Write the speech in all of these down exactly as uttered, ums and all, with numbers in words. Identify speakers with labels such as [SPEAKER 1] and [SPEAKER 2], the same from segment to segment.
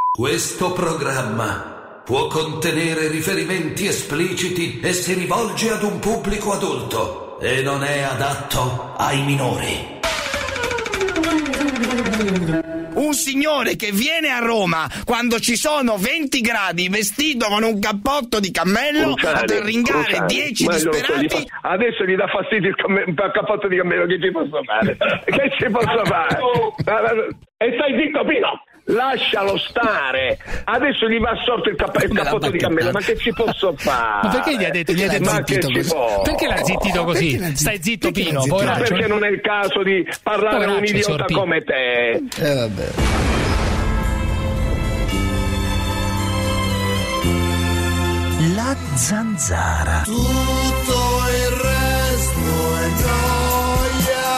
[SPEAKER 1] Questo programma può contenere riferimenti espliciti e si rivolge ad un pubblico adulto e non è adatto ai minori.
[SPEAKER 2] Un signore che viene a Roma quando ci sono venti gradi vestito con un cappotto di cammello
[SPEAKER 3] Cruciani,
[SPEAKER 2] ad arringare
[SPEAKER 3] Cruciani.
[SPEAKER 2] dieci
[SPEAKER 3] Ma io
[SPEAKER 2] disperati.
[SPEAKER 3] so, gli fa- adesso gli dà fastidio il, camme- il cappotto di cammello, che ci posso fare? Che ci posso fare? E stai zitto, Pino! Lascialo stare, adesso gli va assorto il, capp- il cappotto di cammello, ma che ci posso fare?
[SPEAKER 4] Ma perché gli ha detto, gli ha
[SPEAKER 3] ma
[SPEAKER 4] zittito
[SPEAKER 3] che
[SPEAKER 4] così?
[SPEAKER 3] ci può?
[SPEAKER 4] Perché l'ha zittito così?
[SPEAKER 2] Perché l'ha zittito?
[SPEAKER 4] Stai zitto,
[SPEAKER 2] Perché
[SPEAKER 4] Pino,
[SPEAKER 2] l'ha zittito?
[SPEAKER 4] poveraccio.
[SPEAKER 3] Perché non è il caso di parlare a un
[SPEAKER 4] Poveraccio,
[SPEAKER 3] idiota
[SPEAKER 4] signor Pino.
[SPEAKER 3] come te.
[SPEAKER 2] Eh vabbè. La zanzara.
[SPEAKER 5] Tutto il resto è gioia.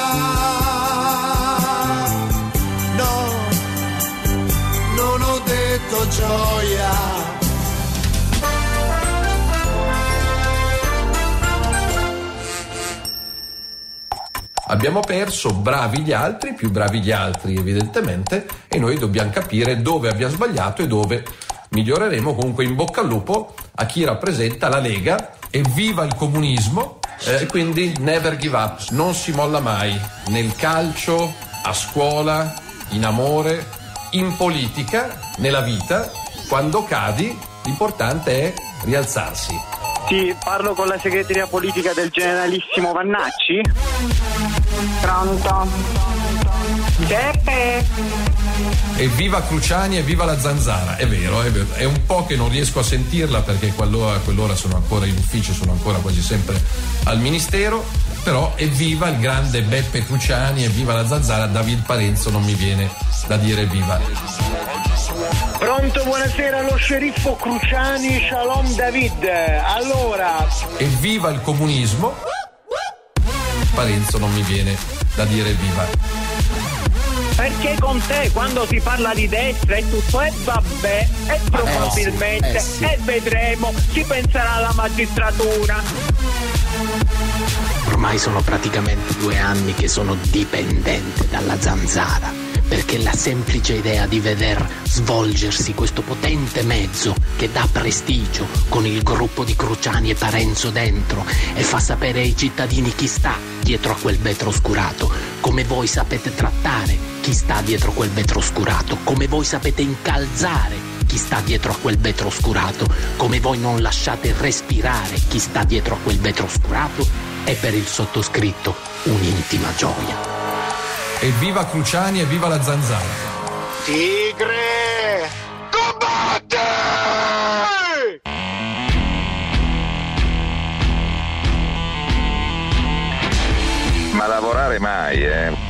[SPEAKER 5] No, non ho detto gioia.
[SPEAKER 6] Abbiamo perso, bravi gli altri, più bravi gli altri evidentemente, e noi dobbiamo capire dove abbiamo sbagliato e dove miglioreremo. Comunque in bocca al lupo a chi rappresenta la Lega, e viva il comunismo, e eh, quindi never give up, non si molla mai, nel calcio, a scuola, in amore, in politica, nella vita. Quando cadi l'importante è rialzarsi.
[SPEAKER 7] Sì, parlo con la segreteria politica del generalissimo Vannacci. Pronto? Giuseppe?
[SPEAKER 6] E viva Cruciani e viva la zanzara, è vero, è vero, è un po' che non riesco a sentirla perché quell'ora, quell'ora sono ancora in ufficio, sono ancora quasi sempre al ministero, però evviva il grande Beppe Cruciani e viva la zanzara. David Parenzo non mi viene da dire viva.
[SPEAKER 7] Pronto, buonasera, lo sceriffo Cruciani, Shalom David. Allora,
[SPEAKER 6] Evviva il comunismo. Parenzo non mi viene da dire viva.
[SPEAKER 7] perché con te quando si parla di destra è tutto e vabbè e probabilmente
[SPEAKER 2] eh sì, eh sì.
[SPEAKER 7] e vedremo, si penserà alla magistratura.
[SPEAKER 8] Ormai sono praticamente due anni che sono dipendente dalla zanzara, perché la semplice idea di veder svolgersi questo potente mezzo che dà prestigio con il gruppo di Cruciani e Parenzo dentro e fa sapere ai cittadini chi sta dietro a quel vetro oscurato, come voi sapete trattare chi sta dietro quel vetro oscurato, come voi sapete incalzare chi sta dietro a quel vetro oscurato, come voi non lasciate respirare chi sta dietro a quel vetro oscurato, è per il sottoscritto un'intima gioia.
[SPEAKER 6] Evviva Cruciani e viva la zanzara.
[SPEAKER 5] Tigre! Combatte!
[SPEAKER 9] Ma lavorare mai, eh?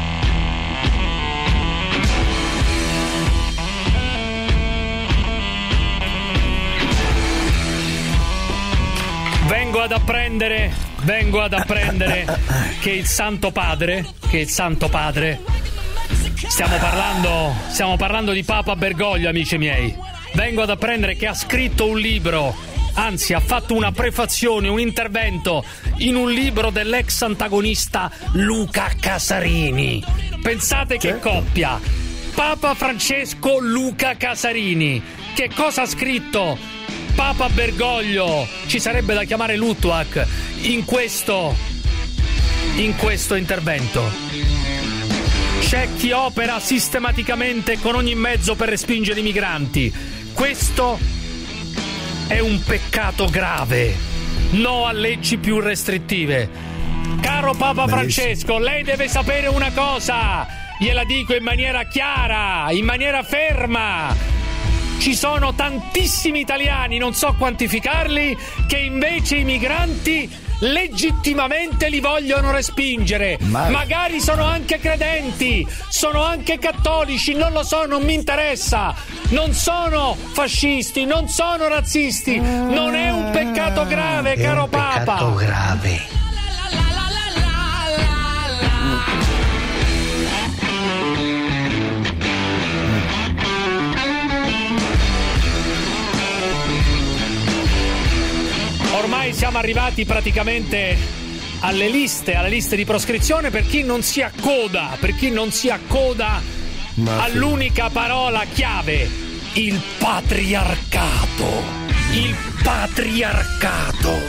[SPEAKER 4] Vengo ad apprendere, vengo ad apprendere che il Santo Padre, che il Santo Padre, stiamo parlando, stiamo parlando di Papa Bergoglio, amici miei. Vengo ad apprendere che ha scritto un libro, anzi ha fatto una prefazione, un intervento in un libro dell'ex antagonista Luca Casarini. Pensate che coppia, Papa Francesco Luca Casarini. Che cosa ha scritto Papa Bergoglio? Ci sarebbe da chiamare Luttwak in questo in questo intervento. C'è chi opera sistematicamente con ogni mezzo per respingere i migranti. Questo è un peccato grave. No a leggi più restrittive. Caro Papa Francesco, lei deve sapere una cosa. Gliela dico in maniera chiara, in maniera ferma. Ci sono tantissimi italiani, non so quantificarli, che invece i migranti legittimamente li vogliono respingere. Ma... magari sono anche credenti, sono anche cattolici, non lo so, non mi interessa. Non sono fascisti, non sono razzisti. Non è un peccato grave,
[SPEAKER 2] è
[SPEAKER 4] caro
[SPEAKER 2] un
[SPEAKER 4] Papa.
[SPEAKER 2] Peccato grave.
[SPEAKER 4] Ormai siamo arrivati praticamente alle liste, alle liste di proscrizione per chi non si accoda, per chi non si accoda all'unica parola chiave, il patriarcato, il patriarcato.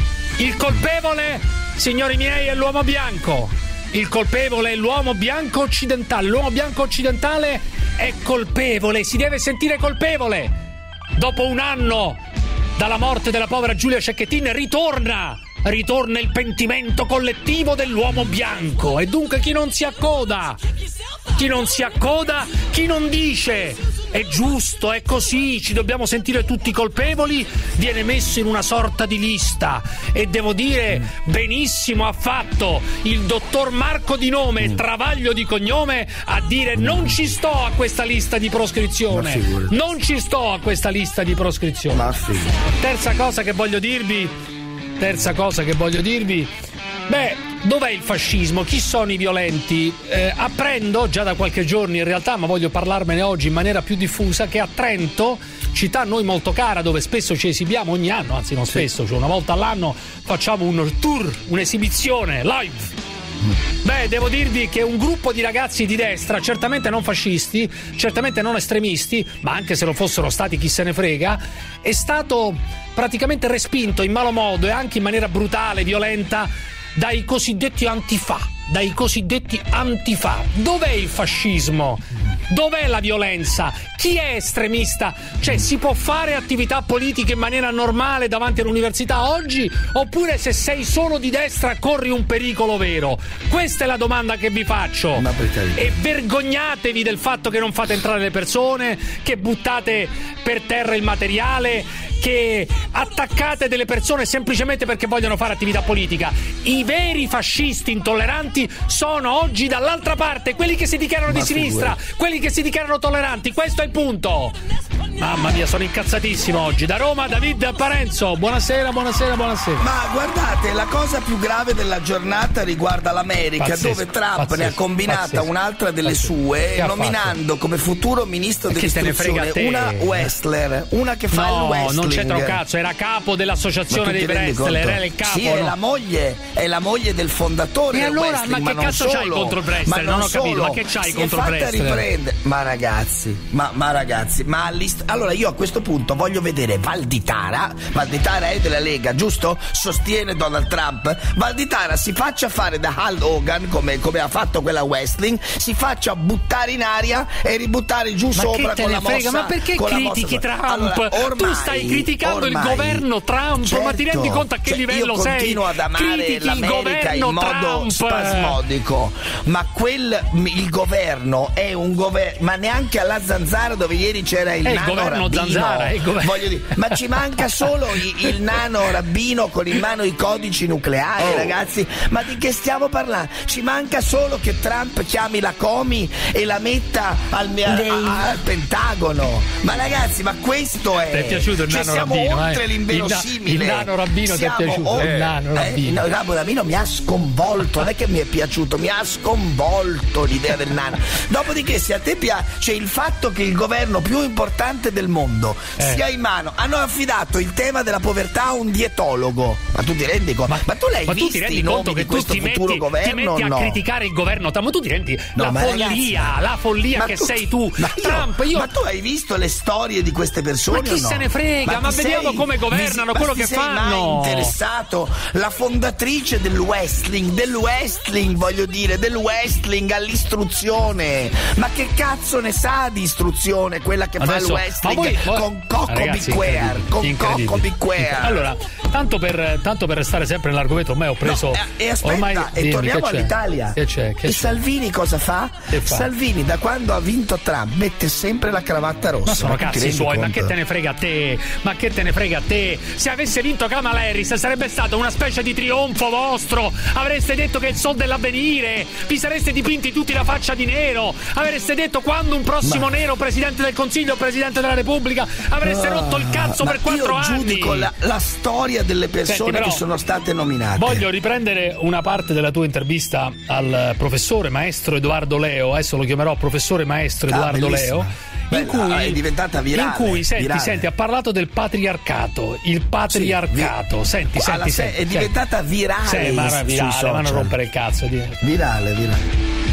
[SPEAKER 4] Il colpevole, signori miei, è l'uomo bianco. Il colpevole è l'uomo bianco occidentale. L'uomo bianco occidentale è colpevole, si deve sentire colpevole. Dopo un anno dalla morte della povera Giulia Cecchettin ritorna, ritorna il pentimento collettivo dell'uomo bianco. E dunque chi non si accoda, chi non si accoda, chi non dice è giusto, è così, ci dobbiamo sentire tutti colpevoli, viene messo in una sorta di lista. E devo dire, benissimo ha fatto il dottor Marco di nome, Travaglio di cognome, a dire non ci sto a questa lista di proscrizione, non ci sto a questa lista di proscrizione. Terza cosa che voglio dirvi, terza cosa che voglio dirvi, beh, dov'è il fascismo? Chi sono i violenti? Eh, apprendo già da qualche giorno in realtà, ma voglio parlarmene oggi in maniera più diffusa, che a Trento, città a noi molto cara, dove spesso ci esibiamo ogni anno, anzi non spesso, cioè una volta all'anno facciamo un tour, un'esibizione live. Beh, devo dirvi che un gruppo di ragazzi di destra, certamente non fascisti, certamente non estremisti, ma anche se lo fossero stati chi se ne frega, è stato praticamente respinto in malo modo e anche in maniera brutale, violenta, dai cosiddetti antifa, dai cosiddetti antifa. Dov'è il fascismo? Dov'è la violenza? Chi è estremista? Cioè, si può fare attività politica in maniera normale davanti all'università oggi? Oppure se sei solo di destra corri un pericolo vero? Questa è la domanda che vi faccio. E vergognatevi del fatto che non fate entrare le persone, che buttate per terra il materiale, che attaccate delle persone semplicemente perché vogliono fare attività politica. I veri fascisti intolleranti sono oggi dall'altra parte, quelli che si dichiarano Ma di sinistra, figura. quelli che si dichiarano tolleranti. Questo è il punto. Mamma mia, sono incazzatissimo oggi. Da Roma, David Parenzo. Buonasera, buonasera, buonasera.
[SPEAKER 2] Ma guardate, la cosa più grave della giornata riguarda l'America, pazzesco, dove Trump pazzesco, ne ha combinata pazzesco, un'altra delle pazzesco. sue, che nominando come futuro ministro dell'istruzione una wrestler, una che fa
[SPEAKER 4] no,
[SPEAKER 2] il wrestling.
[SPEAKER 4] Non c'entra un cazzo, era capo dell'associazione dei wrestler, era il capo.
[SPEAKER 2] Sì,
[SPEAKER 4] no?
[SPEAKER 2] è la moglie, è la moglie del fondatore
[SPEAKER 4] e
[SPEAKER 2] del
[SPEAKER 4] allora,
[SPEAKER 2] wrestling.
[SPEAKER 4] Ma che
[SPEAKER 2] ma
[SPEAKER 4] cazzo
[SPEAKER 2] non
[SPEAKER 4] c'hai
[SPEAKER 2] solo,
[SPEAKER 4] contro il wrestler?
[SPEAKER 2] Ma
[SPEAKER 4] non ho
[SPEAKER 2] solo,
[SPEAKER 4] capito, ma che c'hai contro il wrestler?
[SPEAKER 2] Riprendere. Ma ragazzi, ma, ma ragazzi, ma all'ist- allora io a questo punto voglio vedere Valditara. Valditara è della Lega, giusto? Sostiene Donald Trump. Valditara si faccia fare da Hulk Hogan, come, come ha fatto quella wrestling, si faccia buttare in aria e ributtare giù
[SPEAKER 4] ma
[SPEAKER 2] sopra con la
[SPEAKER 4] frega?
[SPEAKER 2] mossa.
[SPEAKER 4] Ma perché critichi Trump?
[SPEAKER 2] Allora, ormai,
[SPEAKER 4] tu stai criticando
[SPEAKER 2] ormai,
[SPEAKER 4] il governo Trump,
[SPEAKER 2] certo,
[SPEAKER 4] ma ti rendi conto a che
[SPEAKER 2] cioè,
[SPEAKER 4] livello
[SPEAKER 2] io
[SPEAKER 4] sei?
[SPEAKER 2] Io continuo ad amare
[SPEAKER 4] Critichi
[SPEAKER 2] l'America in modo
[SPEAKER 4] Trump.
[SPEAKER 2] spasmodico, ma quel il governo è un governo, ma neanche alla Zanzara, dove ieri c'era il
[SPEAKER 4] è
[SPEAKER 2] nano
[SPEAKER 4] il governo
[SPEAKER 2] rabbino,
[SPEAKER 4] Zanzara, è il governo.
[SPEAKER 2] Voglio dire, ma ci manca solo il, il nano rabbino con in mano i codici nucleari, oh. ragazzi, ma di che stiamo parlando? Ci manca solo che Trump chiami la Comi e la metta al, a, al Pentagono. Ma ragazzi, ma questo è,
[SPEAKER 4] ti è piaciuto il
[SPEAKER 2] cioè,
[SPEAKER 4] nano
[SPEAKER 2] siamo
[SPEAKER 4] rabbino,
[SPEAKER 2] oltre
[SPEAKER 4] eh?
[SPEAKER 2] l'inverosimile.
[SPEAKER 4] Il, na- il nano rabbino
[SPEAKER 2] siamo
[SPEAKER 4] ti è piaciuto
[SPEAKER 2] oltre,
[SPEAKER 4] eh, il nano rabbino.
[SPEAKER 2] Eh, no, il nano rabbino mi ha sconvolto, non è che mi è piaciuto, mi ha sconvolto l'idea del nano. Dopodiché, se a te piace il fatto che il governo più importante del mondo eh. sia in mano, hanno affidato il tema della povertà a un dietologo. Ma tu ti rendi conto? Ma, ma tu l'hai
[SPEAKER 4] ma
[SPEAKER 2] visto
[SPEAKER 4] tu ti rendi
[SPEAKER 2] i
[SPEAKER 4] conto
[SPEAKER 2] nomi
[SPEAKER 4] che
[SPEAKER 2] di questo
[SPEAKER 4] tu ti
[SPEAKER 2] futuro
[SPEAKER 4] metti,
[SPEAKER 2] governo?
[SPEAKER 4] ti metti a
[SPEAKER 2] no?
[SPEAKER 4] criticare il governo? Ma tu ti rendi
[SPEAKER 2] no,
[SPEAKER 4] la follia,
[SPEAKER 2] ragazzi,
[SPEAKER 4] la follia che
[SPEAKER 2] tu,
[SPEAKER 4] sei tu,
[SPEAKER 2] ma io,
[SPEAKER 4] Trump. Io...
[SPEAKER 2] Ma tu hai visto le storie di queste persone?
[SPEAKER 4] Ma chi
[SPEAKER 2] o no?
[SPEAKER 4] se ne frega? Ma, ma vediamo
[SPEAKER 2] sei,
[SPEAKER 4] come governano,
[SPEAKER 2] mi,
[SPEAKER 4] quello che
[SPEAKER 2] sei
[SPEAKER 4] fanno.
[SPEAKER 2] Mai interessato? La fondatrice del wrestling, del wrestling, voglio dire, del wrestling all'istruzione. Ma che cazzo ne sa di istruzione quella che
[SPEAKER 4] adesso,
[SPEAKER 2] fa il wrestling
[SPEAKER 4] voi, voi...
[SPEAKER 2] con Coco
[SPEAKER 4] Ragazzi,
[SPEAKER 2] Biquer? Con Coco Biquer.
[SPEAKER 4] Allora, tanto per, tanto per restare sempre nell'argomento, ormai ho preso.
[SPEAKER 2] No, e aspetta,
[SPEAKER 4] ormai,
[SPEAKER 2] e
[SPEAKER 4] dimmi,
[SPEAKER 2] torniamo
[SPEAKER 4] che c'è?
[SPEAKER 2] all'Italia.
[SPEAKER 4] Che c'è? Che
[SPEAKER 2] e
[SPEAKER 4] c'è?
[SPEAKER 2] Salvini cosa fa?
[SPEAKER 4] Che fa?
[SPEAKER 2] Salvini, da quando ha vinto Trump, mette sempre la cravatta rossa.
[SPEAKER 4] Ma sono
[SPEAKER 2] ma
[SPEAKER 4] cazzi suoi, ma che te ne frega a te? Ma che te ne frega a te? Se avesse vinto Kamala Harris sarebbe stato una specie di trionfo vostro. Avreste detto che è il sol dell'avvenire, vi sareste dipinti tutti la faccia di nero, avreste detto quando un prossimo ma... nero presidente del Consiglio, presidente della Repubblica, avreste uh, rotto il cazzo per quattro anni.
[SPEAKER 2] Io giudico la, la storia delle persone Senti, però, che sono state nominate.
[SPEAKER 4] Voglio riprendere una parte della tua intervista al professore maestro Edoardo Leo, adesso lo chiamerò professore maestro Edoardo ah, Leo. In cui,
[SPEAKER 2] è diventata virale.
[SPEAKER 4] In cui senti,
[SPEAKER 2] virale.
[SPEAKER 4] senti, ha parlato del patriarcato. Il patriarcato. Sì, senti, senti,
[SPEAKER 2] alla
[SPEAKER 4] senti.
[SPEAKER 2] È diventata virale.
[SPEAKER 4] Sì, ma virale, ma non rompere il cazzo.
[SPEAKER 2] Virale, virale.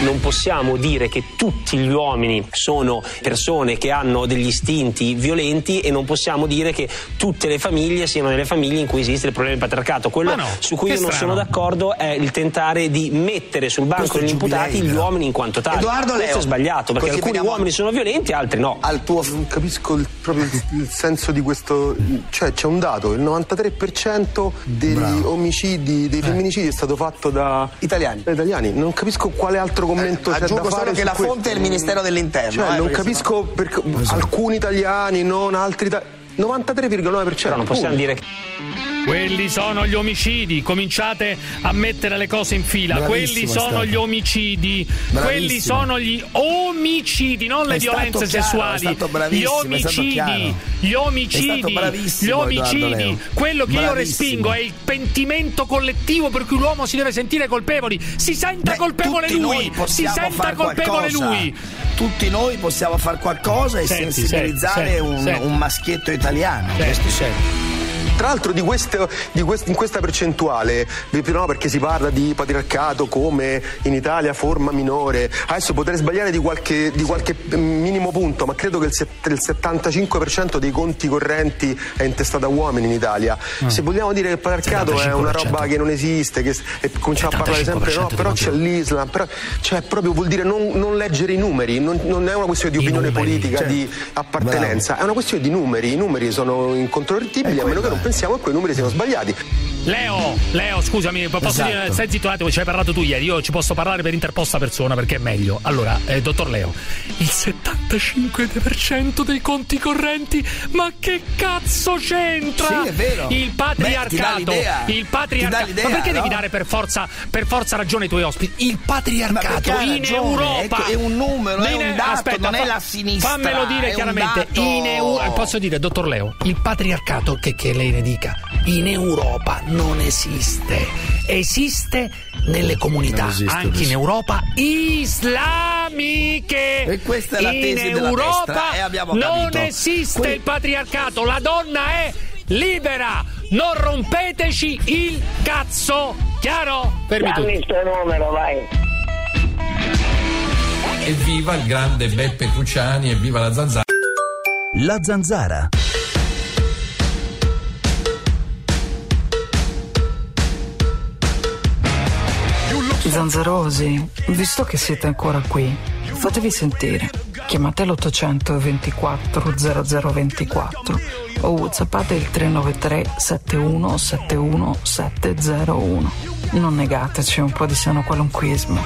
[SPEAKER 10] Non possiamo dire che tutti gli uomini sono persone che hanno degli istinti violenti e non possiamo dire che tutte le famiglie siano delle famiglie in cui esiste il problema del patriarcato. Quello no, su cui io non strano. sono d'accordo è il tentare di mettere sul banco degli imputati gli uomini in quanto tali.
[SPEAKER 11] Edoardo
[SPEAKER 10] Questo
[SPEAKER 11] Leo,
[SPEAKER 10] è sbagliato, perché alcuni veniamo... uomini sono violenti, altri no.
[SPEAKER 11] Al tuo non capisco il, proprio il, il senso di questo, cioè c'è un dato, il novantatré per cento degli Bravo. omicidi, dei femminicidi eh. è stato fatto da
[SPEAKER 2] italiani.
[SPEAKER 11] Da italiani. Non capisco quale altro commento
[SPEAKER 2] eh,
[SPEAKER 11] c'è da fare.
[SPEAKER 2] Aggiungo solo che la fonte è il Ministero dell'Interno.
[SPEAKER 11] Cioè,
[SPEAKER 2] eh,
[SPEAKER 11] non capisco
[SPEAKER 2] no...
[SPEAKER 11] perché esatto. alcuni italiani, non altri italiani. novantatré virgola nove per cento.
[SPEAKER 10] Però non possiamo dire che
[SPEAKER 4] quelli sono gli omicidi, cominciate a mettere le cose in fila. Quelli sono gli omicidi,
[SPEAKER 2] Bravissimo.
[SPEAKER 4] quelli sono gli omicidi, non le
[SPEAKER 2] è
[SPEAKER 4] violenze
[SPEAKER 2] chiaro,
[SPEAKER 4] sessuali. Gli omicidi, gli omicidi, gli omicidi. Quello che
[SPEAKER 2] bravissimo.
[SPEAKER 4] io respingo è il pentimento collettivo per cui l'uomo si deve sentire colpevoli. Si senta
[SPEAKER 2] Beh,
[SPEAKER 4] colpevole lui, si senta colpevole
[SPEAKER 2] qualcosa.
[SPEAKER 4] lui.
[SPEAKER 2] Tutti noi possiamo fare qualcosa e
[SPEAKER 4] senti,
[SPEAKER 2] sensibilizzare
[SPEAKER 4] senti,
[SPEAKER 2] un,
[SPEAKER 4] senti.
[SPEAKER 2] un maschietto italiano.
[SPEAKER 4] Senti, senti.
[SPEAKER 11] Tra l'altro di queste, di quest, in questa percentuale, no, perché si parla di patriarcato come in Italia forma minore, adesso potrei sbagliare di qualche, di qualche minimo punto, ma credo che il, set, il settantacinque per cento dei conti correnti è intestato a uomini in Italia. Mm. Se vogliamo dire che il patriarcato è una roba che non esiste, che e cominciamo a parlare sempre, no, però c'è l'Islam, però, cioè proprio vuol dire non, non leggere i numeri, non, non è una questione di opinione numeri, politica, cioè, di appartenenza, bravo. È una questione di numeri, i numeri sono incontrovertibili, a meno che non pensiamo che quei numeri siano sbagliati.
[SPEAKER 4] Leo, Leo, scusami, posso esatto. dire, stai zitto un attimo, ci hai parlato tu ieri, io ci posso parlare per interposta persona perché è meglio. Allora, eh, dottor Leo, il settantacinque per cento dei conti correnti, ma che cazzo c'entra?
[SPEAKER 2] Sì, è vero.
[SPEAKER 4] Il patriarcato,
[SPEAKER 2] Beh,
[SPEAKER 4] il patriarcato. Ma perché no? devi dare per forza, per forza ragione ai tuoi ospiti? Il patriarcato in ragione, Europa
[SPEAKER 2] è un numero, è un dato,
[SPEAKER 4] aspetta,
[SPEAKER 2] non
[SPEAKER 4] fa,
[SPEAKER 2] è la sinistra.
[SPEAKER 4] Fammelo dire chiaramente. In Europa, posso dire, dottor Leo, il patriarcato, che, che lei ne dica, in Europa non esiste, esiste nelle comunità esiste, anche in Europa islamiche.
[SPEAKER 2] E questa è la tesi
[SPEAKER 4] in
[SPEAKER 2] della
[SPEAKER 4] Europa
[SPEAKER 2] destra, e abbiamo
[SPEAKER 4] non
[SPEAKER 2] capito.
[SPEAKER 4] esiste
[SPEAKER 2] Que-
[SPEAKER 4] il patriarcato, la donna è libera, non rompeteci il cazzo, chiaro? Fermi
[SPEAKER 7] Dammi
[SPEAKER 4] tutti.
[SPEAKER 7] sto numero, vai.
[SPEAKER 6] Evviva il grande Beppe Cruciani, evviva la Zanzara.
[SPEAKER 12] La Zanzara.
[SPEAKER 13] Zanzarosi, visto che siete ancora qui, fatevi sentire. Chiamate l'ottocento ventiquattro zero zero ventiquattro o whatsappate il tre nove tre sette uno sette uno sette zero uno. Non negateci un po' di sano qualunquismo.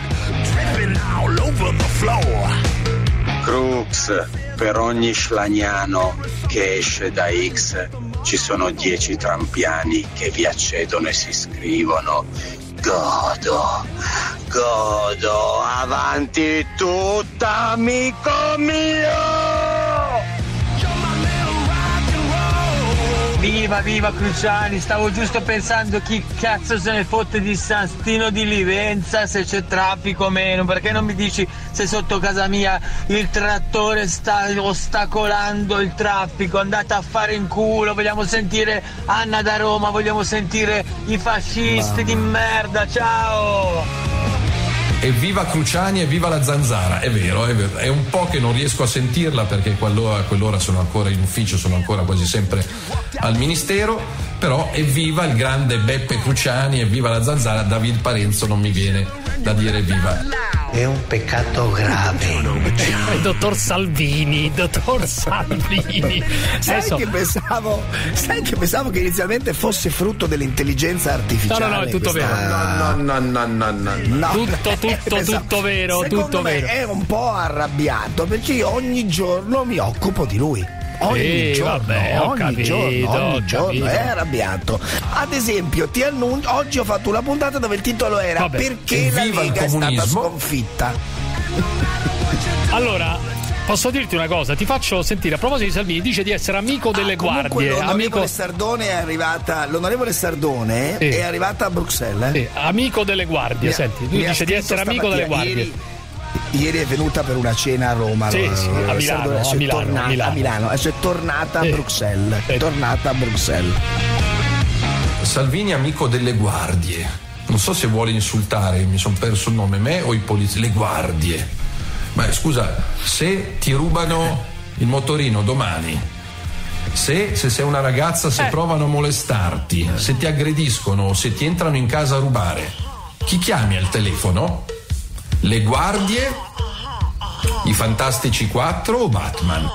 [SPEAKER 14] Crux, per ogni schlaniano che esce da X ci sono dieci trampiani che vi accedono e si iscrivono. Godo, godo, avanti tutta, amico mio!
[SPEAKER 15] Viva, viva Cruciani, stavo giusto pensando chi cazzo se ne fotte di San Stino di Livenza, se c'è traffico o meno, perché non mi dici se sotto casa mia il trattore sta ostacolando il traffico, andate a fare in culo, vogliamo sentire Anna da Roma, vogliamo sentire i fascisti di merda, ciao!
[SPEAKER 6] Evviva Cruciani, evviva la Zanzara, è vero, è vero, è un po' che non riesco a sentirla perché quell'ora, quell'ora sono ancora in ufficio, sono ancora quasi sempre al ministero, però evviva il grande Beppe Cruciani, evviva la Zanzara, David Parenzo non mi viene da dire evviva.
[SPEAKER 16] È un peccato grave.
[SPEAKER 4] Il dottor Salvini, dottor Salvini.
[SPEAKER 2] Sai
[SPEAKER 4] Adesso...
[SPEAKER 2] che pensavo, sai che pensavo che inizialmente fosse frutto dell'intelligenza artificiale.
[SPEAKER 4] No, no, no, è tutto
[SPEAKER 2] questa...
[SPEAKER 4] vero.
[SPEAKER 11] No, no, no, no, no, no.
[SPEAKER 4] Tutto, tutto, pensavo... tutto vero,
[SPEAKER 2] Secondo
[SPEAKER 4] tutto
[SPEAKER 2] me
[SPEAKER 4] vero.
[SPEAKER 2] È un po' arrabbiato perché io ogni giorno mi occupo di lui. Ogni
[SPEAKER 4] eh,
[SPEAKER 2] giorno,
[SPEAKER 4] vabbè, ho
[SPEAKER 2] ogni
[SPEAKER 4] capito,
[SPEAKER 2] giorno, ogni
[SPEAKER 4] ho
[SPEAKER 2] giorno
[SPEAKER 4] capito.
[SPEAKER 2] è arrabbiato. Ad esempio, ti annuncio, oggi ho fatto una puntata dove il titolo era
[SPEAKER 4] Vabbè,
[SPEAKER 2] Perché la Lega è stata sconfitta.
[SPEAKER 4] Allora, posso dirti una cosa, ti faccio sentire, a proposito di Salvini, dice di essere amico delle
[SPEAKER 2] ah,
[SPEAKER 4] guardie.
[SPEAKER 2] L'onorevole
[SPEAKER 4] amico...
[SPEAKER 2] Sardone è arrivata, l'onorevole Sardone
[SPEAKER 4] sì.
[SPEAKER 2] è arrivata a Bruxelles.
[SPEAKER 4] Sì, amico delle guardie,
[SPEAKER 2] mi
[SPEAKER 4] senti, lui dice di essere amico delle guardie.
[SPEAKER 2] Ieri, ieri è venuta per una cena a Roma.
[SPEAKER 4] Sì,
[SPEAKER 2] allora,
[SPEAKER 4] sì, a Milano,
[SPEAKER 2] adesso
[SPEAKER 4] a
[SPEAKER 2] è
[SPEAKER 4] Milano,
[SPEAKER 2] tornata,
[SPEAKER 4] a Milano.
[SPEAKER 2] a Milano, adesso è tornata
[SPEAKER 4] sì.
[SPEAKER 2] a Bruxelles.
[SPEAKER 4] Sì.
[SPEAKER 2] È tornata a Bruxelles.
[SPEAKER 6] Salvini amico delle guardie. non so se vuole insultare, mi sono perso il nome, me o i polizieschi, le guardie. Ma scusa, se ti rubano il motorino domani, se, se sei una ragazza, se eh. provano a molestarti, se ti aggrediscono, se ti entrano in casa a rubare, chi chiami al telefono? Le guardie, i Fantastici quattro o Batman?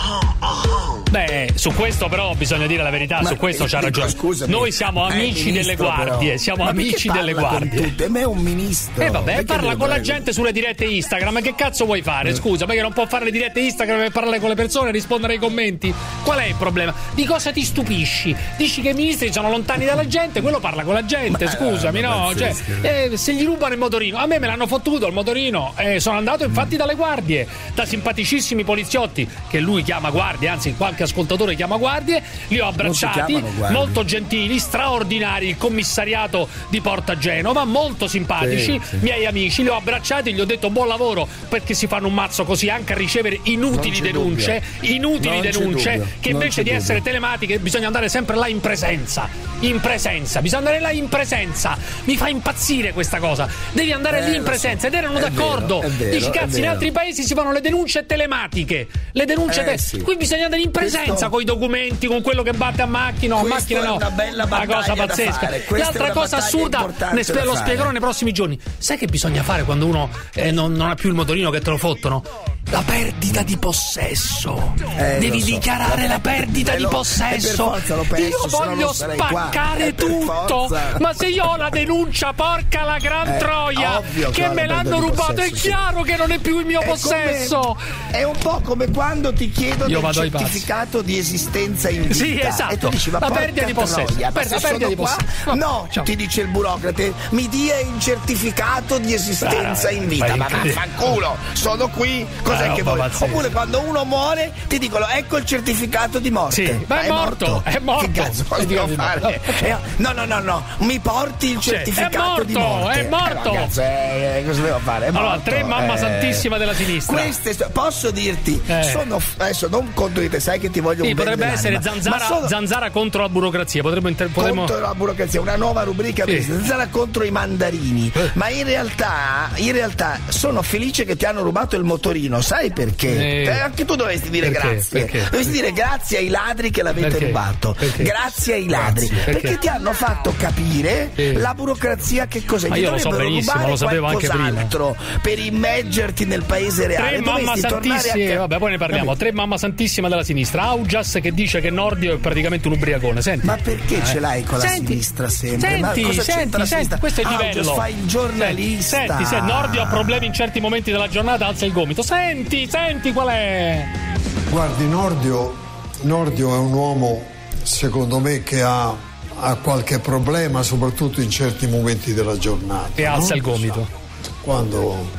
[SPEAKER 4] Beh, su questo però bisogna dire la verità, ma su questo c'ha ragione. Scusami, Noi siamo amici delle guardie, però. siamo ma amici delle guardie.
[SPEAKER 2] E me è un ministro.
[SPEAKER 4] E eh vabbè,
[SPEAKER 2] perché
[SPEAKER 4] parla con la
[SPEAKER 2] prego?
[SPEAKER 4] gente sulle dirette Instagram. Che cazzo vuoi fare? Scusa, perché non può fare le dirette Instagram per parlare con le persone e rispondere ai commenti? Qual è il problema? Di cosa ti stupisci? Dici che i ministri sono lontani dalla gente, quello parla con la gente, ma, scusami, no? Cioè, eh, se gli rubano il motorino, a me me l'hanno fottuto il motorino, eh, sono andato infatti dalle guardie, da simpaticissimi poliziotti, che lui chiama guardie, anzi qualche ascoltatore chiama guardie, li ho abbracciati, molto gentili, straordinari, il commissariato di Porta Genova, molto simpatici, sì, sì. miei amici, li ho abbracciati, gli ho detto buon lavoro, perché si fanno un mazzo così anche a ricevere inutili denunce, dubbio. inutili non denunce, che invece di dubbio. essere telematiche bisogna andare sempre là in presenza, in presenza, bisogna andare là in presenza, mi fa impazzire questa cosa, devi andare eh, lì in presenza, so. ed erano è d'accordo, vero, vero, dici cazzo, in altri paesi si fanno le denunce telematiche, le denunce, eh, te- sì. qui bisogna andare in presenza, Questo... con i documenti, con quello che batte a macchina, a macchina no, una bella una cosa pazzesca. L'altra cosa assurda, ne spe- lo spiegherò nei prossimi giorni. Sai che bisogna fare quando uno eh, non, non ha più il motorino che te lo fottono? La perdita di possesso. Eh, Devi so. dichiarare la perdita eh, di possesso. Lo, penso, io voglio spaccare eh, tutto. Ma se io ho la denuncia, porca la gran eh, troia, che me l'hanno rubato, possesso, è chiaro sì. che non è più il mio è possesso.
[SPEAKER 2] Come, è un po' come quando ti chiedono il certificato di esistenza in vita.
[SPEAKER 4] Sì, esatto.
[SPEAKER 2] E tu dici, ma
[SPEAKER 4] la perdita di possesso.
[SPEAKER 2] Troia, per, la perdita di possesso. No, ciao. Ti dice il burocrate, mi dia il certificato di esistenza ah, in vita. Ma vaffanculo, sono qui. Cos'è che vuoi? Oppure quando uno muore ti dicono ecco il certificato di morte.
[SPEAKER 4] Sì, ma è, è morto, morto, è morto.
[SPEAKER 2] Che cazzo voglio fare? No, no, no, no, mi porti il certificato
[SPEAKER 4] è morto,
[SPEAKER 2] di morte.
[SPEAKER 4] È morto,
[SPEAKER 2] eh, ragazzi, eh, cosa devo fare? È
[SPEAKER 4] allora,
[SPEAKER 2] morto.
[SPEAKER 4] tre mamma
[SPEAKER 2] eh,
[SPEAKER 4] santissima della sinistra.
[SPEAKER 2] Queste posso dirti,
[SPEAKER 4] eh.
[SPEAKER 2] sono adesso non contro di te, sai che ti voglio
[SPEAKER 4] sì,
[SPEAKER 2] un bene
[SPEAKER 4] potrebbe essere
[SPEAKER 2] dell'anima,
[SPEAKER 4] Zanzara,
[SPEAKER 2] sono...
[SPEAKER 4] Zanzara contro la burocrazia, potremmo, inter... potremmo...
[SPEAKER 2] contro la burocrazia, una nuova rubrica sì. Zanzara contro i mandarini. Eh. Ma in realtà, in realtà sono felice che ti hanno rubato il motorino, sai perché? Eh. Eh, anche tu dovresti dire perché? grazie. Perché? Dovresti dire grazie ai ladri che l'avete perché? rubato. Perché? Grazie ai ladri. Grazie. Perché? perché ti hanno fatto capire sì. la burocrazia che cos'è.
[SPEAKER 4] Ma
[SPEAKER 2] ti
[SPEAKER 4] io lo so benissimo, lo sapevo anche prima.
[SPEAKER 2] Per immergerti nel paese reale.
[SPEAKER 4] Tre mamma santissima, a... vabbè, poi ne parliamo. Vabbè. Tre mamma santissima della sinistra. Augias che dice che Nordio è praticamente un ubriacone. Senti.
[SPEAKER 2] Ma perché eh. ce l'hai con la senti. sinistra sempre?
[SPEAKER 4] Senti,
[SPEAKER 2] Ma cosa
[SPEAKER 4] senti, senti, questo è il
[SPEAKER 2] Augias
[SPEAKER 4] livello.
[SPEAKER 2] Fai il giornalista.
[SPEAKER 4] Senti, senti, Nordio ha problemi in certi momenti della giornata, alza il gomito. Senti, senti qual è.
[SPEAKER 17] Guardi, Nordio, Nordio è un uomo, secondo me, che ha, ha qualche problema, soprattutto in certi momenti della giornata.
[SPEAKER 4] E alza no? il gomito.
[SPEAKER 17] Quando?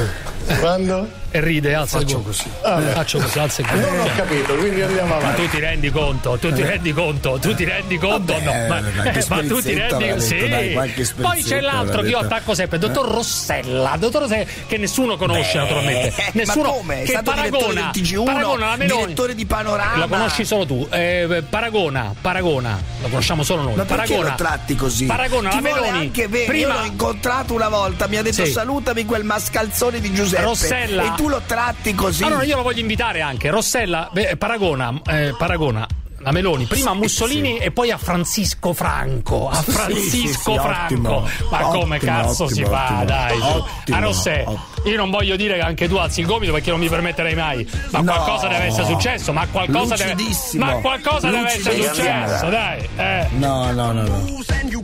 [SPEAKER 17] Quando?
[SPEAKER 4] E ride, alza
[SPEAKER 17] Faccio
[SPEAKER 4] il
[SPEAKER 17] così.
[SPEAKER 4] Ah, faccio così, alza il gomito.
[SPEAKER 17] Non ho capito, quindi andiamo avanti.
[SPEAKER 4] Ma tu ti rendi conto, tu ti rendi conto, tu ti rendi conto,
[SPEAKER 2] Vabbè,
[SPEAKER 4] no, ma, eh, ma tu ti rendi conto, sì. Dai, poi c'è l'altro che io attacco sempre, dottor Rossella, dottor Rossella, che nessuno conosce. Beh, naturalmente. Nessuno,
[SPEAKER 2] ma come? È
[SPEAKER 4] che
[SPEAKER 2] stato
[SPEAKER 4] paragona,
[SPEAKER 2] T G uno,
[SPEAKER 4] paragona la Meloni,
[SPEAKER 2] direttore di Panorama.
[SPEAKER 4] Lo conosci solo tu, eh, paragona, paragona, lo conosciamo solo noi.
[SPEAKER 2] Ma
[SPEAKER 4] paragona,
[SPEAKER 2] perché lo tratti così?
[SPEAKER 4] Paragona
[SPEAKER 2] Ti
[SPEAKER 4] la
[SPEAKER 2] vuole
[SPEAKER 4] Meloni.
[SPEAKER 2] Anche bene.
[SPEAKER 4] Prima
[SPEAKER 2] io l'ho incontrato una volta, mi ha detto sì. salutami quel mascalzone di Giuseppe.
[SPEAKER 4] Rossella.
[SPEAKER 2] E tu lo tratti così.
[SPEAKER 4] Allora io lo voglio invitare anche. Rossella, beh, paragona, eh, paragona la Meloni prima a Mussolini sì. e poi a Francisco Franco. A Francisco sì, sì, sì, Franco. Ottimo, ma ottimo, come cazzo ottimo, si fa? Ottimo, dai. Ottimo, a Rossè, io non voglio dire che anche tu alzi il gomito perché non mi permetterei mai. Ma no, qualcosa deve essere successo. Ma qualcosa deve. Ma qualcosa deve essere successo, dai. Eh.
[SPEAKER 2] No, no, no, no.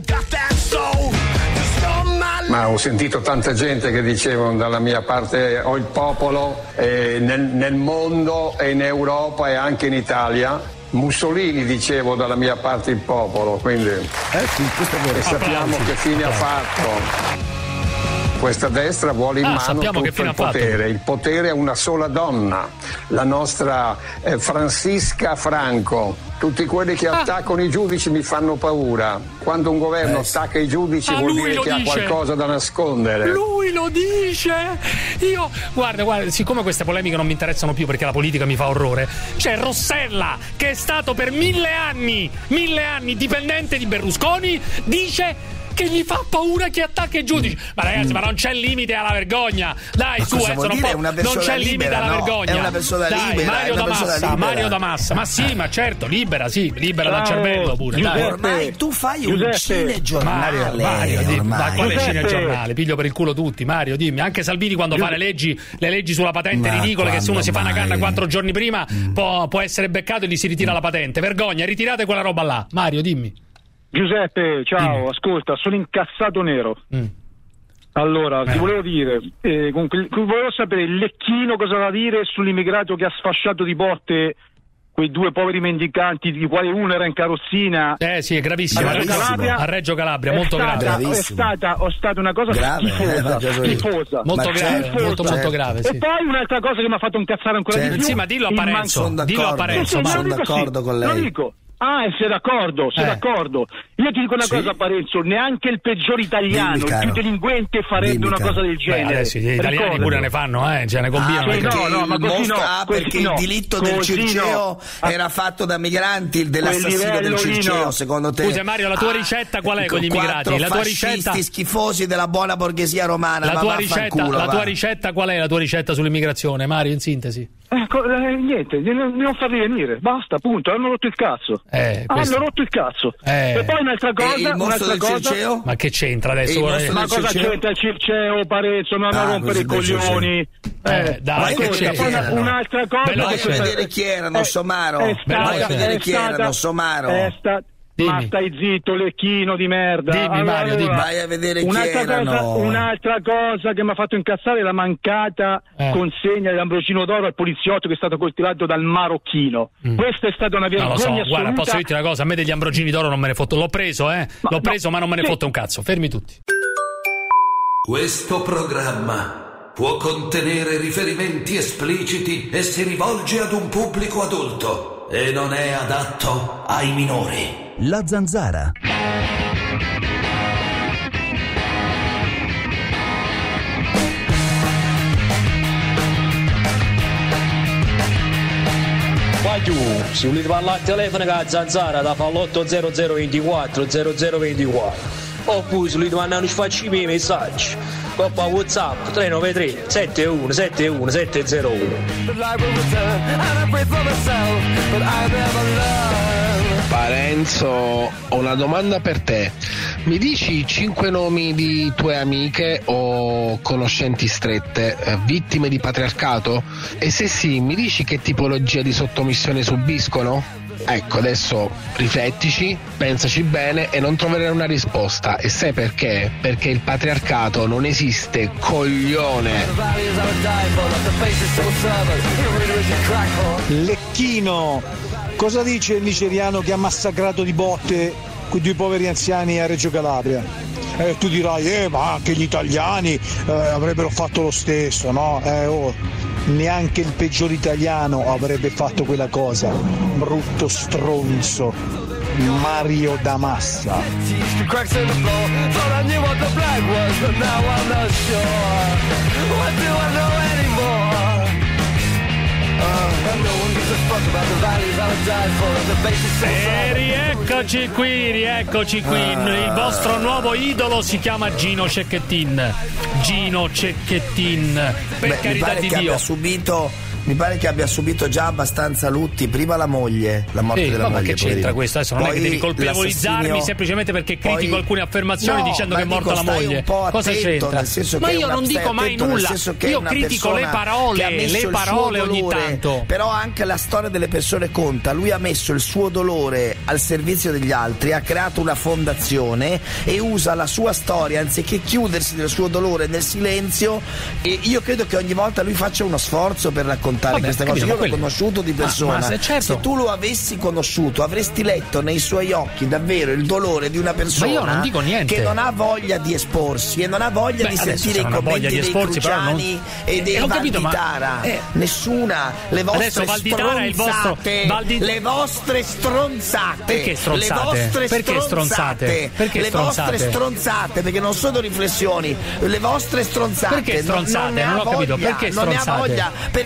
[SPEAKER 18] Ma ho sentito tanta gente che dicevano dalla mia parte ho il popolo eh, nel, nel mondo e in Europa e anche in Italia. Mussolini dicevo dalla mia parte il popolo, quindi
[SPEAKER 2] eh sì, questo è vero.
[SPEAKER 18] E sappiamo che fine ha fatto. Questa destra vuole in
[SPEAKER 4] ah,
[SPEAKER 18] mano tutto
[SPEAKER 4] che
[SPEAKER 18] il potere. Il potere è una sola donna, la nostra eh, Francisca Franco. Tutti quelli che ah. attaccano i giudici mi fanno paura. Quando un governo eh. attacca i giudici ah, vuol dire che dice. ha qualcosa da nascondere.
[SPEAKER 4] Lui lo dice. Io, guarda, guarda, siccome queste polemiche non mi interessano più perché la politica mi fa orrore, c'è Rossella che è stato per mille anni, mille anni dipendente di Berlusconi, dice perché gli fa paura chi attacca i giudici. Ma ragazzi, ma non c'è limite alla vergogna. Dai,
[SPEAKER 2] ma
[SPEAKER 4] su,
[SPEAKER 2] cosa
[SPEAKER 4] Enzo,
[SPEAKER 2] vuol
[SPEAKER 4] non,
[SPEAKER 2] dire?
[SPEAKER 4] po-
[SPEAKER 2] Una
[SPEAKER 4] non
[SPEAKER 2] persona
[SPEAKER 4] c'è
[SPEAKER 2] libera,
[SPEAKER 4] limite alla
[SPEAKER 2] no?
[SPEAKER 4] vergogna.
[SPEAKER 2] È una persona
[SPEAKER 4] Dai,
[SPEAKER 2] libera,
[SPEAKER 4] Mario
[SPEAKER 2] è una
[SPEAKER 4] da
[SPEAKER 2] persona
[SPEAKER 4] Massa,
[SPEAKER 2] libera.
[SPEAKER 4] Mario da Massa. Ma sì, ma certo, libera, sì, libera dal
[SPEAKER 3] Ciao,
[SPEAKER 4] cervello pure. Dai.
[SPEAKER 2] Ormai tu fai un
[SPEAKER 3] Giuseppe.
[SPEAKER 2] cinegiornale.
[SPEAKER 4] Mario, Mario, dimmi, ma
[SPEAKER 2] ormai.
[SPEAKER 4] quale
[SPEAKER 3] Giuseppe.
[SPEAKER 4] cinegiornale? Piglio per il culo tutti, Mario, dimmi. Anche Salvini quando fa le leggi, le leggi sulla patente
[SPEAKER 2] Ma
[SPEAKER 4] ridicole, che se uno si fa una
[SPEAKER 2] quando
[SPEAKER 4] canna
[SPEAKER 2] mai?
[SPEAKER 4] quattro giorni prima può, può essere beccato e gli si ritira la patente. Vergogna, ritirate quella roba là. Mario, dimmi.
[SPEAKER 19] Giuseppe, ciao,
[SPEAKER 4] Dimmi.
[SPEAKER 19] ascolta, sono incazzato nero.
[SPEAKER 4] Mm.
[SPEAKER 19] Allora,
[SPEAKER 4] Eh.
[SPEAKER 19] ti volevo dire, eh, con quel- volevo sapere il Lecchino cosa va a dire sull'immigrato che ha sfasciato di botte quei due poveri mendicanti, di quali uno era in carrozzina.
[SPEAKER 4] Eh sì, è gravissimo.
[SPEAKER 19] A
[SPEAKER 4] A
[SPEAKER 19] Reggio
[SPEAKER 4] Reggio
[SPEAKER 19] Calabria.
[SPEAKER 4] a Reggio Calabria,
[SPEAKER 19] È
[SPEAKER 4] molto
[SPEAKER 19] stata,
[SPEAKER 4] grave.
[SPEAKER 19] è stata, è stata una cosa
[SPEAKER 2] Grave, eh,
[SPEAKER 19] schifosa,
[SPEAKER 2] ma cosa vuoi?
[SPEAKER 19] schifosa.
[SPEAKER 4] Molto
[SPEAKER 2] Ma
[SPEAKER 4] grave,
[SPEAKER 2] certo,
[SPEAKER 4] molto
[SPEAKER 2] certo.
[SPEAKER 4] molto grave, sì.
[SPEAKER 19] E poi un'altra cosa che mi ha fatto incazzare ancora
[SPEAKER 2] Certo.
[SPEAKER 19] di più.
[SPEAKER 4] Sì, ma dillo a
[SPEAKER 19] il
[SPEAKER 4] Parenzo,
[SPEAKER 2] Sono
[SPEAKER 4] dillo a
[SPEAKER 2] d'accordo,
[SPEAKER 4] Parenzo,
[SPEAKER 19] Sì,
[SPEAKER 4] ma
[SPEAKER 19] sì,
[SPEAKER 2] sono
[SPEAKER 19] lo dico
[SPEAKER 2] d'accordo
[SPEAKER 19] sì,
[SPEAKER 2] con
[SPEAKER 19] Lo
[SPEAKER 2] lei.
[SPEAKER 19] dico. Ah, sei d'accordo, sei
[SPEAKER 4] Eh.
[SPEAKER 19] d'accordo. Io ti dico una
[SPEAKER 2] Sì.
[SPEAKER 19] cosa, Parenzo, neanche il peggior italiano,
[SPEAKER 2] Dimmi,
[SPEAKER 19] il
[SPEAKER 2] caro.
[SPEAKER 19] più delinquente farebbe
[SPEAKER 2] Dimmi,
[SPEAKER 19] una
[SPEAKER 2] caro.
[SPEAKER 19] cosa del
[SPEAKER 4] Beh,
[SPEAKER 19] genere.
[SPEAKER 4] adesso gli italiani
[SPEAKER 19] Ricordati.
[SPEAKER 4] pure ne fanno, eh, ce ne combinano.
[SPEAKER 2] Ah,
[SPEAKER 19] sì,
[SPEAKER 4] perché-
[SPEAKER 2] perché
[SPEAKER 19] no, no, ma
[SPEAKER 2] il
[SPEAKER 19] così
[SPEAKER 2] mostro-
[SPEAKER 19] no,
[SPEAKER 2] ah,
[SPEAKER 19] così
[SPEAKER 2] perché il
[SPEAKER 19] no,
[SPEAKER 2] delitto del
[SPEAKER 19] così
[SPEAKER 2] Circeo
[SPEAKER 19] no.
[SPEAKER 2] era fatto da migranti, il dell'assassino
[SPEAKER 19] Quel
[SPEAKER 2] del
[SPEAKER 19] livello lì
[SPEAKER 2] Circeo,
[SPEAKER 19] no.
[SPEAKER 2] secondo te?
[SPEAKER 4] Scusa, Mario, la tua ricetta qual è con gli immigrati?
[SPEAKER 2] Quattro
[SPEAKER 4] La tua
[SPEAKER 2] fascisti
[SPEAKER 4] ricetta-
[SPEAKER 2] schifosi della buona borghesia romana.
[SPEAKER 4] La
[SPEAKER 2] ma
[SPEAKER 4] tua, ricetta,
[SPEAKER 2] vaffanculo,
[SPEAKER 4] la
[SPEAKER 2] va.
[SPEAKER 4] tua ricetta qual è? La tua ricetta sull'immigrazione, Mario, in sintesi?
[SPEAKER 19] Ecco, eh, niente, di non, di non farli venire, basta, punto, hanno rotto il cazzo.
[SPEAKER 4] Eh, questo-
[SPEAKER 19] Hanno rotto il cazzo.
[SPEAKER 4] Eh.
[SPEAKER 19] E poi un'altra
[SPEAKER 2] E
[SPEAKER 19] cosa,
[SPEAKER 2] il mostro
[SPEAKER 19] un'altra
[SPEAKER 2] del
[SPEAKER 19] cosa.
[SPEAKER 2] Circeo?
[SPEAKER 4] Ma che c'entra
[SPEAKER 2] E
[SPEAKER 4] adesso?
[SPEAKER 2] il
[SPEAKER 4] Ora-
[SPEAKER 2] mostro
[SPEAKER 19] Ma
[SPEAKER 2] del
[SPEAKER 19] cosa
[SPEAKER 2] Circeo?
[SPEAKER 19] c'entra il Circeo, Parenzo? Non
[SPEAKER 2] Ah,
[SPEAKER 19] rompere
[SPEAKER 2] così
[SPEAKER 19] i
[SPEAKER 2] del Circeo.
[SPEAKER 19] coglioni.
[SPEAKER 4] Eh, dai,
[SPEAKER 19] ascolta,
[SPEAKER 4] che c'entra?
[SPEAKER 19] poi una- un'altra cosa.
[SPEAKER 4] Bello
[SPEAKER 2] Vai
[SPEAKER 4] che
[SPEAKER 2] a
[SPEAKER 4] c'è.
[SPEAKER 2] vedere chi erano,
[SPEAKER 19] Eh,
[SPEAKER 2] Somaro.
[SPEAKER 19] è
[SPEAKER 2] Vai a
[SPEAKER 19] stata-
[SPEAKER 2] vedere
[SPEAKER 19] è
[SPEAKER 2] chi
[SPEAKER 19] stata-
[SPEAKER 2] erano, Somaro.
[SPEAKER 19] è sta-
[SPEAKER 4] Dimmi.
[SPEAKER 19] Ma stai zitto, lecchino di merda.
[SPEAKER 4] Dimmi, Mario, dimmi.
[SPEAKER 2] Vai a vedere chi
[SPEAKER 19] un'altra
[SPEAKER 2] erano.
[SPEAKER 19] cosa, un'altra cosa che mi ha fatto incazzare è la mancata
[SPEAKER 4] Eh.
[SPEAKER 19] consegna dell'Ambrogino d'oro al poliziotto che è stato coltivato dal marocchino. Questa è stata una
[SPEAKER 4] Non
[SPEAKER 19] vergogna
[SPEAKER 4] lo so,
[SPEAKER 19] assoluta.
[SPEAKER 4] guarda, posso dirti una cosa, a me degli ambrogini d'oro non me ne fotto. L'ho preso, eh?
[SPEAKER 19] Ma-
[SPEAKER 4] L'ho preso,
[SPEAKER 19] no,
[SPEAKER 4] ma non me ne
[SPEAKER 19] sì.
[SPEAKER 4] fotte un cazzo. Fermi tutti.
[SPEAKER 1] Questo programma può contenere riferimenti espliciti e si rivolge ad un pubblico adulto e non è adatto ai minori.
[SPEAKER 12] La Zanzara.
[SPEAKER 20] Ma tu, se volete parlare al telefono con la Zanzara, da fa l'otto zero zero ventiquattro zero zero ventiquattro. Oppure se volete mandare un sfacci per i messaggi, coppa WhatsApp tre nove tre sette uno sette uno sette zero uno.
[SPEAKER 21] Parenzo, ho una domanda per te. Mi dici cinque nomi di tue amiche o conoscenti strette, eh, vittime di patriarcato? E se sì, mi dici che tipologia di sottomissione subiscono? Ecco, adesso riflettici, pensaci bene e non troverai una risposta. E sai perché? Perché il patriarcato non esiste, coglione.
[SPEAKER 22] Lecchino, cosa dice il nigeriano che ha massacrato di botte quei due poveri anziani a Reggio Calabria? Eh, tu dirai, eh, ma anche gli italiani eh, avrebbero fatto lo stesso, no? Eh, oh, neanche il peggior italiano avrebbe fatto quella cosa. Brutto stronzo. Mario da Massa.
[SPEAKER 4] E rieccoci qui, rieccoci qui. Il vostro nuovo idolo si chiama Gino Cecchettin. Gino Cecchettin. Per
[SPEAKER 2] Beh, mi
[SPEAKER 4] carità
[SPEAKER 2] pare
[SPEAKER 4] di
[SPEAKER 2] che
[SPEAKER 4] Dio.
[SPEAKER 2] abbia subito mi pare che abbia subito già abbastanza lutti. Prima la moglie, la morte
[SPEAKER 4] Sì,
[SPEAKER 2] della
[SPEAKER 4] ma
[SPEAKER 2] moglie.
[SPEAKER 4] che c'entra
[SPEAKER 2] poverino.
[SPEAKER 4] questo? Adesso non è che
[SPEAKER 2] Poi
[SPEAKER 4] devi colpevolizzarmi
[SPEAKER 2] l'assassinio-
[SPEAKER 4] semplicemente perché critico
[SPEAKER 2] Poi-
[SPEAKER 4] alcune affermazioni
[SPEAKER 2] No,
[SPEAKER 4] dicendo
[SPEAKER 2] ma
[SPEAKER 4] che è morta
[SPEAKER 2] dico,
[SPEAKER 4] la
[SPEAKER 2] stai
[SPEAKER 4] moglie.
[SPEAKER 2] un po'
[SPEAKER 4] Cosa
[SPEAKER 2] attento,
[SPEAKER 4] c'entra?
[SPEAKER 2] nel senso
[SPEAKER 4] Ma
[SPEAKER 2] che
[SPEAKER 4] io
[SPEAKER 2] una-
[SPEAKER 4] non
[SPEAKER 2] stai
[SPEAKER 4] dico mai
[SPEAKER 2] attento, nel
[SPEAKER 4] nulla.
[SPEAKER 2] senso che è
[SPEAKER 4] Io
[SPEAKER 2] una
[SPEAKER 4] critico le
[SPEAKER 2] persona che ha
[SPEAKER 4] parole,
[SPEAKER 2] messo
[SPEAKER 4] le
[SPEAKER 2] il suo
[SPEAKER 4] parole ogni
[SPEAKER 2] dolore,
[SPEAKER 4] tanto.
[SPEAKER 2] Però anche la storia delle persone conta. Lui ha messo il suo dolore al servizio degli altri, ha creato una fondazione e usa la sua storia anziché chiudersi nel suo dolore nel silenzio. E io credo che ogni volta lui faccia uno sforzo per raccontare
[SPEAKER 4] Vabbè,
[SPEAKER 2] queste
[SPEAKER 4] capito,
[SPEAKER 2] cose. Io
[SPEAKER 4] ma
[SPEAKER 2] l'ho
[SPEAKER 4] quello-
[SPEAKER 2] conosciuto di
[SPEAKER 4] Ah,
[SPEAKER 2] persona.
[SPEAKER 4] ma se- certo.
[SPEAKER 2] Se tu lo avessi conosciuto, avresti letto nei suoi occhi davvero il dolore di una persona
[SPEAKER 4] Ma io non dico niente.
[SPEAKER 2] che non ha voglia di esporsi e non ha voglia
[SPEAKER 4] Beh,
[SPEAKER 2] di
[SPEAKER 4] adesso
[SPEAKER 2] sentire
[SPEAKER 4] se
[SPEAKER 2] i
[SPEAKER 4] non ha
[SPEAKER 2] commenti
[SPEAKER 4] voglia di
[SPEAKER 2] dei
[SPEAKER 4] esporsi, però non-
[SPEAKER 2] Cruciani e
[SPEAKER 4] Eh,
[SPEAKER 2] dei
[SPEAKER 4] ho capito, ma-
[SPEAKER 2] Valditara.
[SPEAKER 4] eh.
[SPEAKER 2] Nessuna. Le vostre
[SPEAKER 4] Adesso Valditara è il vostro-
[SPEAKER 2] stronzate.
[SPEAKER 4] Valdi-
[SPEAKER 2] Le vostre stronzate.
[SPEAKER 4] Perché stronzate?
[SPEAKER 2] Le vostre
[SPEAKER 4] Perché stronzate? Perché
[SPEAKER 2] le
[SPEAKER 4] stronzate?
[SPEAKER 2] vostre stronzate, perché non sono riflessioni. Le vostre stronzate.
[SPEAKER 4] Perché stronzate?
[SPEAKER 2] ne
[SPEAKER 4] Non
[SPEAKER 2] ha
[SPEAKER 4] ho capito,
[SPEAKER 2] voglia,
[SPEAKER 4] perché
[SPEAKER 2] non ne ha
[SPEAKER 4] stronzate?
[SPEAKER 2] voglia, perché ha detto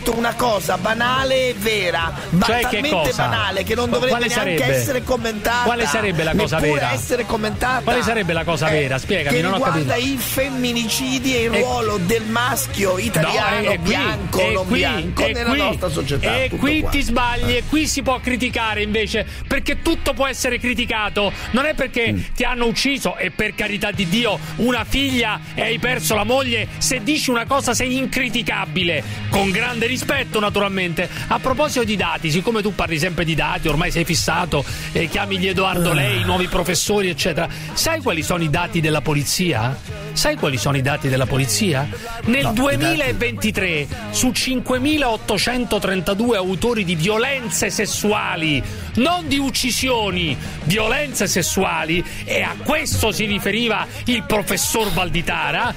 [SPEAKER 2] detto una cosa banale e vera, ba-
[SPEAKER 4] Cioè, che
[SPEAKER 2] talmente
[SPEAKER 4] cosa?
[SPEAKER 2] banale che non
[SPEAKER 4] Quale
[SPEAKER 2] dovrebbe neanche
[SPEAKER 4] sarebbe?
[SPEAKER 2] essere commentata.
[SPEAKER 4] Quale sarebbe la cosa
[SPEAKER 2] neppure
[SPEAKER 4] vera?
[SPEAKER 2] essere commentata.
[SPEAKER 4] Quale sarebbe la cosa
[SPEAKER 2] Eh,
[SPEAKER 4] vera? Spiegami,
[SPEAKER 2] che
[SPEAKER 4] non ho
[SPEAKER 2] riguarda
[SPEAKER 4] capito.
[SPEAKER 2] i femminicidi e il
[SPEAKER 4] E-
[SPEAKER 2] ruolo del maschio italiano,
[SPEAKER 4] No, e- e qui-
[SPEAKER 2] bianco,
[SPEAKER 4] e
[SPEAKER 2] non
[SPEAKER 4] qui-
[SPEAKER 2] bianco,
[SPEAKER 4] e
[SPEAKER 2] nella
[SPEAKER 4] qui-
[SPEAKER 2] nostra società.
[SPEAKER 4] E
[SPEAKER 2] tutto
[SPEAKER 4] qui
[SPEAKER 2] qua.
[SPEAKER 4] ti sbagli, e qui si può criticare invece, perché tutto può essere criticato. Non è perché
[SPEAKER 2] Mm.
[SPEAKER 4] ti hanno ucciso e per carità di Dio una figlia e hai perso la moglie, se dici una cosa sei incriticabile, con grande rispetto naturalmente. A proposito di dati, siccome tu parli sempre di dati, ormai sei fissato, eh, chiami gli Edoardo Lei, i nuovi professori eccetera, sai quali sono i dati della polizia? Sai quali sono i dati della polizia? Nel
[SPEAKER 2] No,
[SPEAKER 4] duemilaventitré su cinquemilaottocentotrentadue autori di violenze sessuali, non di uccisioni, violenze sessuali, e a questo si riferiva il professor Valditara,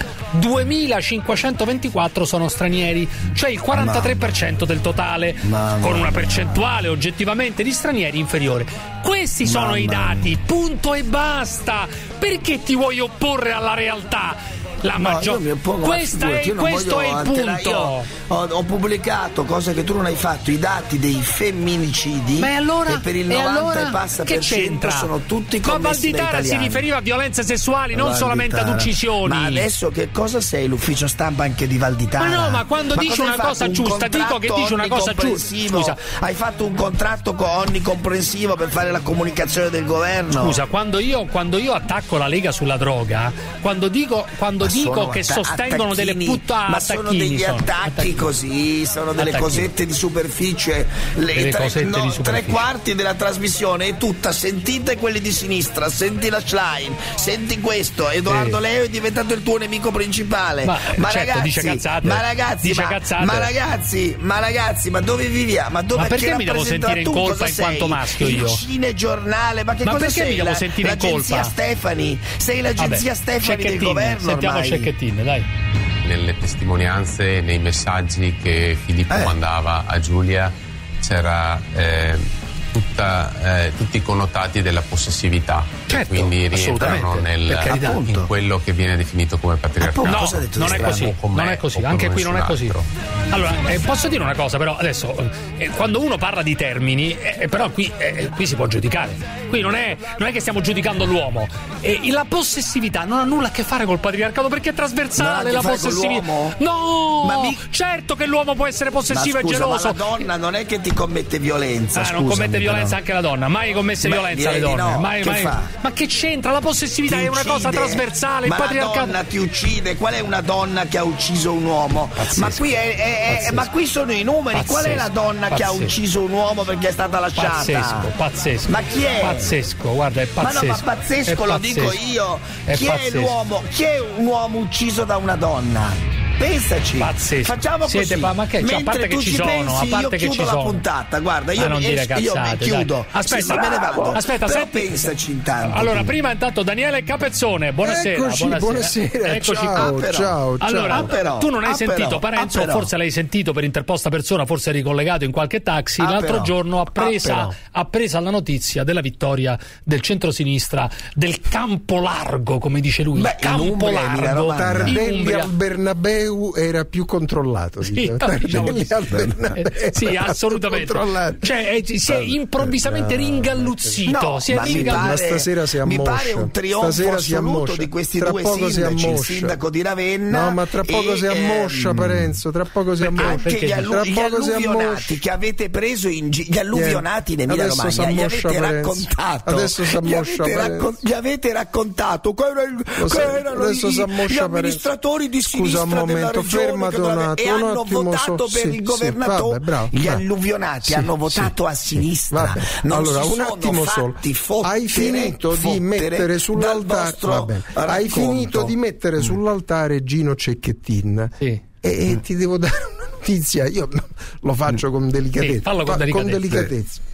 [SPEAKER 4] duemilacinquecentoventiquattro sono stranieri, cioè il quarantatré per cento del totale,
[SPEAKER 2] Mamma
[SPEAKER 4] con una
[SPEAKER 2] mia.
[SPEAKER 4] percentuale oggettivamente di stranieri inferiore. Questi sono
[SPEAKER 2] Mamma
[SPEAKER 4] i dati,
[SPEAKER 2] mia.
[SPEAKER 4] punto e basta. Perché ti vuoi opporre alla realtà? La
[SPEAKER 2] No,
[SPEAKER 4] maggior...
[SPEAKER 2] io mi oppongo, ma
[SPEAKER 4] Questa
[SPEAKER 2] figurati,
[SPEAKER 4] è,
[SPEAKER 2] io non
[SPEAKER 4] questo
[SPEAKER 2] voglio
[SPEAKER 4] è il
[SPEAKER 2] alterare-
[SPEAKER 4] punto.
[SPEAKER 2] io ho, ho pubblicato, cosa che tu non hai fatto, i dati dei femminicidi.
[SPEAKER 4] Ma e allora?
[SPEAKER 2] E per il
[SPEAKER 4] E
[SPEAKER 2] novanta
[SPEAKER 4] allora?
[SPEAKER 2] e passa
[SPEAKER 4] Che
[SPEAKER 2] per cento
[SPEAKER 4] c'entra?
[SPEAKER 2] sono tutti
[SPEAKER 4] Ma
[SPEAKER 2] commessi da
[SPEAKER 4] Valditara si
[SPEAKER 2] italiani.
[SPEAKER 4] riferiva a violenze sessuali, non
[SPEAKER 2] Valditara.
[SPEAKER 4] solamente ad uccisioni.
[SPEAKER 2] Ma adesso che cosa sei? L'ufficio stampa anche di Valditara?
[SPEAKER 4] Ma no, ma quando dici
[SPEAKER 2] cosa hai
[SPEAKER 4] una
[SPEAKER 2] fatto?
[SPEAKER 4] cosa
[SPEAKER 2] Un
[SPEAKER 4] giusta, dico che
[SPEAKER 2] contratto
[SPEAKER 4] dici una cosa giusta.
[SPEAKER 2] onnicomprensivo?
[SPEAKER 4] Scusa.
[SPEAKER 2] Hai fatto un contratto co- onnicomprensivo per fare la comunicazione del governo?
[SPEAKER 4] Scusa, quando io, quando io attacco la Lega sulla droga, quando dico, quando
[SPEAKER 2] Ma
[SPEAKER 4] dico
[SPEAKER 2] sono
[SPEAKER 4] che
[SPEAKER 2] atta-
[SPEAKER 4] sostengono delle
[SPEAKER 2] attacchini,
[SPEAKER 4] puttane,
[SPEAKER 2] ma sono
[SPEAKER 4] attacchini
[SPEAKER 2] degli
[SPEAKER 4] sono,
[SPEAKER 2] attacchi
[SPEAKER 4] attacchini.
[SPEAKER 2] così, sono delle
[SPEAKER 4] Attacchini.
[SPEAKER 2] cosette di superficie. Le
[SPEAKER 4] Delle
[SPEAKER 2] tre,
[SPEAKER 4] cosette
[SPEAKER 2] no,
[SPEAKER 4] di
[SPEAKER 2] tre
[SPEAKER 4] superficie.
[SPEAKER 2] quarti della trasmissione è tutta sentite quelli di sinistra, senti la Schlein, senti questo, Edoardo
[SPEAKER 4] Sì.
[SPEAKER 2] Leo è diventato il tuo nemico principale.
[SPEAKER 4] Ma,
[SPEAKER 2] Ma,
[SPEAKER 4] certo,
[SPEAKER 2] ragazzi,
[SPEAKER 4] dice cazzate.
[SPEAKER 2] ma ragazzi,
[SPEAKER 4] Dice
[SPEAKER 2] ma,
[SPEAKER 4] cazzate.
[SPEAKER 2] ma ragazzi, ma ragazzi, ma dove viviamo? Ma dove
[SPEAKER 4] Ma perché
[SPEAKER 2] chi
[SPEAKER 4] mi devo
[SPEAKER 2] rappresenta-
[SPEAKER 4] sentire in
[SPEAKER 2] tu
[SPEAKER 4] colpa
[SPEAKER 2] cosa
[SPEAKER 4] in quanto
[SPEAKER 2] sei?
[SPEAKER 4] maschio
[SPEAKER 2] Il
[SPEAKER 4] io?
[SPEAKER 2] cinegiornale, ma che
[SPEAKER 4] Ma
[SPEAKER 2] cosa
[SPEAKER 4] perché
[SPEAKER 2] sei?
[SPEAKER 4] mi devo
[SPEAKER 2] La-
[SPEAKER 4] sentire in
[SPEAKER 2] l'agenzia
[SPEAKER 4] colpa?
[SPEAKER 2] Stefani, sei l'agenzia
[SPEAKER 4] Vabbè,
[SPEAKER 2] Stefani del
[SPEAKER 4] Cecchettin,
[SPEAKER 2] governo
[SPEAKER 4] sentiamo
[SPEAKER 2] ormai.
[SPEAKER 4] Cecchettin, dai.
[SPEAKER 5] Nelle testimonianze, nei messaggi che Filippo
[SPEAKER 2] Eh.
[SPEAKER 5] mandava a Giulia c'era eh, tutta, eh, tutti i connotati della possessività,
[SPEAKER 4] Certo,
[SPEAKER 5] quindi rientrano
[SPEAKER 4] assolutamente,
[SPEAKER 5] nel,
[SPEAKER 4] per carità.
[SPEAKER 5] in quello che viene definito come patriarcato.
[SPEAKER 4] No,
[SPEAKER 2] cosa ha detto
[SPEAKER 4] non
[SPEAKER 2] di
[SPEAKER 4] è
[SPEAKER 2] strano?
[SPEAKER 4] così,
[SPEAKER 5] Con
[SPEAKER 4] non
[SPEAKER 5] me
[SPEAKER 4] è così,
[SPEAKER 5] o con
[SPEAKER 4] anche qui non è
[SPEAKER 5] nessun
[SPEAKER 4] così.
[SPEAKER 5] altro.
[SPEAKER 4] Allora, eh, posso dire una cosa però, adesso, eh, quando uno parla di termini, eh, però qui, eh, qui si può giudicare. Qui non è, non è che stiamo giudicando l'uomo. Eh, la possessività non ha nulla a che fare col patriarcato, perché è
[SPEAKER 2] Non ha a
[SPEAKER 4] trasversale
[SPEAKER 2] che
[SPEAKER 4] la
[SPEAKER 2] fare con
[SPEAKER 4] possessività.
[SPEAKER 2] l'uomo?
[SPEAKER 4] No!
[SPEAKER 2] Ma mi-
[SPEAKER 4] Certo che l'uomo può essere
[SPEAKER 2] Ma
[SPEAKER 4] possessivo
[SPEAKER 2] scusa,
[SPEAKER 4] e geloso.
[SPEAKER 2] ma la donna non è che ti commette violenza.
[SPEAKER 4] Ah, non
[SPEAKER 2] scusami,
[SPEAKER 4] commette violenza
[SPEAKER 2] però.
[SPEAKER 4] anche la donna, mai commesse
[SPEAKER 2] Beh,
[SPEAKER 4] violenza alle
[SPEAKER 2] direi di
[SPEAKER 4] donne.
[SPEAKER 2] no.
[SPEAKER 4] Mai,
[SPEAKER 2] Che
[SPEAKER 4] mai...
[SPEAKER 2] fa?
[SPEAKER 4] Ma che c'entra? La possessività
[SPEAKER 2] Ti
[SPEAKER 4] è una cosa
[SPEAKER 2] uccide.
[SPEAKER 4] trasversale,
[SPEAKER 2] Ma
[SPEAKER 4] il patriarcato.
[SPEAKER 2] la donna ti uccide. Qual è una donna che ha ucciso un uomo?
[SPEAKER 4] Pazzesco.
[SPEAKER 2] Ma qui, è, è- è-
[SPEAKER 4] Pazzesco.
[SPEAKER 2] ma qui sono i numeri. Qual è la
[SPEAKER 4] Pazzesco.
[SPEAKER 2] donna che ha
[SPEAKER 4] Pazzesco.
[SPEAKER 2] ucciso un uomo perché è stata lasciata?
[SPEAKER 4] Pazzesco, pazzesco.
[SPEAKER 2] Ma chi è?
[SPEAKER 4] Pazzesco, guarda, è
[SPEAKER 2] Ma
[SPEAKER 4] pazzesco.
[SPEAKER 2] no, ma pazzesco
[SPEAKER 4] È
[SPEAKER 2] lo
[SPEAKER 4] pazzesco.
[SPEAKER 2] dico io.
[SPEAKER 4] È
[SPEAKER 2] Chi
[SPEAKER 4] pazzesco.
[SPEAKER 2] è l'uomo? Chi è un uomo ucciso da una donna? Pensaci.
[SPEAKER 4] Pazzesco.
[SPEAKER 2] Facciamo
[SPEAKER 4] Siete
[SPEAKER 2] così.
[SPEAKER 4] pa- ma che- cioè, a
[SPEAKER 2] Mentre
[SPEAKER 4] parte che
[SPEAKER 2] tu
[SPEAKER 4] ci
[SPEAKER 2] ci
[SPEAKER 4] sono,
[SPEAKER 2] pensi,
[SPEAKER 4] a parte
[SPEAKER 2] io
[SPEAKER 4] che
[SPEAKER 2] chiudo
[SPEAKER 4] ci
[SPEAKER 2] la
[SPEAKER 4] sono.
[SPEAKER 2] puntata. Guarda, io
[SPEAKER 4] Ma non
[SPEAKER 2] mi
[SPEAKER 4] dire
[SPEAKER 2] esco, io mi
[SPEAKER 4] cazzate,
[SPEAKER 2] chiudo.
[SPEAKER 4] dai. Aspetta,
[SPEAKER 2] sì, sì, me ne vado.
[SPEAKER 4] aspetta,
[SPEAKER 2] Però
[SPEAKER 4] senti-
[SPEAKER 2] pensaci intanto.
[SPEAKER 4] Allora,
[SPEAKER 2] tu.
[SPEAKER 4] prima intanto Daniele Capezzone, buonasera.
[SPEAKER 8] Eccoci, buonasera,
[SPEAKER 4] Eccoci
[SPEAKER 8] ciao,
[SPEAKER 4] qua.
[SPEAKER 2] Ah, però.
[SPEAKER 8] ciao, ciao.
[SPEAKER 4] Allora,
[SPEAKER 2] Ah, però.
[SPEAKER 4] tu non hai
[SPEAKER 2] Ah,
[SPEAKER 4] sentito
[SPEAKER 2] però.
[SPEAKER 4] Parenzo,
[SPEAKER 2] Ah, però.
[SPEAKER 4] forse l'hai sentito per interposta persona, forse è ricollegato in qualche taxi.
[SPEAKER 2] Ah,
[SPEAKER 4] L'altro
[SPEAKER 2] però.
[SPEAKER 4] giorno ha
[SPEAKER 2] Ah,
[SPEAKER 4] presa,
[SPEAKER 2] però.
[SPEAKER 4] ha presa la notizia della vittoria del centrosinistra, del campo largo, come dice lui.
[SPEAKER 2] Beh,
[SPEAKER 4] il campo
[SPEAKER 2] in Umbria,
[SPEAKER 4] largo.
[SPEAKER 2] Emilia-Romagna.
[SPEAKER 4] in
[SPEAKER 8] Tardelli
[SPEAKER 4] Umbria.
[SPEAKER 8] al Bernabeu era più controllato.
[SPEAKER 4] Sì,
[SPEAKER 8] diciamo.
[SPEAKER 4] no, diciamo
[SPEAKER 8] Tardelli
[SPEAKER 4] di-
[SPEAKER 8] al Bernabeu
[SPEAKER 4] eh, sì,
[SPEAKER 8] era
[SPEAKER 4] assolutamente.
[SPEAKER 8] controllato.
[SPEAKER 4] Cioè, eh, si è improvvisamente ringalluzzito.
[SPEAKER 2] No,
[SPEAKER 4] si è
[SPEAKER 2] ma mi
[SPEAKER 4] ringalluzzito.
[SPEAKER 8] Ma
[SPEAKER 2] pare,
[SPEAKER 8] stasera si
[SPEAKER 2] mi
[SPEAKER 8] ammoscia.
[SPEAKER 2] pare un trionfo
[SPEAKER 8] Stasera si
[SPEAKER 2] assoluto
[SPEAKER 8] ammoscia.
[SPEAKER 2] di questi
[SPEAKER 8] Tra
[SPEAKER 2] due
[SPEAKER 8] poco si
[SPEAKER 2] sindaci, il
[SPEAKER 8] ammoscia.
[SPEAKER 2] sindaco di Ravenna.
[SPEAKER 8] No, ma tra poco
[SPEAKER 2] e,
[SPEAKER 8] si ammoscia,
[SPEAKER 2] ehm,
[SPEAKER 8] Parenzo. Tra poco si ammoscia.
[SPEAKER 2] Anche gli, allu-
[SPEAKER 8] Tra
[SPEAKER 2] gli
[SPEAKER 8] poco si
[SPEAKER 2] alluvionati
[SPEAKER 8] ammoscia.
[SPEAKER 2] che avete preso in gi- gli alluvionati in Emilia
[SPEAKER 8] Adesso
[SPEAKER 2] Romagna, gli
[SPEAKER 8] s'ammoscia,
[SPEAKER 2] avete
[SPEAKER 8] Parenzo.
[SPEAKER 2] raccontato.
[SPEAKER 8] Adesso
[SPEAKER 2] gli
[SPEAKER 8] s'ammoscia,
[SPEAKER 2] avete,
[SPEAKER 8] Parenzo.
[SPEAKER 2] raccon- gli avete raccontato che, era il-
[SPEAKER 8] Lo
[SPEAKER 2] che
[SPEAKER 8] sai,
[SPEAKER 2] erano
[SPEAKER 8] adesso
[SPEAKER 2] i-
[SPEAKER 8] s'ammoscia,
[SPEAKER 2] gli
[SPEAKER 8] Parenzo.
[SPEAKER 2] amministratori di
[SPEAKER 8] Scusa
[SPEAKER 2] sinistra
[SPEAKER 8] un
[SPEAKER 2] della
[SPEAKER 8] momento,
[SPEAKER 2] regione
[SPEAKER 8] fermati
[SPEAKER 2] che
[SPEAKER 8] un
[SPEAKER 2] doveva-
[SPEAKER 8] attimo,
[SPEAKER 2] e
[SPEAKER 8] un
[SPEAKER 2] hanno
[SPEAKER 8] attimo
[SPEAKER 2] votato
[SPEAKER 8] so-
[SPEAKER 2] per
[SPEAKER 8] sì,
[SPEAKER 2] il
[SPEAKER 8] sì,
[SPEAKER 2] governatore.
[SPEAKER 8] vabbè, bravo,
[SPEAKER 2] Gli
[SPEAKER 8] bravo.
[SPEAKER 2] alluvionati
[SPEAKER 8] Sì,
[SPEAKER 2] hanno
[SPEAKER 8] sì.
[SPEAKER 2] votato a sinistra.
[SPEAKER 8] Vabbè.
[SPEAKER 2] Non
[SPEAKER 8] Allora,
[SPEAKER 2] si
[SPEAKER 8] un
[SPEAKER 2] sono
[SPEAKER 8] attimo solo.
[SPEAKER 2] fatti fottere,
[SPEAKER 8] Hai finito di
[SPEAKER 2] fottere
[SPEAKER 8] mettere
[SPEAKER 2] dal
[SPEAKER 8] sull'altare.
[SPEAKER 2] vostro
[SPEAKER 8] Va bene. Hai
[SPEAKER 2] racconto.
[SPEAKER 8] finito di mettere sull'altare Gino Cecchettin.
[SPEAKER 4] Sì.
[SPEAKER 8] E, e ti devo dare una notizia. Io lo faccio con delicatezza.
[SPEAKER 4] Sì, fallo con
[SPEAKER 8] Fa-
[SPEAKER 4] delicatezza.
[SPEAKER 8] delicatezza.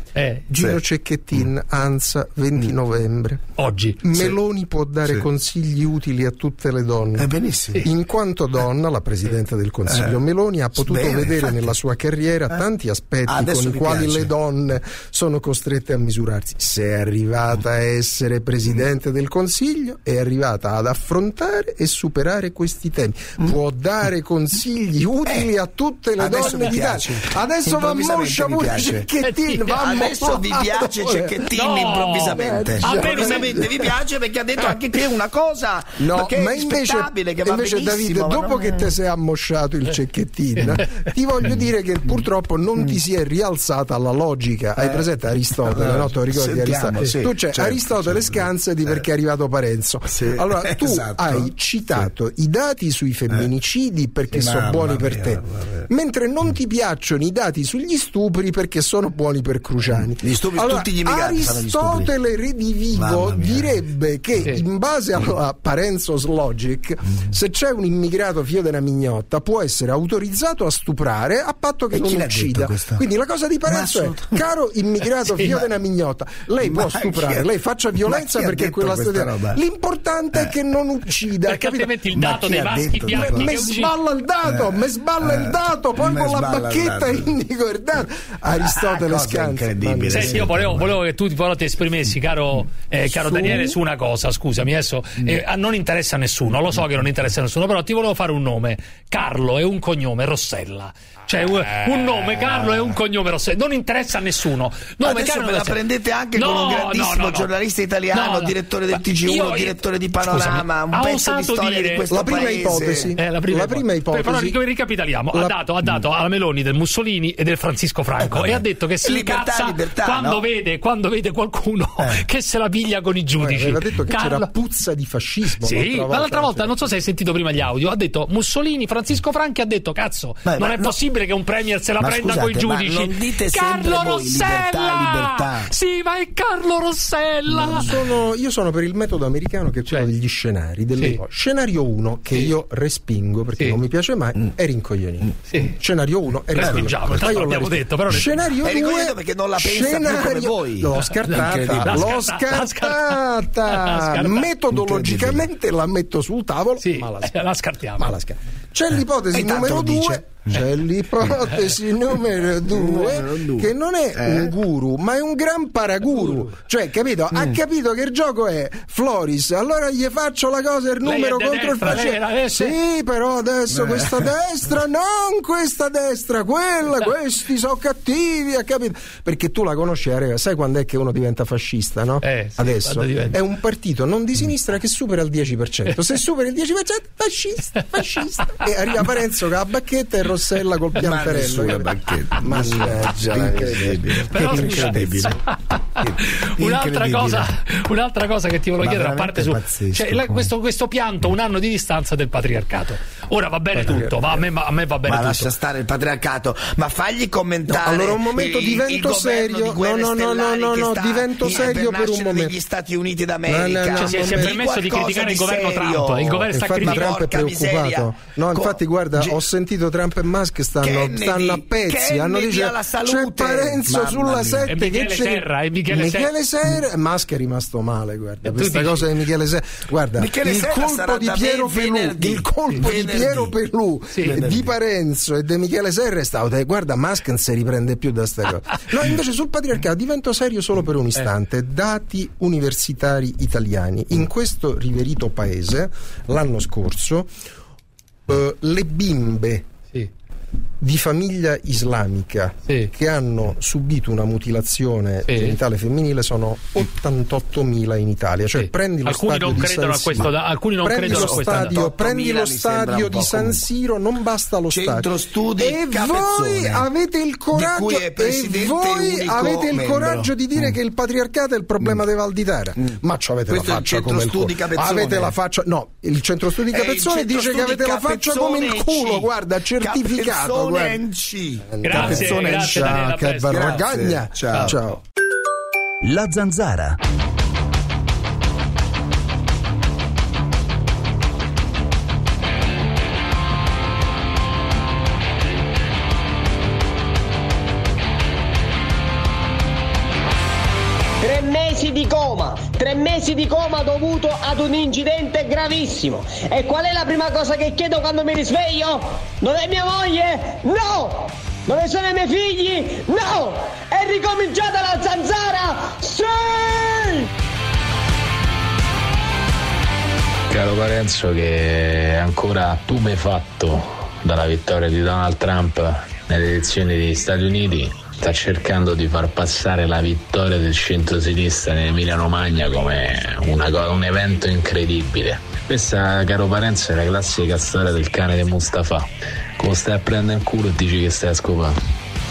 [SPEAKER 4] Eh,
[SPEAKER 8] Gino
[SPEAKER 2] sì.
[SPEAKER 8] Cecchettin, ANSA, venti novembre.
[SPEAKER 4] Oggi.
[SPEAKER 8] Meloni può dare
[SPEAKER 2] Sì.
[SPEAKER 8] consigli utili a tutte le donne.
[SPEAKER 2] Eh, benissimo.
[SPEAKER 8] In quanto donna, la Presidente del Consiglio
[SPEAKER 2] Eh.
[SPEAKER 8] Meloni ha potuto
[SPEAKER 2] Bene,
[SPEAKER 8] vedere
[SPEAKER 2] infatti.
[SPEAKER 8] nella sua carriera
[SPEAKER 2] Eh.
[SPEAKER 8] tanti aspetti
[SPEAKER 2] Adesso
[SPEAKER 8] con i
[SPEAKER 2] mi
[SPEAKER 8] quali
[SPEAKER 2] piace.
[SPEAKER 8] le donne sono costrette a misurarsi. Se è arrivata a essere Presidente del Consiglio, è arrivata ad affrontare e superare questi temi. Può dare consigli utili a tutte le
[SPEAKER 2] Adesso
[SPEAKER 8] donne
[SPEAKER 2] mi
[SPEAKER 8] d'Italia.
[SPEAKER 2] piace.
[SPEAKER 8] Adesso va
[SPEAKER 2] Improvvisamente
[SPEAKER 8] moscia
[SPEAKER 2] mi
[SPEAKER 8] pure
[SPEAKER 2] piace.
[SPEAKER 8] Cecchettin, va
[SPEAKER 2] Adesso vi
[SPEAKER 8] mollato.
[SPEAKER 2] piace Cecchettin
[SPEAKER 4] No.
[SPEAKER 2] improvvisamente.
[SPEAKER 4] A me non-
[SPEAKER 2] Improvvisamente vi piace perché ha detto anche che una cosa
[SPEAKER 8] No,
[SPEAKER 2] che
[SPEAKER 8] ma
[SPEAKER 2] è
[SPEAKER 8] invece,
[SPEAKER 2] rispettabile, che va
[SPEAKER 8] invece
[SPEAKER 2] benissimo,
[SPEAKER 8] Davide,
[SPEAKER 2] ma
[SPEAKER 8] dopo
[SPEAKER 2] non-
[SPEAKER 8] che te sei ammosciato il Cecchettin, ti voglio dire che purtroppo non ti si è rialzata la logica. Hai
[SPEAKER 2] Eh.
[SPEAKER 8] presente Aristotele, no? Tu ricordi
[SPEAKER 2] Sentiamo,
[SPEAKER 8] Aristotele?
[SPEAKER 2] sì,
[SPEAKER 8] tu c'è
[SPEAKER 2] certo,
[SPEAKER 8] Aristotele
[SPEAKER 2] certo.
[SPEAKER 8] scansati perché è arrivato Parenzo.
[SPEAKER 2] Sì,
[SPEAKER 8] Allora tu
[SPEAKER 2] esatto.
[SPEAKER 8] hai citato i dati sui femminicidi perché
[SPEAKER 2] Sì,
[SPEAKER 8] sono
[SPEAKER 2] mamma
[SPEAKER 8] buoni per
[SPEAKER 2] mia,
[SPEAKER 8] te,
[SPEAKER 2] vabbè.
[SPEAKER 8] mentre non ti piacciono i dati sugli stupri perché sono buoni per Cruciani.
[SPEAKER 2] Gli stupri,
[SPEAKER 8] Allora,
[SPEAKER 2] tutti gli immigrati fanno gli stupri.
[SPEAKER 8] Aristotele Redivivo
[SPEAKER 2] Mamma mia.
[SPEAKER 8] direbbe che
[SPEAKER 4] Sì.
[SPEAKER 8] in base alla Parenzos logic, se c'è un immigrato figlio della mignotta può essere autorizzato a stuprare a patto che
[SPEAKER 2] E chi
[SPEAKER 8] non
[SPEAKER 2] l'ha
[SPEAKER 8] uccida.
[SPEAKER 2] detto questo?
[SPEAKER 8] Quindi la cosa di Parenzo
[SPEAKER 2] Ma
[SPEAKER 8] è:
[SPEAKER 2] assolut-
[SPEAKER 8] caro immigrato
[SPEAKER 4] Sì,
[SPEAKER 8] figlio
[SPEAKER 4] ma-
[SPEAKER 8] della mignotta, lei
[SPEAKER 2] Ma
[SPEAKER 8] può
[SPEAKER 2] chi
[SPEAKER 8] stuprare,
[SPEAKER 2] ha-
[SPEAKER 8] lei faccia
[SPEAKER 2] ma
[SPEAKER 8] violenza
[SPEAKER 2] chi ha
[SPEAKER 8] perché è
[SPEAKER 2] detto
[SPEAKER 8] quella
[SPEAKER 2] questa
[SPEAKER 8] storia.
[SPEAKER 2] roba?
[SPEAKER 8] L'importante è che non uccida,
[SPEAKER 4] Perché
[SPEAKER 8] capito?
[SPEAKER 4] altrimenti il
[SPEAKER 2] Ma
[SPEAKER 4] dato
[SPEAKER 2] chi
[SPEAKER 4] dei
[SPEAKER 2] ha
[SPEAKER 4] maschi
[SPEAKER 2] detto
[SPEAKER 4] bianchi
[SPEAKER 8] Me
[SPEAKER 4] che uccidono.
[SPEAKER 8] sballa il dato,
[SPEAKER 2] Eh,
[SPEAKER 8] me sballa il
[SPEAKER 2] eh,
[SPEAKER 8] dato, poi
[SPEAKER 2] me
[SPEAKER 8] con la
[SPEAKER 2] sballa il
[SPEAKER 8] bacchetta
[SPEAKER 2] dato.
[SPEAKER 8] indico il dato. Aristotele
[SPEAKER 2] Ah, cosa
[SPEAKER 8] scansa.
[SPEAKER 2] incredibile.
[SPEAKER 4] Senti, io volevo, volevo che tu però ti esprimessi, caro, eh, caro
[SPEAKER 8] Su?
[SPEAKER 4] Daniele, su una cosa. Scusami, adesso eh, a- non interessa a nessuno, lo so che non interessa a nessuno, però ti volevo fare un nome. Carlo è un cognome, Rossella. Cioè, un- un nome Carlo e un cognome Rossella. Non interessa a nessuno. Nome
[SPEAKER 2] Adesso
[SPEAKER 4] Carlo
[SPEAKER 2] me la
[SPEAKER 4] Rossella.
[SPEAKER 2] prendete anche
[SPEAKER 4] No,
[SPEAKER 2] con un
[SPEAKER 4] no,
[SPEAKER 2] grandissimo
[SPEAKER 4] no, no.
[SPEAKER 2] giornalista italiano,
[SPEAKER 4] No, no.
[SPEAKER 2] direttore del
[SPEAKER 4] Ma
[SPEAKER 2] T G uno,
[SPEAKER 4] io-
[SPEAKER 2] direttore di
[SPEAKER 4] Scusami,
[SPEAKER 2] Panorama, un
[SPEAKER 4] ha
[SPEAKER 2] pezzo di
[SPEAKER 4] osato
[SPEAKER 2] storia
[SPEAKER 4] dire-
[SPEAKER 2] di questo
[SPEAKER 8] La prima
[SPEAKER 2] paese.
[SPEAKER 8] ipotesi.
[SPEAKER 4] Eh, la prima,
[SPEAKER 8] La prima ipotesi.
[SPEAKER 4] Però ric- ricapitoliamo. Ha,
[SPEAKER 8] La-
[SPEAKER 4] dato, ha dato alla Meloni del Mussolini e del Francisco Franco
[SPEAKER 2] Eh, vabbè.
[SPEAKER 4] e ha detto che si
[SPEAKER 2] Libertà,
[SPEAKER 4] incazza
[SPEAKER 2] libertà,
[SPEAKER 4] quando,
[SPEAKER 2] no?
[SPEAKER 4] vede, quando vede qualcuno
[SPEAKER 2] Eh.
[SPEAKER 4] che se la piglia con i giudici.
[SPEAKER 8] Aveva detto che
[SPEAKER 4] Carlo-
[SPEAKER 8] c'era puzza di fascismo.
[SPEAKER 4] Sì, ma l'altra volta,
[SPEAKER 8] cioè.
[SPEAKER 4] non so se hai sentito prima gli audio, ha detto Mussolini, Francisco Franchi ha detto cazzo,
[SPEAKER 2] Beh,
[SPEAKER 4] non
[SPEAKER 2] ma
[SPEAKER 4] è
[SPEAKER 2] no.
[SPEAKER 4] possibile che un premier se la
[SPEAKER 2] Ma
[SPEAKER 4] prenda
[SPEAKER 2] scusate,
[SPEAKER 4] coi giudici.
[SPEAKER 2] ma non dite sempre
[SPEAKER 4] Carlo
[SPEAKER 2] voi,
[SPEAKER 4] Rossella!
[SPEAKER 2] libertà, libertà.
[SPEAKER 4] Sì, ma è Carlo Rossella!
[SPEAKER 8] Sono- io sono per il metodo americano che è quello
[SPEAKER 4] Cioè,
[SPEAKER 8] degli scenari. Delle
[SPEAKER 4] sì.
[SPEAKER 8] cose. Scenario uno, che
[SPEAKER 4] Sì.
[SPEAKER 8] io respingo perché
[SPEAKER 4] Sì.
[SPEAKER 8] non mi piace mai, è rincoglionito.
[SPEAKER 4] Sì.
[SPEAKER 8] Scenario uno è
[SPEAKER 4] Respingiamo,
[SPEAKER 8] rincoglionito.
[SPEAKER 4] tanto
[SPEAKER 8] Ma io
[SPEAKER 4] l'abbiamo
[SPEAKER 8] la respingo.
[SPEAKER 4] detto, però respingiamo.
[SPEAKER 8] Scenario
[SPEAKER 2] È
[SPEAKER 8] due,
[SPEAKER 2] rincoglionito perché non la pensa più come voi.
[SPEAKER 8] L'ho scartata,
[SPEAKER 2] Incredibile.
[SPEAKER 8] l'ho
[SPEAKER 4] L'ha scartata, l'ha
[SPEAKER 8] scartata.
[SPEAKER 4] scartata.
[SPEAKER 8] Metodologicamente la metto sul tavolo,
[SPEAKER 4] Sì,
[SPEAKER 8] ma la
[SPEAKER 4] eh, la scartiamo.
[SPEAKER 8] ma la scar- C'è l'ipotesi
[SPEAKER 2] E intanto
[SPEAKER 8] numero
[SPEAKER 2] lo
[SPEAKER 8] due.
[SPEAKER 2] dice.
[SPEAKER 8] C'è l'ipotesi numero due,
[SPEAKER 2] Numero due.
[SPEAKER 8] che non è
[SPEAKER 2] Eh?
[SPEAKER 8] un guru, ma è un gran paraguru. Cioè, capito? Ha
[SPEAKER 2] Mm.
[SPEAKER 8] capito che il gioco è Floris, allora gli faccio la cosa il
[SPEAKER 4] Lei
[SPEAKER 8] numero
[SPEAKER 4] è de
[SPEAKER 8] contro
[SPEAKER 4] destra,
[SPEAKER 8] il
[SPEAKER 4] lei è la
[SPEAKER 8] fascista.
[SPEAKER 4] destra.
[SPEAKER 8] Sì, però adesso
[SPEAKER 2] Eh.
[SPEAKER 8] questa destra, non questa destra, quella, questi sono cattivi, ha capito? Perché tu la conosci, Areva, sai quando è che uno diventa fascista, no?
[SPEAKER 4] Eh, sì,
[SPEAKER 8] Adesso
[SPEAKER 4] quando diventa.
[SPEAKER 8] è un partito non di sinistra che supera il dieci per cento. Se supera il dieci per cento, fascista, fascista. E arriva Parenzo con la bacchetta e Rossella col
[SPEAKER 2] Ma
[SPEAKER 8] pianterello.
[SPEAKER 2] nessuna
[SPEAKER 8] capito?
[SPEAKER 2] bacchetta.
[SPEAKER 8] Mannaggia,
[SPEAKER 2] Incredibile.
[SPEAKER 4] Però,
[SPEAKER 2] Che
[SPEAKER 4] scusa,
[SPEAKER 2] incredibile.
[SPEAKER 4] Un'altra
[SPEAKER 2] Incredibile.
[SPEAKER 4] cosa, un'altra cosa che ti volevo
[SPEAKER 2] Ma
[SPEAKER 4] chiedere, a parte su
[SPEAKER 2] veramente pazzesco,
[SPEAKER 4] cioè, la- questo, questo pianto, un anno di distanza del patriarcato. Ora va bene tutto, va, a, me, a me va bene
[SPEAKER 2] Ma
[SPEAKER 4] tutto.
[SPEAKER 2] lascia stare il patriarcato, ma fagli commentare.
[SPEAKER 8] No, allora un momento
[SPEAKER 2] il-
[SPEAKER 8] divento
[SPEAKER 2] il governo
[SPEAKER 8] serio.
[SPEAKER 2] di guerre
[SPEAKER 8] No, no, no,
[SPEAKER 2] stellari
[SPEAKER 8] no,
[SPEAKER 2] che
[SPEAKER 8] no,
[SPEAKER 2] sta
[SPEAKER 8] divento
[SPEAKER 2] in-
[SPEAKER 8] serio per un
[SPEAKER 2] nascere
[SPEAKER 8] momento.
[SPEAKER 2] negli Stati Uniti d'America.
[SPEAKER 8] No, no, no,
[SPEAKER 4] Cioè, si è, si è
[SPEAKER 8] Di
[SPEAKER 4] permesso di
[SPEAKER 2] qualcosa
[SPEAKER 4] criticare il
[SPEAKER 2] di
[SPEAKER 4] governo
[SPEAKER 2] serio.
[SPEAKER 4] Trump. Il governo sta
[SPEAKER 8] Infatti
[SPEAKER 4] criticando.
[SPEAKER 8] Trump è
[SPEAKER 2] Porca
[SPEAKER 8] preoccupato.
[SPEAKER 2] miseria.
[SPEAKER 8] No, infatti,
[SPEAKER 2] Co-
[SPEAKER 8] guarda,
[SPEAKER 2] Ge-
[SPEAKER 8] ho sentito Trump e Musk stanno,
[SPEAKER 2] Kennedy,
[SPEAKER 8] stanno a pezzi.
[SPEAKER 2] Kennedy
[SPEAKER 8] Hanno dice
[SPEAKER 2] alla salute.
[SPEAKER 8] c'è Parenzo
[SPEAKER 2] Mamma
[SPEAKER 8] sulla
[SPEAKER 2] mia.
[SPEAKER 8] sette
[SPEAKER 4] E
[SPEAKER 8] che
[SPEAKER 4] Michele
[SPEAKER 8] c'è.
[SPEAKER 4] Serra, e Michele
[SPEAKER 8] Michele Serra. Musk è rimasto male, guarda.
[SPEAKER 4] E tu
[SPEAKER 8] Questa
[SPEAKER 4] dici-
[SPEAKER 8] cosa di Michele Serra. Guarda,
[SPEAKER 2] Michele
[SPEAKER 8] il
[SPEAKER 2] Serra sarà
[SPEAKER 8] colpo di
[SPEAKER 2] da
[SPEAKER 8] Piero
[SPEAKER 2] me
[SPEAKER 8] Pelù,
[SPEAKER 2] venerdì.
[SPEAKER 8] il colpo di
[SPEAKER 2] Venerdì.
[SPEAKER 8] Piero Pelù,
[SPEAKER 4] Sì.
[SPEAKER 8] di Parenzo e di Michele Serra è stato. eh, Guarda, Musk non si riprende più da sta cosa. No, invece sul patriarcato divento serio solo per un istante. Dati universitari italiani. In questo riverito paese, l'anno scorso, eh, le bimbe
[SPEAKER 4] Sì.
[SPEAKER 8] di famiglia islamica
[SPEAKER 4] Sì.
[SPEAKER 8] che hanno subito una mutilazione
[SPEAKER 4] Sì.
[SPEAKER 8] genitale femminile sono ottantottomila in Italia. Cioè,
[SPEAKER 4] Sì.
[SPEAKER 8] prendi lo
[SPEAKER 4] Alcuni
[SPEAKER 8] stadio
[SPEAKER 4] non
[SPEAKER 8] di
[SPEAKER 4] credono
[SPEAKER 8] San
[SPEAKER 4] a questo,
[SPEAKER 8] Siro.
[SPEAKER 4] da- alcuni non
[SPEAKER 8] prendi
[SPEAKER 4] credono
[SPEAKER 8] lo
[SPEAKER 4] a questa
[SPEAKER 8] stadio, prendi lo
[SPEAKER 2] mi sembra
[SPEAKER 8] stadio
[SPEAKER 2] un po'
[SPEAKER 8] di San
[SPEAKER 2] comunque.
[SPEAKER 8] Siro, non basta lo
[SPEAKER 2] Centro
[SPEAKER 8] stadio.
[SPEAKER 2] studi
[SPEAKER 8] E
[SPEAKER 2] Capezzone,
[SPEAKER 8] voi avete il coraggio
[SPEAKER 2] di cui è
[SPEAKER 8] e
[SPEAKER 2] presidente
[SPEAKER 8] voi
[SPEAKER 2] unico
[SPEAKER 8] avete il
[SPEAKER 2] membro.
[SPEAKER 8] coraggio di dire che il patriarcato è il problema di Val di Tara. Ma ci avete
[SPEAKER 2] Questo è
[SPEAKER 8] la
[SPEAKER 2] il
[SPEAKER 8] faccia
[SPEAKER 2] centro
[SPEAKER 8] come il
[SPEAKER 2] studi
[SPEAKER 8] culo.
[SPEAKER 2] Capezzone.
[SPEAKER 8] Avete la faccia no, il centro studi
[SPEAKER 2] È il
[SPEAKER 8] Capezzone
[SPEAKER 2] centro
[SPEAKER 8] dice che
[SPEAKER 2] studi
[SPEAKER 8] avete la faccia come il
[SPEAKER 2] Capezzone
[SPEAKER 8] culo,
[SPEAKER 2] C.
[SPEAKER 8] guarda, certificato,
[SPEAKER 2] Capezzone
[SPEAKER 8] guarda.
[SPEAKER 2] N C.
[SPEAKER 4] Grazie,
[SPEAKER 8] Capezzone
[SPEAKER 4] grazie,
[SPEAKER 8] ciao,
[SPEAKER 4] Daniela, a
[SPEAKER 8] che
[SPEAKER 4] presto.
[SPEAKER 8] barragagna.
[SPEAKER 2] Ciao.
[SPEAKER 8] Ciao.
[SPEAKER 12] La Zanzara.
[SPEAKER 9] tre mesi di coma, tre mesi di coma dovuto ad un incidente gravissimo. E qual è la prima cosa che chiedo quando mi risveglio? Non è mia moglie? No! Dove sono i miei figli? No! È ricominciata la zanzara? Sì!
[SPEAKER 10] Caro Parenzo, che ancora tu mi hai fatto dalla vittoria di Donald Trump nelle elezioni degli Stati Uniti, sta cercando di far passare la vittoria del centro-sinistra in Emilia-Romagna come una, un evento incredibile. Questa, caro Parenzo, è la classica storia del cane di Mustafa. Come stai a prendere in culo e dici che stai a scopare.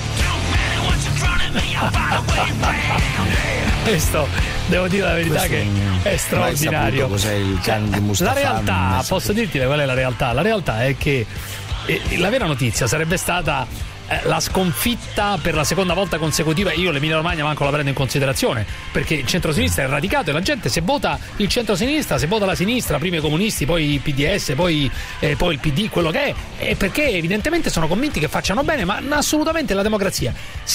[SPEAKER 4] Questo, devo dire la verità,
[SPEAKER 2] Questo
[SPEAKER 4] che è straordinario.
[SPEAKER 2] Cos'è il cane di Mustafa?
[SPEAKER 4] La realtà, posso dirti qual è la realtà? La realtà è che eh, la vera notizia sarebbe stata eh, la sconfitta per la seconda volta consecutiva. Io l'Emilia Romagna manco la prendo in considerazione, perché il centro-sinistra è radicato e la gente, se vota il centro-sinistra, se vota la sinistra, prima i comunisti, poi i P D S, poi, eh, poi il P D, quello che è, è perché evidentemente sono convinti che facciano bene, ma assolutamente la democrazia.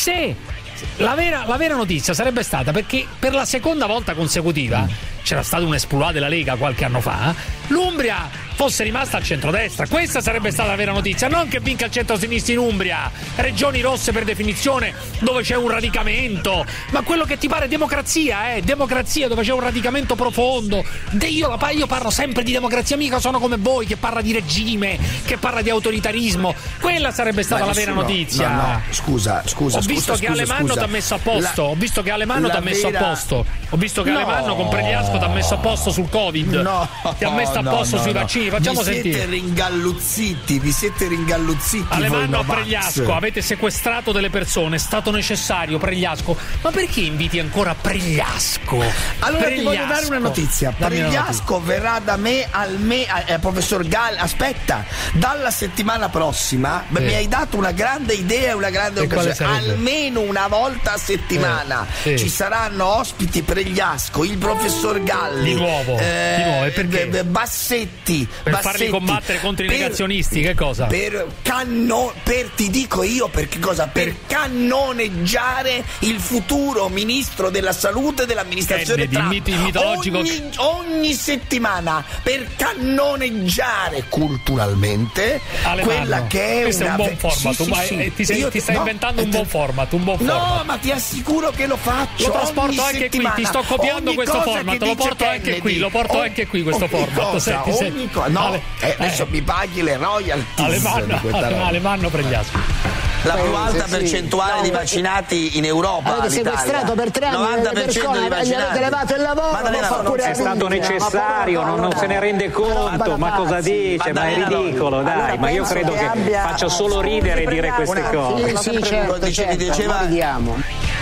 [SPEAKER 4] Se La vera, la vera notizia sarebbe stata, perché per la seconda volta consecutiva c'era stato un esploit della Lega qualche anno fa, l'Umbria fosse rimasta al centrodestra. Questa sarebbe stata la vera notizia, non che vinca il centro-sinistra in Umbria, regioni rosse per definizione, dove c'è un radicamento, ma quello che ti pare democrazia, eh, democrazia dove c'è un radicamento profondo. Io, io parlo sempre di democrazia, mica sono come voi che parla di regime, che parla di autoritarismo. Quella sarebbe stata
[SPEAKER 2] Ma
[SPEAKER 4] la vera
[SPEAKER 2] nessuno-
[SPEAKER 4] notizia.
[SPEAKER 2] no, no, scusa, scusa,
[SPEAKER 4] Ho
[SPEAKER 2] scusa,
[SPEAKER 4] visto che
[SPEAKER 2] scusa,
[SPEAKER 4] Alemanno
[SPEAKER 2] scusa.
[SPEAKER 4] ti ha messo a posto,
[SPEAKER 2] La-
[SPEAKER 4] ho visto che Alemanno ti
[SPEAKER 2] la
[SPEAKER 4] ha messo
[SPEAKER 2] vera-
[SPEAKER 4] a posto. Ho visto che
[SPEAKER 2] No.
[SPEAKER 4] Alemanno con Pregliasco ti ha messo a posto sul Covid.
[SPEAKER 2] No,
[SPEAKER 4] ti ha messo a
[SPEAKER 2] no,
[SPEAKER 4] posto
[SPEAKER 2] no,
[SPEAKER 4] sui
[SPEAKER 2] no.
[SPEAKER 4] vaccini. Facciamo
[SPEAKER 2] vi
[SPEAKER 4] sentire.
[SPEAKER 2] siete ringalluzziti, vi siete ringalluzziti. voi
[SPEAKER 4] Alemanno a
[SPEAKER 2] Novax.
[SPEAKER 4] Pregliasco, avete sequestrato delle persone, è stato necessario Pregliasco. Ma perché inviti ancora Pregliasco?
[SPEAKER 2] Allora ti voglio
[SPEAKER 4] Pregliasco.
[SPEAKER 2] dare una notizia.
[SPEAKER 4] Dammi una
[SPEAKER 2] Pregliasco verrà da me al me, eh, professor Galli. Aspetta, dalla settimana prossima
[SPEAKER 4] Sì.
[SPEAKER 2] mi hai dato una grande idea e una grande
[SPEAKER 4] E quale
[SPEAKER 2] occasione.
[SPEAKER 4] sarebbe?
[SPEAKER 2] Almeno una volta a settimana
[SPEAKER 4] Eh, sì.
[SPEAKER 2] ci saranno ospiti Pregliasco, il professor Galli.
[SPEAKER 4] Di nuovo,
[SPEAKER 2] eh,
[SPEAKER 4] di nuovo, e perché?
[SPEAKER 2] b- Bassetti.
[SPEAKER 4] Per
[SPEAKER 2] Bassetti,
[SPEAKER 4] farli combattere contro i
[SPEAKER 2] per-
[SPEAKER 4] negazionisti, che cosa?
[SPEAKER 2] Per canno, per ti dico io per che cosa? Per cannoneggiare il futuro ministro della salute dell'amministrazione
[SPEAKER 4] Kennedy, il
[SPEAKER 2] Trump.
[SPEAKER 4] mito- il mitologico-
[SPEAKER 2] ogni, ogni settimana per cannoneggiare culturalmente
[SPEAKER 4] Alemanno,
[SPEAKER 2] quella che è
[SPEAKER 4] questo
[SPEAKER 2] una
[SPEAKER 4] è un buon
[SPEAKER 2] ve-
[SPEAKER 4] format.
[SPEAKER 2] sì,
[SPEAKER 4] tu vai-
[SPEAKER 2] sì,
[SPEAKER 4] eh, ti, sei-
[SPEAKER 2] Io
[SPEAKER 4] ti stai
[SPEAKER 2] no,
[SPEAKER 4] inventando un
[SPEAKER 2] eh,
[SPEAKER 4] buon format, un buon
[SPEAKER 2] No,
[SPEAKER 4] format.
[SPEAKER 2] ma ti assicuro che lo faccio.
[SPEAKER 4] Lo trasporto
[SPEAKER 2] ogni
[SPEAKER 4] anche
[SPEAKER 2] settimana.
[SPEAKER 4] qui, ti sto copiando
[SPEAKER 2] Ogni
[SPEAKER 4] questo
[SPEAKER 2] cosa
[SPEAKER 4] format,
[SPEAKER 2] che
[SPEAKER 4] lo
[SPEAKER 2] dice
[SPEAKER 4] porto anche
[SPEAKER 2] Kennedy.
[SPEAKER 4] qui, lo porto
[SPEAKER 2] O-
[SPEAKER 4] anche qui questo
[SPEAKER 2] ogni
[SPEAKER 4] format.
[SPEAKER 2] cosa,
[SPEAKER 4] Senti,
[SPEAKER 2] ogni
[SPEAKER 4] senti.
[SPEAKER 2] co- no,
[SPEAKER 4] Ale-
[SPEAKER 2] eh, adesso
[SPEAKER 4] eh.
[SPEAKER 2] mi paghi le royalties
[SPEAKER 4] Alemanno,
[SPEAKER 2] di questa roba.
[SPEAKER 4] Alemanno Pregliasco.
[SPEAKER 2] La più alta
[SPEAKER 9] sì.
[SPEAKER 2] percentuale
[SPEAKER 9] No,
[SPEAKER 2] di
[SPEAKER 9] perché-
[SPEAKER 2] vaccinati in Europa.
[SPEAKER 9] Avete
[SPEAKER 2] l'Italia.
[SPEAKER 9] sequestrato per tre anni
[SPEAKER 2] novanta
[SPEAKER 9] le
[SPEAKER 2] per cento
[SPEAKER 9] persone,
[SPEAKER 2] di
[SPEAKER 9] gli
[SPEAKER 2] vaccinati.
[SPEAKER 9] avete levato il lavoro,
[SPEAKER 2] Maddalena,
[SPEAKER 9] ma fa
[SPEAKER 2] non-
[SPEAKER 9] pure
[SPEAKER 2] è
[SPEAKER 9] la
[SPEAKER 2] stato
[SPEAKER 9] minchia.
[SPEAKER 23] necessario,
[SPEAKER 9] Ma
[SPEAKER 23] non, non se ne rende conto, ma cosa dice? Ma è ridicolo, dai, ma io credo che faccia solo ridere dire queste cose.
[SPEAKER 9] Sì, sì, certo,
[SPEAKER 2] Dice-
[SPEAKER 9] certo,
[SPEAKER 2] diceva-
[SPEAKER 9] ma vediamo.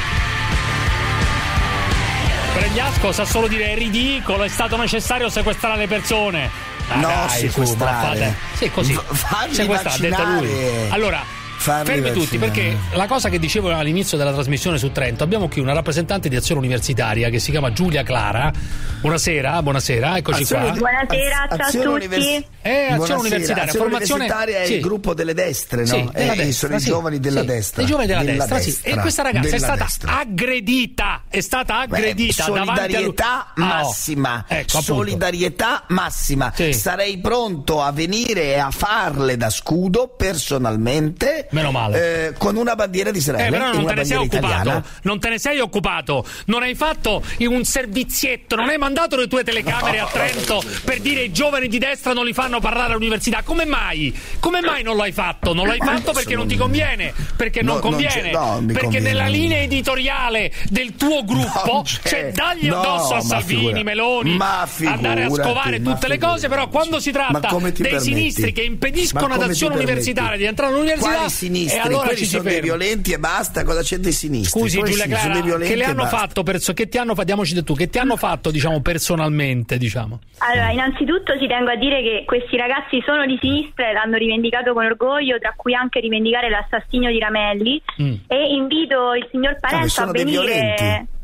[SPEAKER 4] Pregliasco sa solo dire è ridicolo, è stato necessario sequestrare le persone. Ah,
[SPEAKER 2] No,
[SPEAKER 4] dai, su, ma
[SPEAKER 2] sequestrare.
[SPEAKER 4] fate- Sì, così.
[SPEAKER 2] F- farli
[SPEAKER 4] Sequestrare, ha detto lui.
[SPEAKER 2] vaccinare.
[SPEAKER 4] Allora,
[SPEAKER 2] Farli
[SPEAKER 4] fermi tutti,
[SPEAKER 2] vaccinare.
[SPEAKER 4] perché la cosa che dicevo all'inizio della trasmissione su Trento, abbiamo qui una rappresentante di Azione Universitaria che si chiama Giulia Clara. Buonasera, buonasera, eccoci
[SPEAKER 2] Azione-
[SPEAKER 4] qua.
[SPEAKER 24] Buonasera, ciao a
[SPEAKER 2] Azione
[SPEAKER 24] tutti.
[SPEAKER 2] Univers-
[SPEAKER 4] Eh, Azione
[SPEAKER 2] Buonasera.
[SPEAKER 4] Universitaria,
[SPEAKER 2] Azione
[SPEAKER 4] formazione-
[SPEAKER 2] Universitaria è
[SPEAKER 4] sì.
[SPEAKER 2] il gruppo delle destre, no?
[SPEAKER 4] Sì,
[SPEAKER 2] Eh,
[SPEAKER 4] della destra,
[SPEAKER 2] sono i
[SPEAKER 4] sì.
[SPEAKER 2] giovani della
[SPEAKER 4] Sì,
[SPEAKER 2] destra.
[SPEAKER 4] i giovani della, destra, sì.
[SPEAKER 2] destra,
[SPEAKER 4] E questa ragazza è
[SPEAKER 2] della
[SPEAKER 4] stata
[SPEAKER 2] destra.
[SPEAKER 4] aggredita, è stata
[SPEAKER 2] Beh,
[SPEAKER 4] aggredita davanti a
[SPEAKER 2] solidarietà
[SPEAKER 4] lui. Ah, oh.
[SPEAKER 2] massima,
[SPEAKER 4] Ecco, appunto.
[SPEAKER 2] solidarietà massima.
[SPEAKER 4] Sì.
[SPEAKER 2] Sarei pronto a venire e a farle da scudo personalmente.
[SPEAKER 4] Meno male.
[SPEAKER 2] eh, con una bandiera di Israele
[SPEAKER 4] Eh, però
[SPEAKER 2] e
[SPEAKER 4] non
[SPEAKER 2] una
[SPEAKER 4] te ne sei
[SPEAKER 2] bandiera
[SPEAKER 4] occupato,
[SPEAKER 2] italiana.
[SPEAKER 4] non te ne sei occupato, non hai fatto un servizietto, non hai mandato le tue telecamere a Trento per dire i giovani di destra non li fanno parlare all'università. Come mai? Come mai non l'hai fatto? Non l'hai fatto perché non ti conviene, perché non
[SPEAKER 2] No, non
[SPEAKER 4] conviene,
[SPEAKER 2] c'è- no, mi
[SPEAKER 4] perché
[SPEAKER 2] conviene.
[SPEAKER 4] nella linea editoriale del tuo gruppo
[SPEAKER 2] Non c'è.
[SPEAKER 4] c'è dagli
[SPEAKER 2] No,
[SPEAKER 4] addosso a
[SPEAKER 2] ma
[SPEAKER 4] Salvini,
[SPEAKER 2] figura-
[SPEAKER 4] Meloni,
[SPEAKER 2] ma
[SPEAKER 4] andare a
[SPEAKER 2] figurati,
[SPEAKER 4] scovare
[SPEAKER 2] ma
[SPEAKER 4] tutte le cose, però quando si
[SPEAKER 2] Ma
[SPEAKER 4] tratta
[SPEAKER 2] come ti
[SPEAKER 4] dei
[SPEAKER 2] permetti?
[SPEAKER 4] sinistri che impediscono
[SPEAKER 2] Ma
[SPEAKER 4] ad
[SPEAKER 2] come
[SPEAKER 4] Azione
[SPEAKER 2] ti permetti?
[SPEAKER 4] Universitaria di entrare all'università,
[SPEAKER 2] Quali sinistri?
[SPEAKER 4] e allora
[SPEAKER 2] Quelli
[SPEAKER 4] ci si
[SPEAKER 2] sono dei
[SPEAKER 4] ferma.
[SPEAKER 2] violenti e basta. Cosa c'è dei sinistri?
[SPEAKER 4] Scusi
[SPEAKER 2] Quelli
[SPEAKER 4] Giulia
[SPEAKER 2] sì, sono
[SPEAKER 4] Clara,
[SPEAKER 2] dei violenti
[SPEAKER 4] che le
[SPEAKER 2] e
[SPEAKER 4] hanno
[SPEAKER 2] basta.
[SPEAKER 4] fatto perso- che ti hanno fatto, diamoci tu, che ti hanno fatto, diciamo, personalmente, diciamo.
[SPEAKER 24] Allora, innanzitutto ci tengo a dire che questi ragazzi sono di sinistra e l'hanno rivendicato con orgoglio, tra cui anche rivendicare l'assassinio di Ramelli.
[SPEAKER 4] Mm.
[SPEAKER 24] E invito il signor
[SPEAKER 2] Ah,
[SPEAKER 24] Parenzo
[SPEAKER 2] sono
[SPEAKER 24] a
[SPEAKER 2] dei
[SPEAKER 24] venire
[SPEAKER 2] violenti.
[SPEAKER 4] Eh.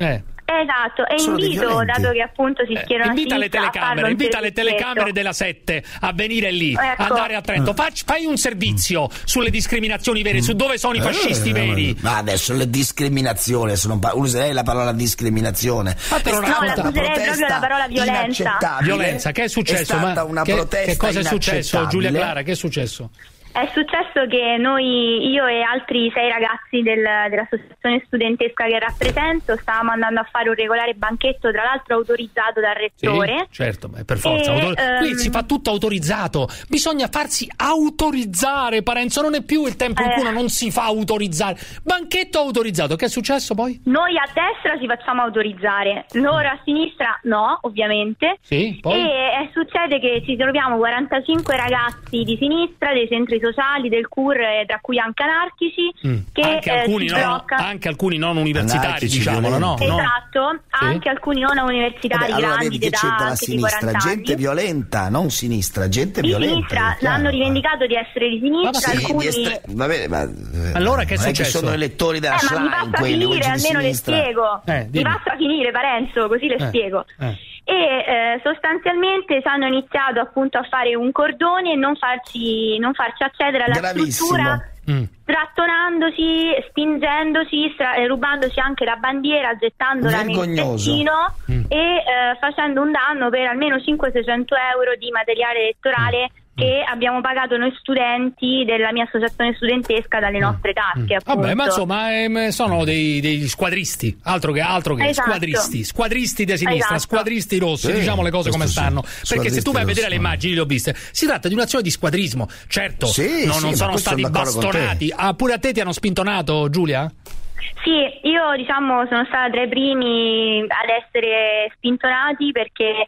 [SPEAKER 24] Esatto, e
[SPEAKER 2] Sono dei
[SPEAKER 24] invito,
[SPEAKER 2] violenti.
[SPEAKER 24] dato che appunto si schierano
[SPEAKER 4] Eh, invita
[SPEAKER 24] a
[SPEAKER 4] le
[SPEAKER 24] sinistra, a farlo
[SPEAKER 4] telecamere,
[SPEAKER 24] un
[SPEAKER 4] invita le
[SPEAKER 24] servizietto.
[SPEAKER 4] telecamere della sette a venire lì,
[SPEAKER 24] Ecco.
[SPEAKER 4] andare a Trento. Fac- fai un servizio sulle discriminazioni vere, su dove sono i fascisti
[SPEAKER 2] Eh,
[SPEAKER 4] veri.
[SPEAKER 2] Ma adesso le discriminazioni, se non pa- userei la parola discriminazione.
[SPEAKER 4] però
[SPEAKER 2] È
[SPEAKER 4] una-
[SPEAKER 2] stata
[SPEAKER 4] no, la
[SPEAKER 2] una
[SPEAKER 24] userei proprio la parola violenza.
[SPEAKER 2] inaccettabile.
[SPEAKER 4] Violenza, che è successo?
[SPEAKER 2] È stata
[SPEAKER 4] Ma
[SPEAKER 2] una
[SPEAKER 4] che,
[SPEAKER 2] protesta
[SPEAKER 4] che cosa è successo,
[SPEAKER 2] inaccettabile.
[SPEAKER 4] Giulia Clara? Che è successo?
[SPEAKER 24] È successo che noi, io e altri sei ragazzi del, dell'associazione studentesca che rappresento, stavamo andando a fare un regolare banchetto, tra l'altro autorizzato dal rettore.
[SPEAKER 4] Sì, certo, beh, per forza.
[SPEAKER 24] E,
[SPEAKER 4] Autor-
[SPEAKER 24] ehm,
[SPEAKER 4] Qui si fa tutto autorizzato. Bisogna farsi autorizzare, Parenzo. Non è più il tempo in cui
[SPEAKER 24] Eh.
[SPEAKER 4] uno non si fa autorizzare. Banchetto autorizzato. Che è successo poi?
[SPEAKER 24] Noi a destra ci facciamo autorizzare, loro a sinistra no, ovviamente.
[SPEAKER 4] Sì, poi?
[SPEAKER 24] E eh, succede che ci troviamo quarantacinque ragazzi di sinistra, dei centri sociali, del C U R, eh, tra cui anche anarchici,
[SPEAKER 4] Mm.
[SPEAKER 24] che
[SPEAKER 4] anche,
[SPEAKER 24] eh,
[SPEAKER 4] alcuni
[SPEAKER 24] si
[SPEAKER 4] non,
[SPEAKER 24] bloccano.
[SPEAKER 4] anche alcuni non universitari,
[SPEAKER 2] Anarchici,
[SPEAKER 4] diciamolo, no? no?
[SPEAKER 24] Esatto, anche alcuni non universitari,
[SPEAKER 2] Vabbè, allora
[SPEAKER 24] grandi
[SPEAKER 2] vedi che
[SPEAKER 24] d'età,
[SPEAKER 2] c'entra la
[SPEAKER 24] anche di
[SPEAKER 2] sinistra,
[SPEAKER 24] quaranta
[SPEAKER 2] gente
[SPEAKER 24] anni.
[SPEAKER 2] violenta, non sinistra, gente
[SPEAKER 24] Di
[SPEAKER 2] violenta.
[SPEAKER 24] sinistra,
[SPEAKER 2] è chiaro.
[SPEAKER 24] l'hanno rivendicato di essere di sinistra,
[SPEAKER 2] Sì, di
[SPEAKER 24] alcuni...
[SPEAKER 2] estre- va bene, ma eh,
[SPEAKER 4] Allora che è
[SPEAKER 2] non è che
[SPEAKER 4] successo?
[SPEAKER 2] sono elettori della
[SPEAKER 24] Eh, ma mi
[SPEAKER 2] Schlein
[SPEAKER 24] basta
[SPEAKER 2] quelli,
[SPEAKER 24] finire,
[SPEAKER 2] quelli di
[SPEAKER 24] almeno le
[SPEAKER 2] sinistra.
[SPEAKER 24] spiego.
[SPEAKER 4] Eh,
[SPEAKER 24] mi
[SPEAKER 4] dimmi.
[SPEAKER 24] basta finire, Parenzo, così le
[SPEAKER 4] Eh,
[SPEAKER 24] spiego.
[SPEAKER 4] eh.
[SPEAKER 24] E eh, sostanzialmente ci hanno iniziato appunto a fare un cordone e non farci, non farci accedere alla
[SPEAKER 2] Gravissimo.
[SPEAKER 24] struttura,
[SPEAKER 4] Mm.
[SPEAKER 24] strattonandosi, spingendosi, stra- eh, rubandoci anche la bandiera, gettandola nel
[SPEAKER 2] Vergognoso.
[SPEAKER 24] cestino
[SPEAKER 4] Mm.
[SPEAKER 24] e eh, facendo un danno per almeno cinquecento-seicento euro di materiale elettorale che abbiamo pagato noi studenti della mia associazione studentesca dalle nostre tasche. Appunto.
[SPEAKER 4] Vabbè, ma insomma ehm, sono dei, degli squadristi, altro che, altro che
[SPEAKER 24] Esatto.
[SPEAKER 4] squadristi, squadristi di sinistra,
[SPEAKER 24] Esatto.
[SPEAKER 4] squadristi rossi,
[SPEAKER 2] Sì,
[SPEAKER 4] diciamo le cose come
[SPEAKER 2] questo sì.
[SPEAKER 4] stanno. Perché se
[SPEAKER 2] Squadristi
[SPEAKER 4] tu vai a vedere
[SPEAKER 2] rossi.
[SPEAKER 4] le immagini, le ho viste, si tratta di un'azione di squadrismo. Certo,
[SPEAKER 2] Sì,
[SPEAKER 4] no,
[SPEAKER 2] sì,
[SPEAKER 4] non
[SPEAKER 2] ma
[SPEAKER 4] sono
[SPEAKER 2] questo
[SPEAKER 4] stati
[SPEAKER 2] sono d'accordo con te.
[SPEAKER 4] bastonati. Ah, pure a te ti hanno spintonato, Giulia?
[SPEAKER 24] Sì, io diciamo sono stata tra i primi ad essere spintonati perché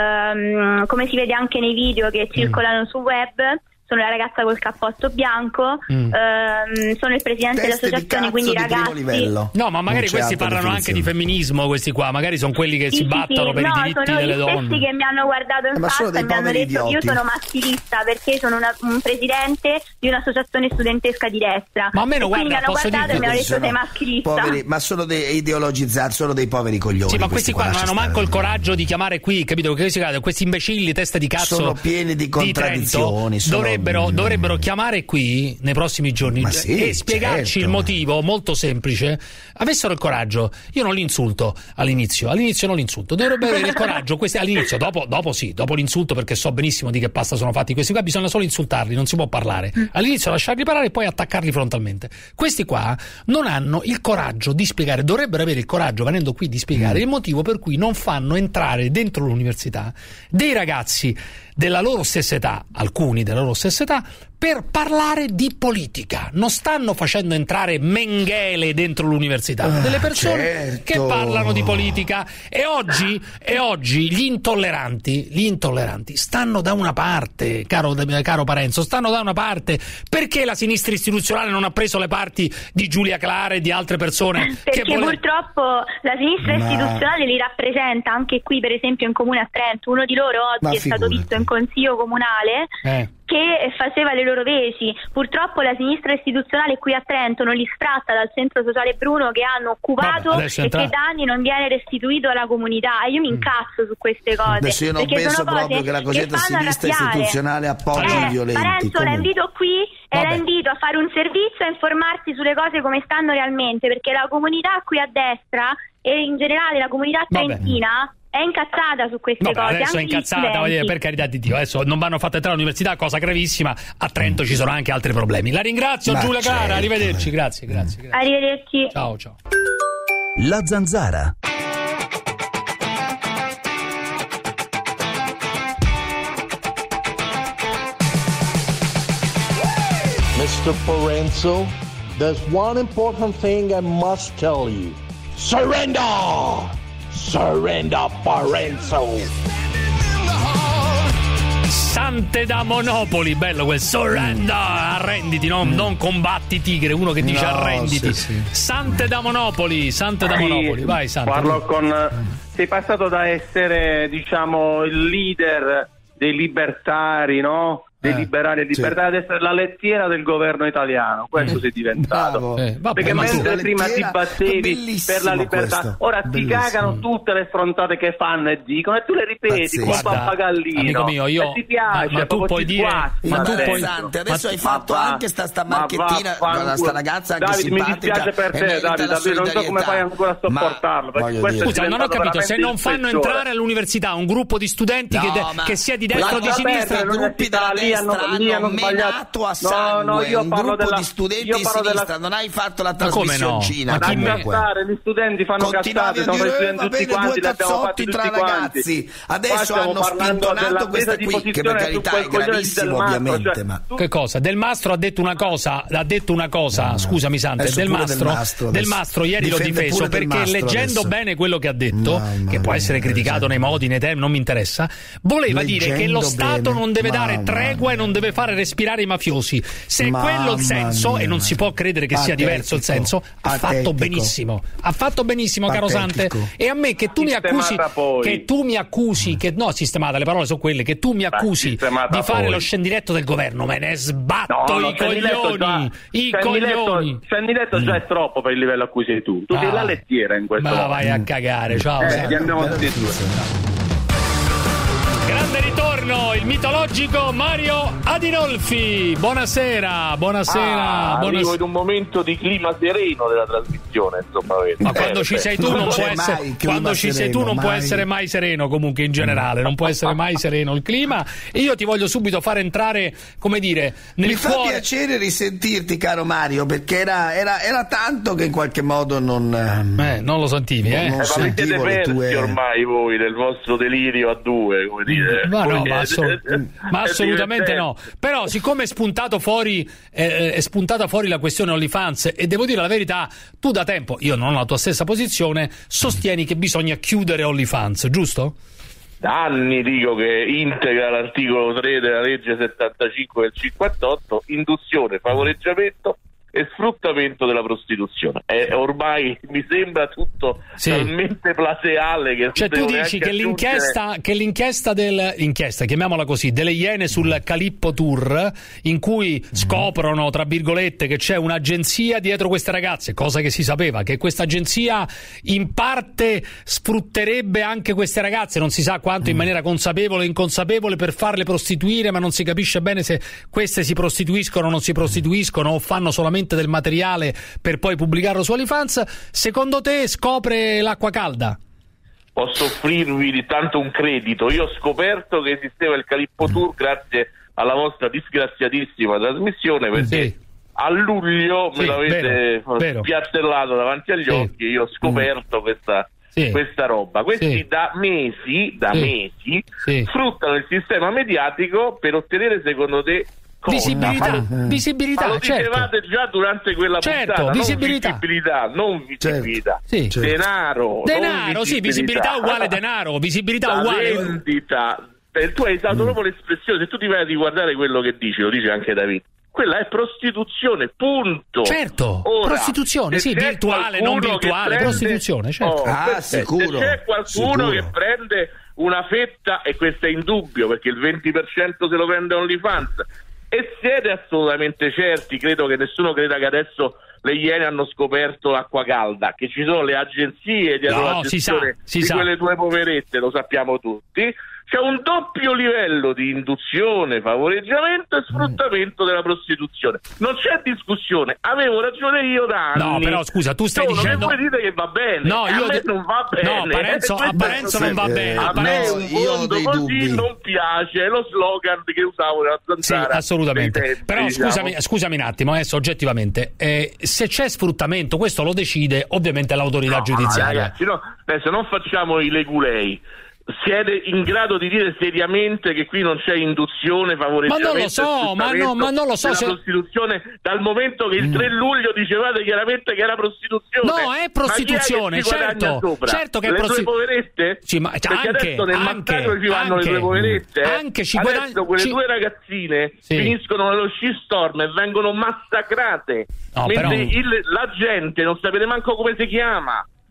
[SPEAKER 24] ehm, come si vede anche nei video che circolano sul web, sono la ragazza col cappotto bianco,
[SPEAKER 4] Mm.
[SPEAKER 24] ehm, sono il presidente
[SPEAKER 2] Teste di
[SPEAKER 24] dell'associazione,
[SPEAKER 2] cazzo
[SPEAKER 24] quindi
[SPEAKER 2] di primo
[SPEAKER 24] ragazzi...
[SPEAKER 2] livello.
[SPEAKER 4] No, ma magari
[SPEAKER 2] Non c'è
[SPEAKER 4] questi
[SPEAKER 2] altra
[SPEAKER 4] parlano anche di
[SPEAKER 2] definizione.
[SPEAKER 4] femminismo, questi qua, magari sono quelli che
[SPEAKER 24] Sì,
[SPEAKER 4] si
[SPEAKER 24] sì,
[SPEAKER 4] battono
[SPEAKER 24] sì.
[SPEAKER 4] per
[SPEAKER 24] no,
[SPEAKER 4] i diritti
[SPEAKER 24] sono
[SPEAKER 4] delle
[SPEAKER 24] gli stessi
[SPEAKER 4] donne.
[SPEAKER 24] che mi hanno guardato in
[SPEAKER 2] Eh, ma sono
[SPEAKER 24] faccia e
[SPEAKER 2] dei
[SPEAKER 24] mi hanno
[SPEAKER 2] poveri
[SPEAKER 24] detto che io
[SPEAKER 2] idioti.
[SPEAKER 24] sono massilista perché sono una- un presidente di un'associazione studentesca di destra.
[SPEAKER 4] Ma almeno,
[SPEAKER 24] e quindi
[SPEAKER 4] guarda,
[SPEAKER 24] mi hanno
[SPEAKER 4] posso
[SPEAKER 24] guardato e mi hanno
[SPEAKER 2] Questi
[SPEAKER 24] detto sei
[SPEAKER 2] sono
[SPEAKER 24] maschilista.
[SPEAKER 2] poveri, ma sono dei ideologizzati, sono dei poveri coglioni.
[SPEAKER 4] Sì, ma questi qua non
[SPEAKER 2] lascia
[SPEAKER 4] hanno manco
[SPEAKER 2] stare.
[SPEAKER 4] il coraggio di chiamare qui, capito? Che si chiamano? Questi imbecilli, teste di cazzo.
[SPEAKER 2] Sono pieni di
[SPEAKER 4] Trento,
[SPEAKER 2] contraddizioni, sono-
[SPEAKER 4] dovrebbero, dovrebbero chiamare qui nei prossimi giorni
[SPEAKER 2] Ma sì,
[SPEAKER 4] e spiegarci
[SPEAKER 2] certo.
[SPEAKER 4] il motivo molto semplice. Avessero il coraggio, io non li insulto all'inizio, all'inizio non li insulto. Dovrebbero avere il coraggio, questi all'inizio, dopo, dopo sì, dopo l'insulto, perché so benissimo di che pasta sono fatti questi qua, bisogna solo insultarli, non si può parlare. All'inizio lasciarli parlare e poi attaccarli frontalmente. Questi qua non hanno il coraggio di spiegare, dovrebbero avere il coraggio, venendo qui, di spiegare il motivo per cui non fanno entrare dentro l'università dei ragazzi della loro stessa età, alcuni della loro stessa età, per parlare di politica. Non stanno facendo entrare Mengele dentro l'università, delle persone
[SPEAKER 2] certo.
[SPEAKER 4] che parlano di politica. E oggi, e oggi gli intolleranti, gli intolleranti stanno da una parte, caro, caro Parenzo, stanno da una parte. Perché la sinistra istituzionale non ha preso le parti di Giulia Clara e di altre persone?
[SPEAKER 24] Perché
[SPEAKER 4] che vole-
[SPEAKER 24] purtroppo la sinistra
[SPEAKER 2] Ma-
[SPEAKER 24] istituzionale li rappresenta anche qui, per esempio in comune a Trento. Uno di loro
[SPEAKER 2] Ma
[SPEAKER 24] oggi è stato
[SPEAKER 2] figurati.
[SPEAKER 24] visto in consiglio comunale
[SPEAKER 4] Eh.
[SPEAKER 24] che faceva le loro veci. Purtroppo la sinistra istituzionale qui a Trento non li sfratta dal centro sociale Bruno che hanno occupato
[SPEAKER 4] Vabbè, adesso
[SPEAKER 24] e
[SPEAKER 4] entra-
[SPEAKER 24] che da anni non viene restituito alla comunità. E io mi incazzo su queste cose.
[SPEAKER 2] Adesso io non
[SPEAKER 24] perché
[SPEAKER 2] penso
[SPEAKER 24] sono cose
[SPEAKER 2] proprio che la cosiddetta
[SPEAKER 24] fanno
[SPEAKER 2] sinistra
[SPEAKER 24] arrabbiare.
[SPEAKER 2] istituzionale appoggi
[SPEAKER 24] Eh,
[SPEAKER 2] i violenti.
[SPEAKER 24] Parenzo la
[SPEAKER 2] Comunque.
[SPEAKER 24] invito qui e la
[SPEAKER 4] Vabbè.
[SPEAKER 24] invito a fare un servizio e a informarsi sulle cose come stanno realmente, perché la comunità qui a destra e in generale la comunità
[SPEAKER 4] Vabbè.
[SPEAKER 24] trentina è incazzata su queste
[SPEAKER 4] Vabbè,
[SPEAKER 24] cose.
[SPEAKER 4] adesso è
[SPEAKER 24] anche gli
[SPEAKER 4] incazzata, voglio dire,
[SPEAKER 24] studenti.
[SPEAKER 4] per carità di Dio, adesso non vanno fatte entrare all'università, cosa gravissima. A Trento ci sono anche altri problemi. La ringrazio,
[SPEAKER 2] Ma
[SPEAKER 4] Giulia Clara,
[SPEAKER 2] certo,
[SPEAKER 4] arrivederci, grazie, grazie, grazie.
[SPEAKER 24] Arrivederci.
[SPEAKER 4] Ciao, ciao.
[SPEAKER 12] La Zanzara.
[SPEAKER 22] mister Parenzo, there's one important thing I must tell you. Surrender! Surrender, Parenzo!
[SPEAKER 4] Sante da Monopoli, bello quel surrender, arrenditi, non, non combatti tigre, uno che dice
[SPEAKER 2] No,
[SPEAKER 4] arrenditi.
[SPEAKER 2] sì, sì.
[SPEAKER 4] Sante da Monopoli, Sante da
[SPEAKER 7] Sì,
[SPEAKER 4] Monopoli, vai Sante.
[SPEAKER 7] Parlo con... Sei passato da essere, diciamo, il leader dei libertari, no? dei
[SPEAKER 2] Eh,
[SPEAKER 7] liberali e libertà,
[SPEAKER 2] sì.
[SPEAKER 7] ad essere la lettiera del governo italiano. Questo sei diventato.
[SPEAKER 2] Eh, vabbè,
[SPEAKER 7] perché
[SPEAKER 2] ma
[SPEAKER 7] mentre
[SPEAKER 2] sì,
[SPEAKER 7] prima ti
[SPEAKER 2] lettiera-
[SPEAKER 7] battevi
[SPEAKER 2] bellissimo
[SPEAKER 7] per la libertà,
[SPEAKER 2] questo,
[SPEAKER 7] ora ti
[SPEAKER 2] bellissimo.
[SPEAKER 7] cagano tutte le strontate che fanno e dicono e tu le ripeti
[SPEAKER 2] Pazzesco.
[SPEAKER 7] come un
[SPEAKER 4] Guarda,
[SPEAKER 7] pappagallino.
[SPEAKER 4] amico mio, io-
[SPEAKER 7] e ti piace,
[SPEAKER 4] ma- ma tu
[SPEAKER 7] proprio
[SPEAKER 4] puoi
[SPEAKER 7] ti
[SPEAKER 4] dire-
[SPEAKER 7] sguazzi,
[SPEAKER 4] ma tu
[SPEAKER 7] dentro.
[SPEAKER 4] puoi-
[SPEAKER 2] Interessante, adesso
[SPEAKER 7] Ma-
[SPEAKER 2] hai fatto
[SPEAKER 7] ma-
[SPEAKER 2] anche sta, sta
[SPEAKER 7] ma
[SPEAKER 2] marchettina
[SPEAKER 7] vaffanculo.
[SPEAKER 2] con sta ragazza anche
[SPEAKER 7] Davide, mi
[SPEAKER 2] simpatica
[SPEAKER 7] dispiace per
[SPEAKER 2] e
[SPEAKER 7] te,
[SPEAKER 2] merita
[SPEAKER 7] Davide,
[SPEAKER 2] la
[SPEAKER 7] davvero, non so come
[SPEAKER 2] solidarietà.
[SPEAKER 7] fai ancora a
[SPEAKER 2] Ma,
[SPEAKER 7] sopportarlo, perché
[SPEAKER 2] voglio
[SPEAKER 7] questo
[SPEAKER 2] dire-
[SPEAKER 7] è
[SPEAKER 4] Scusa, non ho
[SPEAKER 7] diventato
[SPEAKER 4] capito, se non
[SPEAKER 7] veramente
[SPEAKER 4] fanno
[SPEAKER 7] il peggiore.
[SPEAKER 4] entrare all'università un gruppo di studenti
[SPEAKER 2] No,
[SPEAKER 4] che, de-
[SPEAKER 2] ma
[SPEAKER 4] che sia di destra o di
[SPEAKER 2] lascia
[SPEAKER 4] sinistra,
[SPEAKER 2] perdere, gruppi della
[SPEAKER 7] lì hanno-
[SPEAKER 2] destra
[SPEAKER 7] lì
[SPEAKER 2] hanno
[SPEAKER 7] hanno sbagliato.
[SPEAKER 2] menato a
[SPEAKER 7] No,
[SPEAKER 2] sangue
[SPEAKER 7] no, io
[SPEAKER 2] un
[SPEAKER 7] parlo
[SPEAKER 2] gruppo
[SPEAKER 7] della-
[SPEAKER 2] di studenti
[SPEAKER 7] io
[SPEAKER 2] di
[SPEAKER 7] parlo della-
[SPEAKER 2] sinistra, non hai fatto la
[SPEAKER 4] Ma come no?
[SPEAKER 2] trasmissioncina
[SPEAKER 4] Ma chi me-
[SPEAKER 2] comunque.
[SPEAKER 7] Cazzare, gli studenti fanno
[SPEAKER 2] Continuavi
[SPEAKER 7] cazzate,
[SPEAKER 2] a
[SPEAKER 7] sono
[SPEAKER 2] dire,
[SPEAKER 7] gli
[SPEAKER 2] eh,
[SPEAKER 7] studenti
[SPEAKER 2] va
[SPEAKER 7] tutti
[SPEAKER 2] bene,
[SPEAKER 7] quanti,
[SPEAKER 2] due
[SPEAKER 7] li abbiamo fatti
[SPEAKER 2] cazzotti
[SPEAKER 7] tutti
[SPEAKER 2] tra
[SPEAKER 7] quanti.
[SPEAKER 2] ragazzi.
[SPEAKER 7] Qua
[SPEAKER 2] Adesso
[SPEAKER 7] stiamo
[SPEAKER 2] hanno
[SPEAKER 7] parlando
[SPEAKER 2] spintonato
[SPEAKER 7] della
[SPEAKER 2] questa
[SPEAKER 7] presa di
[SPEAKER 2] qui, che per
[SPEAKER 7] posizione su
[SPEAKER 2] carità
[SPEAKER 7] quel
[SPEAKER 2] è
[SPEAKER 7] coglione di
[SPEAKER 2] gravissimo
[SPEAKER 7] Del Mastro,
[SPEAKER 2] ovviamente,
[SPEAKER 7] cioè,
[SPEAKER 2] ma...
[SPEAKER 4] Che cosa? Del Mastro ha detto una cosa, ha detto una cosa, scusami Sante,
[SPEAKER 2] Adesso
[SPEAKER 4] Del
[SPEAKER 2] pure
[SPEAKER 4] Mastro,
[SPEAKER 2] Del Mastro
[SPEAKER 4] Del
[SPEAKER 2] adesso.
[SPEAKER 4] Mastro ieri l'ho
[SPEAKER 2] Difende
[SPEAKER 4] difeso
[SPEAKER 2] pure Del
[SPEAKER 4] perché
[SPEAKER 2] Mastro
[SPEAKER 4] leggendo
[SPEAKER 2] adesso.
[SPEAKER 4] bene quello che ha detto,
[SPEAKER 2] Mamma
[SPEAKER 4] che può essere
[SPEAKER 2] mia,
[SPEAKER 4] criticato nei modi, nei termini, non mi interessa, voleva dire che
[SPEAKER 2] Leggendo
[SPEAKER 4] lo Stato
[SPEAKER 2] bene,
[SPEAKER 4] non deve dare
[SPEAKER 2] mamma
[SPEAKER 4] tregua e non deve fare respirare i mafiosi. Se è
[SPEAKER 2] Mamma
[SPEAKER 4] quello il senso,
[SPEAKER 2] mia.
[SPEAKER 4] e non si può credere che sia diverso il senso, ha fatto
[SPEAKER 2] Patetico.
[SPEAKER 4] benissimo, ha fatto benissimo caro Sante,
[SPEAKER 2] Patetico.
[SPEAKER 4] e a me che tu mi accusi,
[SPEAKER 7] Sistemata poi.
[SPEAKER 4] che tu mi accusi, che no sistemata, le parole sono quelle, che tu mi accusi
[SPEAKER 7] sistemata
[SPEAKER 4] di fare
[SPEAKER 7] poi.
[SPEAKER 4] lo scendiretto del governo, me ne sbatto
[SPEAKER 7] No, no,
[SPEAKER 4] i
[SPEAKER 7] Scendiletto
[SPEAKER 4] coglioni,
[SPEAKER 7] già-
[SPEAKER 4] i
[SPEAKER 7] Scendiletto-
[SPEAKER 4] coglioni.
[SPEAKER 7] Scendiletto già è troppo per il livello a cui sei tu. Tu sei
[SPEAKER 4] Ah.
[SPEAKER 7] la lettiera in questo
[SPEAKER 4] Ma
[SPEAKER 7] momento.
[SPEAKER 4] vai a cagare, ciao.
[SPEAKER 7] Eh,
[SPEAKER 4] Sante.
[SPEAKER 7] andiamo tutti e due.
[SPEAKER 4] Grande ritorno, il mitologico Mario Adinolfi. Buonasera, buonasera.
[SPEAKER 13] Ah, arrivo
[SPEAKER 4] buonas-
[SPEAKER 13] in un momento di clima sereno della trasmissione, insomma. vedi.
[SPEAKER 4] Ma quando
[SPEAKER 13] Eh,
[SPEAKER 4] ci
[SPEAKER 13] beh.
[SPEAKER 4] sei tu non, può
[SPEAKER 2] c'è
[SPEAKER 4] essere,
[SPEAKER 2] mai il clima
[SPEAKER 4] quando ci sei tu
[SPEAKER 2] sereno,
[SPEAKER 4] non può
[SPEAKER 2] mai.
[SPEAKER 4] essere mai sereno, comunque in generale, non può essere mai sereno il clima. E io ti voglio subito fare entrare, come dire, nel
[SPEAKER 2] Mi fa
[SPEAKER 4] cuore.
[SPEAKER 2] piacere risentirti, caro Mario, perché era, era, era tanto che in qualche modo non, ehm,
[SPEAKER 4] Eh, non lo sentivi, eh?
[SPEAKER 2] non
[SPEAKER 13] Eh, ma vi siete
[SPEAKER 2] sentivo le
[SPEAKER 13] persi
[SPEAKER 2] tue...
[SPEAKER 13] ormai voi del vostro delirio a due, come dire.
[SPEAKER 4] Ma no,
[SPEAKER 13] Voi-
[SPEAKER 4] ma, assol- ma
[SPEAKER 13] è
[SPEAKER 4] assolutamente no.
[SPEAKER 13] divertente.
[SPEAKER 4] Però, siccome è spuntato fuori, eh, è spuntata fuori la questione OnlyFans, e devo dire la verità, tu da tempo, io non ho la tua stessa posizione, sostieni che bisogna chiudere OnlyFans, giusto?
[SPEAKER 13] Da anni dico che integra l'articolo tre della legge settantacinque del cinquantotto, induzione, favoreggiamento e sfruttamento della prostituzione. E ormai mi sembra tutto
[SPEAKER 4] Sì.
[SPEAKER 13] talmente plateale che
[SPEAKER 4] Cioè
[SPEAKER 13] non
[SPEAKER 4] tu
[SPEAKER 13] devo
[SPEAKER 4] dici
[SPEAKER 13] neanche
[SPEAKER 4] che l'inchiesta,
[SPEAKER 13] aggiungere-
[SPEAKER 4] che l'inchiesta del inchiesta, chiamiamola così, delle Iene sul Calippo Tour, in cui scoprono tra virgolette che c'è un'agenzia dietro queste ragazze, cosa che si sapeva, che questa agenzia in parte sfrutterebbe anche queste ragazze, non si sa quanto in maniera consapevole o inconsapevole, per farle prostituire, ma non si capisce bene se queste si prostituiscono o non si prostituiscono o fanno solamente del materiale per poi pubblicarlo su OnlyFans. Secondo te scopre l'acqua calda?
[SPEAKER 13] Posso offrirvi di tanto un credito. Io ho scoperto che esisteva il Calippo Tour grazie alla vostra disgraziatissima trasmissione, perché
[SPEAKER 4] Sì.
[SPEAKER 13] a luglio
[SPEAKER 4] Sì,
[SPEAKER 13] me l'avete
[SPEAKER 4] vero, vero.
[SPEAKER 13] piattellato davanti agli
[SPEAKER 4] Sì.
[SPEAKER 13] occhi e io ho scoperto questa,
[SPEAKER 4] Sì.
[SPEAKER 13] questa roba. Questi
[SPEAKER 4] Sì.
[SPEAKER 13] da mesi, da
[SPEAKER 4] Sì.
[SPEAKER 13] mesi
[SPEAKER 4] Sì.
[SPEAKER 13] sfruttano il sistema mediatico per ottenere, secondo te, cosa?
[SPEAKER 4] Visibilità,
[SPEAKER 13] Ma lo-
[SPEAKER 4] visibilità,
[SPEAKER 13] ma lo
[SPEAKER 4] certo.
[SPEAKER 13] dicevate già durante quella
[SPEAKER 4] Certo,
[SPEAKER 13] puntata,
[SPEAKER 4] visibilità.
[SPEAKER 13] non visibilità, non visibilità,
[SPEAKER 4] Sì. Certo.
[SPEAKER 13] denaro,
[SPEAKER 4] Denaro,
[SPEAKER 13] non
[SPEAKER 4] sì, visibilità uguale denaro, visibilità
[SPEAKER 13] la
[SPEAKER 4] uguale.
[SPEAKER 13] vendita. Eh, tu hai usato proprio l'espressione, se tu ti vai a riguardare quello che dici, lo dice anche David, quella è prostituzione, punto.
[SPEAKER 4] Certo,
[SPEAKER 13] Ora,
[SPEAKER 4] prostituzione,
[SPEAKER 13] se
[SPEAKER 4] sì,
[SPEAKER 13] c'è
[SPEAKER 4] virtuale, non
[SPEAKER 13] qualcuno che
[SPEAKER 4] virtuale,
[SPEAKER 13] prende-
[SPEAKER 4] prostituzione, certo.
[SPEAKER 13] Oh,
[SPEAKER 2] Ah,
[SPEAKER 13] perfetto.
[SPEAKER 2] sicuro,
[SPEAKER 13] Se c'è qualcuno
[SPEAKER 2] sicuro.
[SPEAKER 13] che prende una fetta, e questo è indubbio, perché il venti per cento se lo prende OnlyFans, e siete assolutamente certi, credo che nessuno creda che adesso le Iene hanno scoperto l'acqua calda, che ci sono le agenzie dietro
[SPEAKER 4] No,
[SPEAKER 13] la
[SPEAKER 4] si sa,
[SPEAKER 13] gestione
[SPEAKER 4] si
[SPEAKER 13] di
[SPEAKER 4] sa.
[SPEAKER 13] quelle due poverette, lo sappiamo tutti. C'è un doppio livello di induzione, favoreggiamento e sfruttamento della prostituzione. Non c'è discussione, avevo ragione io da anni.
[SPEAKER 4] No, però scusa, tu stai
[SPEAKER 13] Solo
[SPEAKER 4] dicendo-
[SPEAKER 13] che voi dite che va bene.
[SPEAKER 4] No,
[SPEAKER 13] a
[SPEAKER 4] io
[SPEAKER 13] me
[SPEAKER 4] de-
[SPEAKER 13] non va bene.
[SPEAKER 4] No, Parenzo- a
[SPEAKER 13] Questo è-
[SPEAKER 4] Parenzo non va bene,
[SPEAKER 13] A
[SPEAKER 4] a
[SPEAKER 13] me
[SPEAKER 4] Parenzo-
[SPEAKER 13] un
[SPEAKER 2] io ho
[SPEAKER 13] mondo
[SPEAKER 2] dei
[SPEAKER 13] così
[SPEAKER 2] dubbi.
[SPEAKER 13] non piace, è lo slogan che usavo nella
[SPEAKER 4] Sì,
[SPEAKER 13] zanzara.
[SPEAKER 4] assolutamente.
[SPEAKER 13] dei tempi,
[SPEAKER 4] Però
[SPEAKER 13] diciamo.
[SPEAKER 4] scusami, scusami un attimo, adesso oggettivamente, eh, se c'è sfruttamento, questo lo decide ovviamente l'autorità
[SPEAKER 13] No,
[SPEAKER 4] giudiziaria.
[SPEAKER 13] ragazzi, no, adesso non facciamo i legulei. Siete in grado di dire seriamente che qui non c'è induzione, favoreggiamento?
[SPEAKER 4] Ma non lo so,
[SPEAKER 13] e
[SPEAKER 4] ma no, ma non lo so
[SPEAKER 13] della
[SPEAKER 4] se-
[SPEAKER 13] prostituzione, dal momento che il tre luglio dicevate chiaramente che era prostituzione.
[SPEAKER 4] No, è prostituzione,
[SPEAKER 13] Ma chi è che ci guadagna
[SPEAKER 4] certo,
[SPEAKER 13] sopra?
[SPEAKER 4] certo che è
[SPEAKER 13] le
[SPEAKER 4] prosti-
[SPEAKER 13] due poverette?
[SPEAKER 4] Sì, ma
[SPEAKER 13] Perché
[SPEAKER 4] anche,
[SPEAKER 13] adesso nel
[SPEAKER 4] anche,
[SPEAKER 13] Mattacco ci vanno
[SPEAKER 4] anche,
[SPEAKER 13] le due poverette. eh.
[SPEAKER 4] anche ci
[SPEAKER 13] adesso
[SPEAKER 4] guadagna-
[SPEAKER 13] quelle
[SPEAKER 4] ci-
[SPEAKER 13] due ragazzine
[SPEAKER 4] Sì.
[SPEAKER 13] finiscono nello shitstorm e vengono massacrate.
[SPEAKER 4] No,
[SPEAKER 13] mentre
[SPEAKER 4] però-
[SPEAKER 13] il- la gente non sapete manco come si chiama.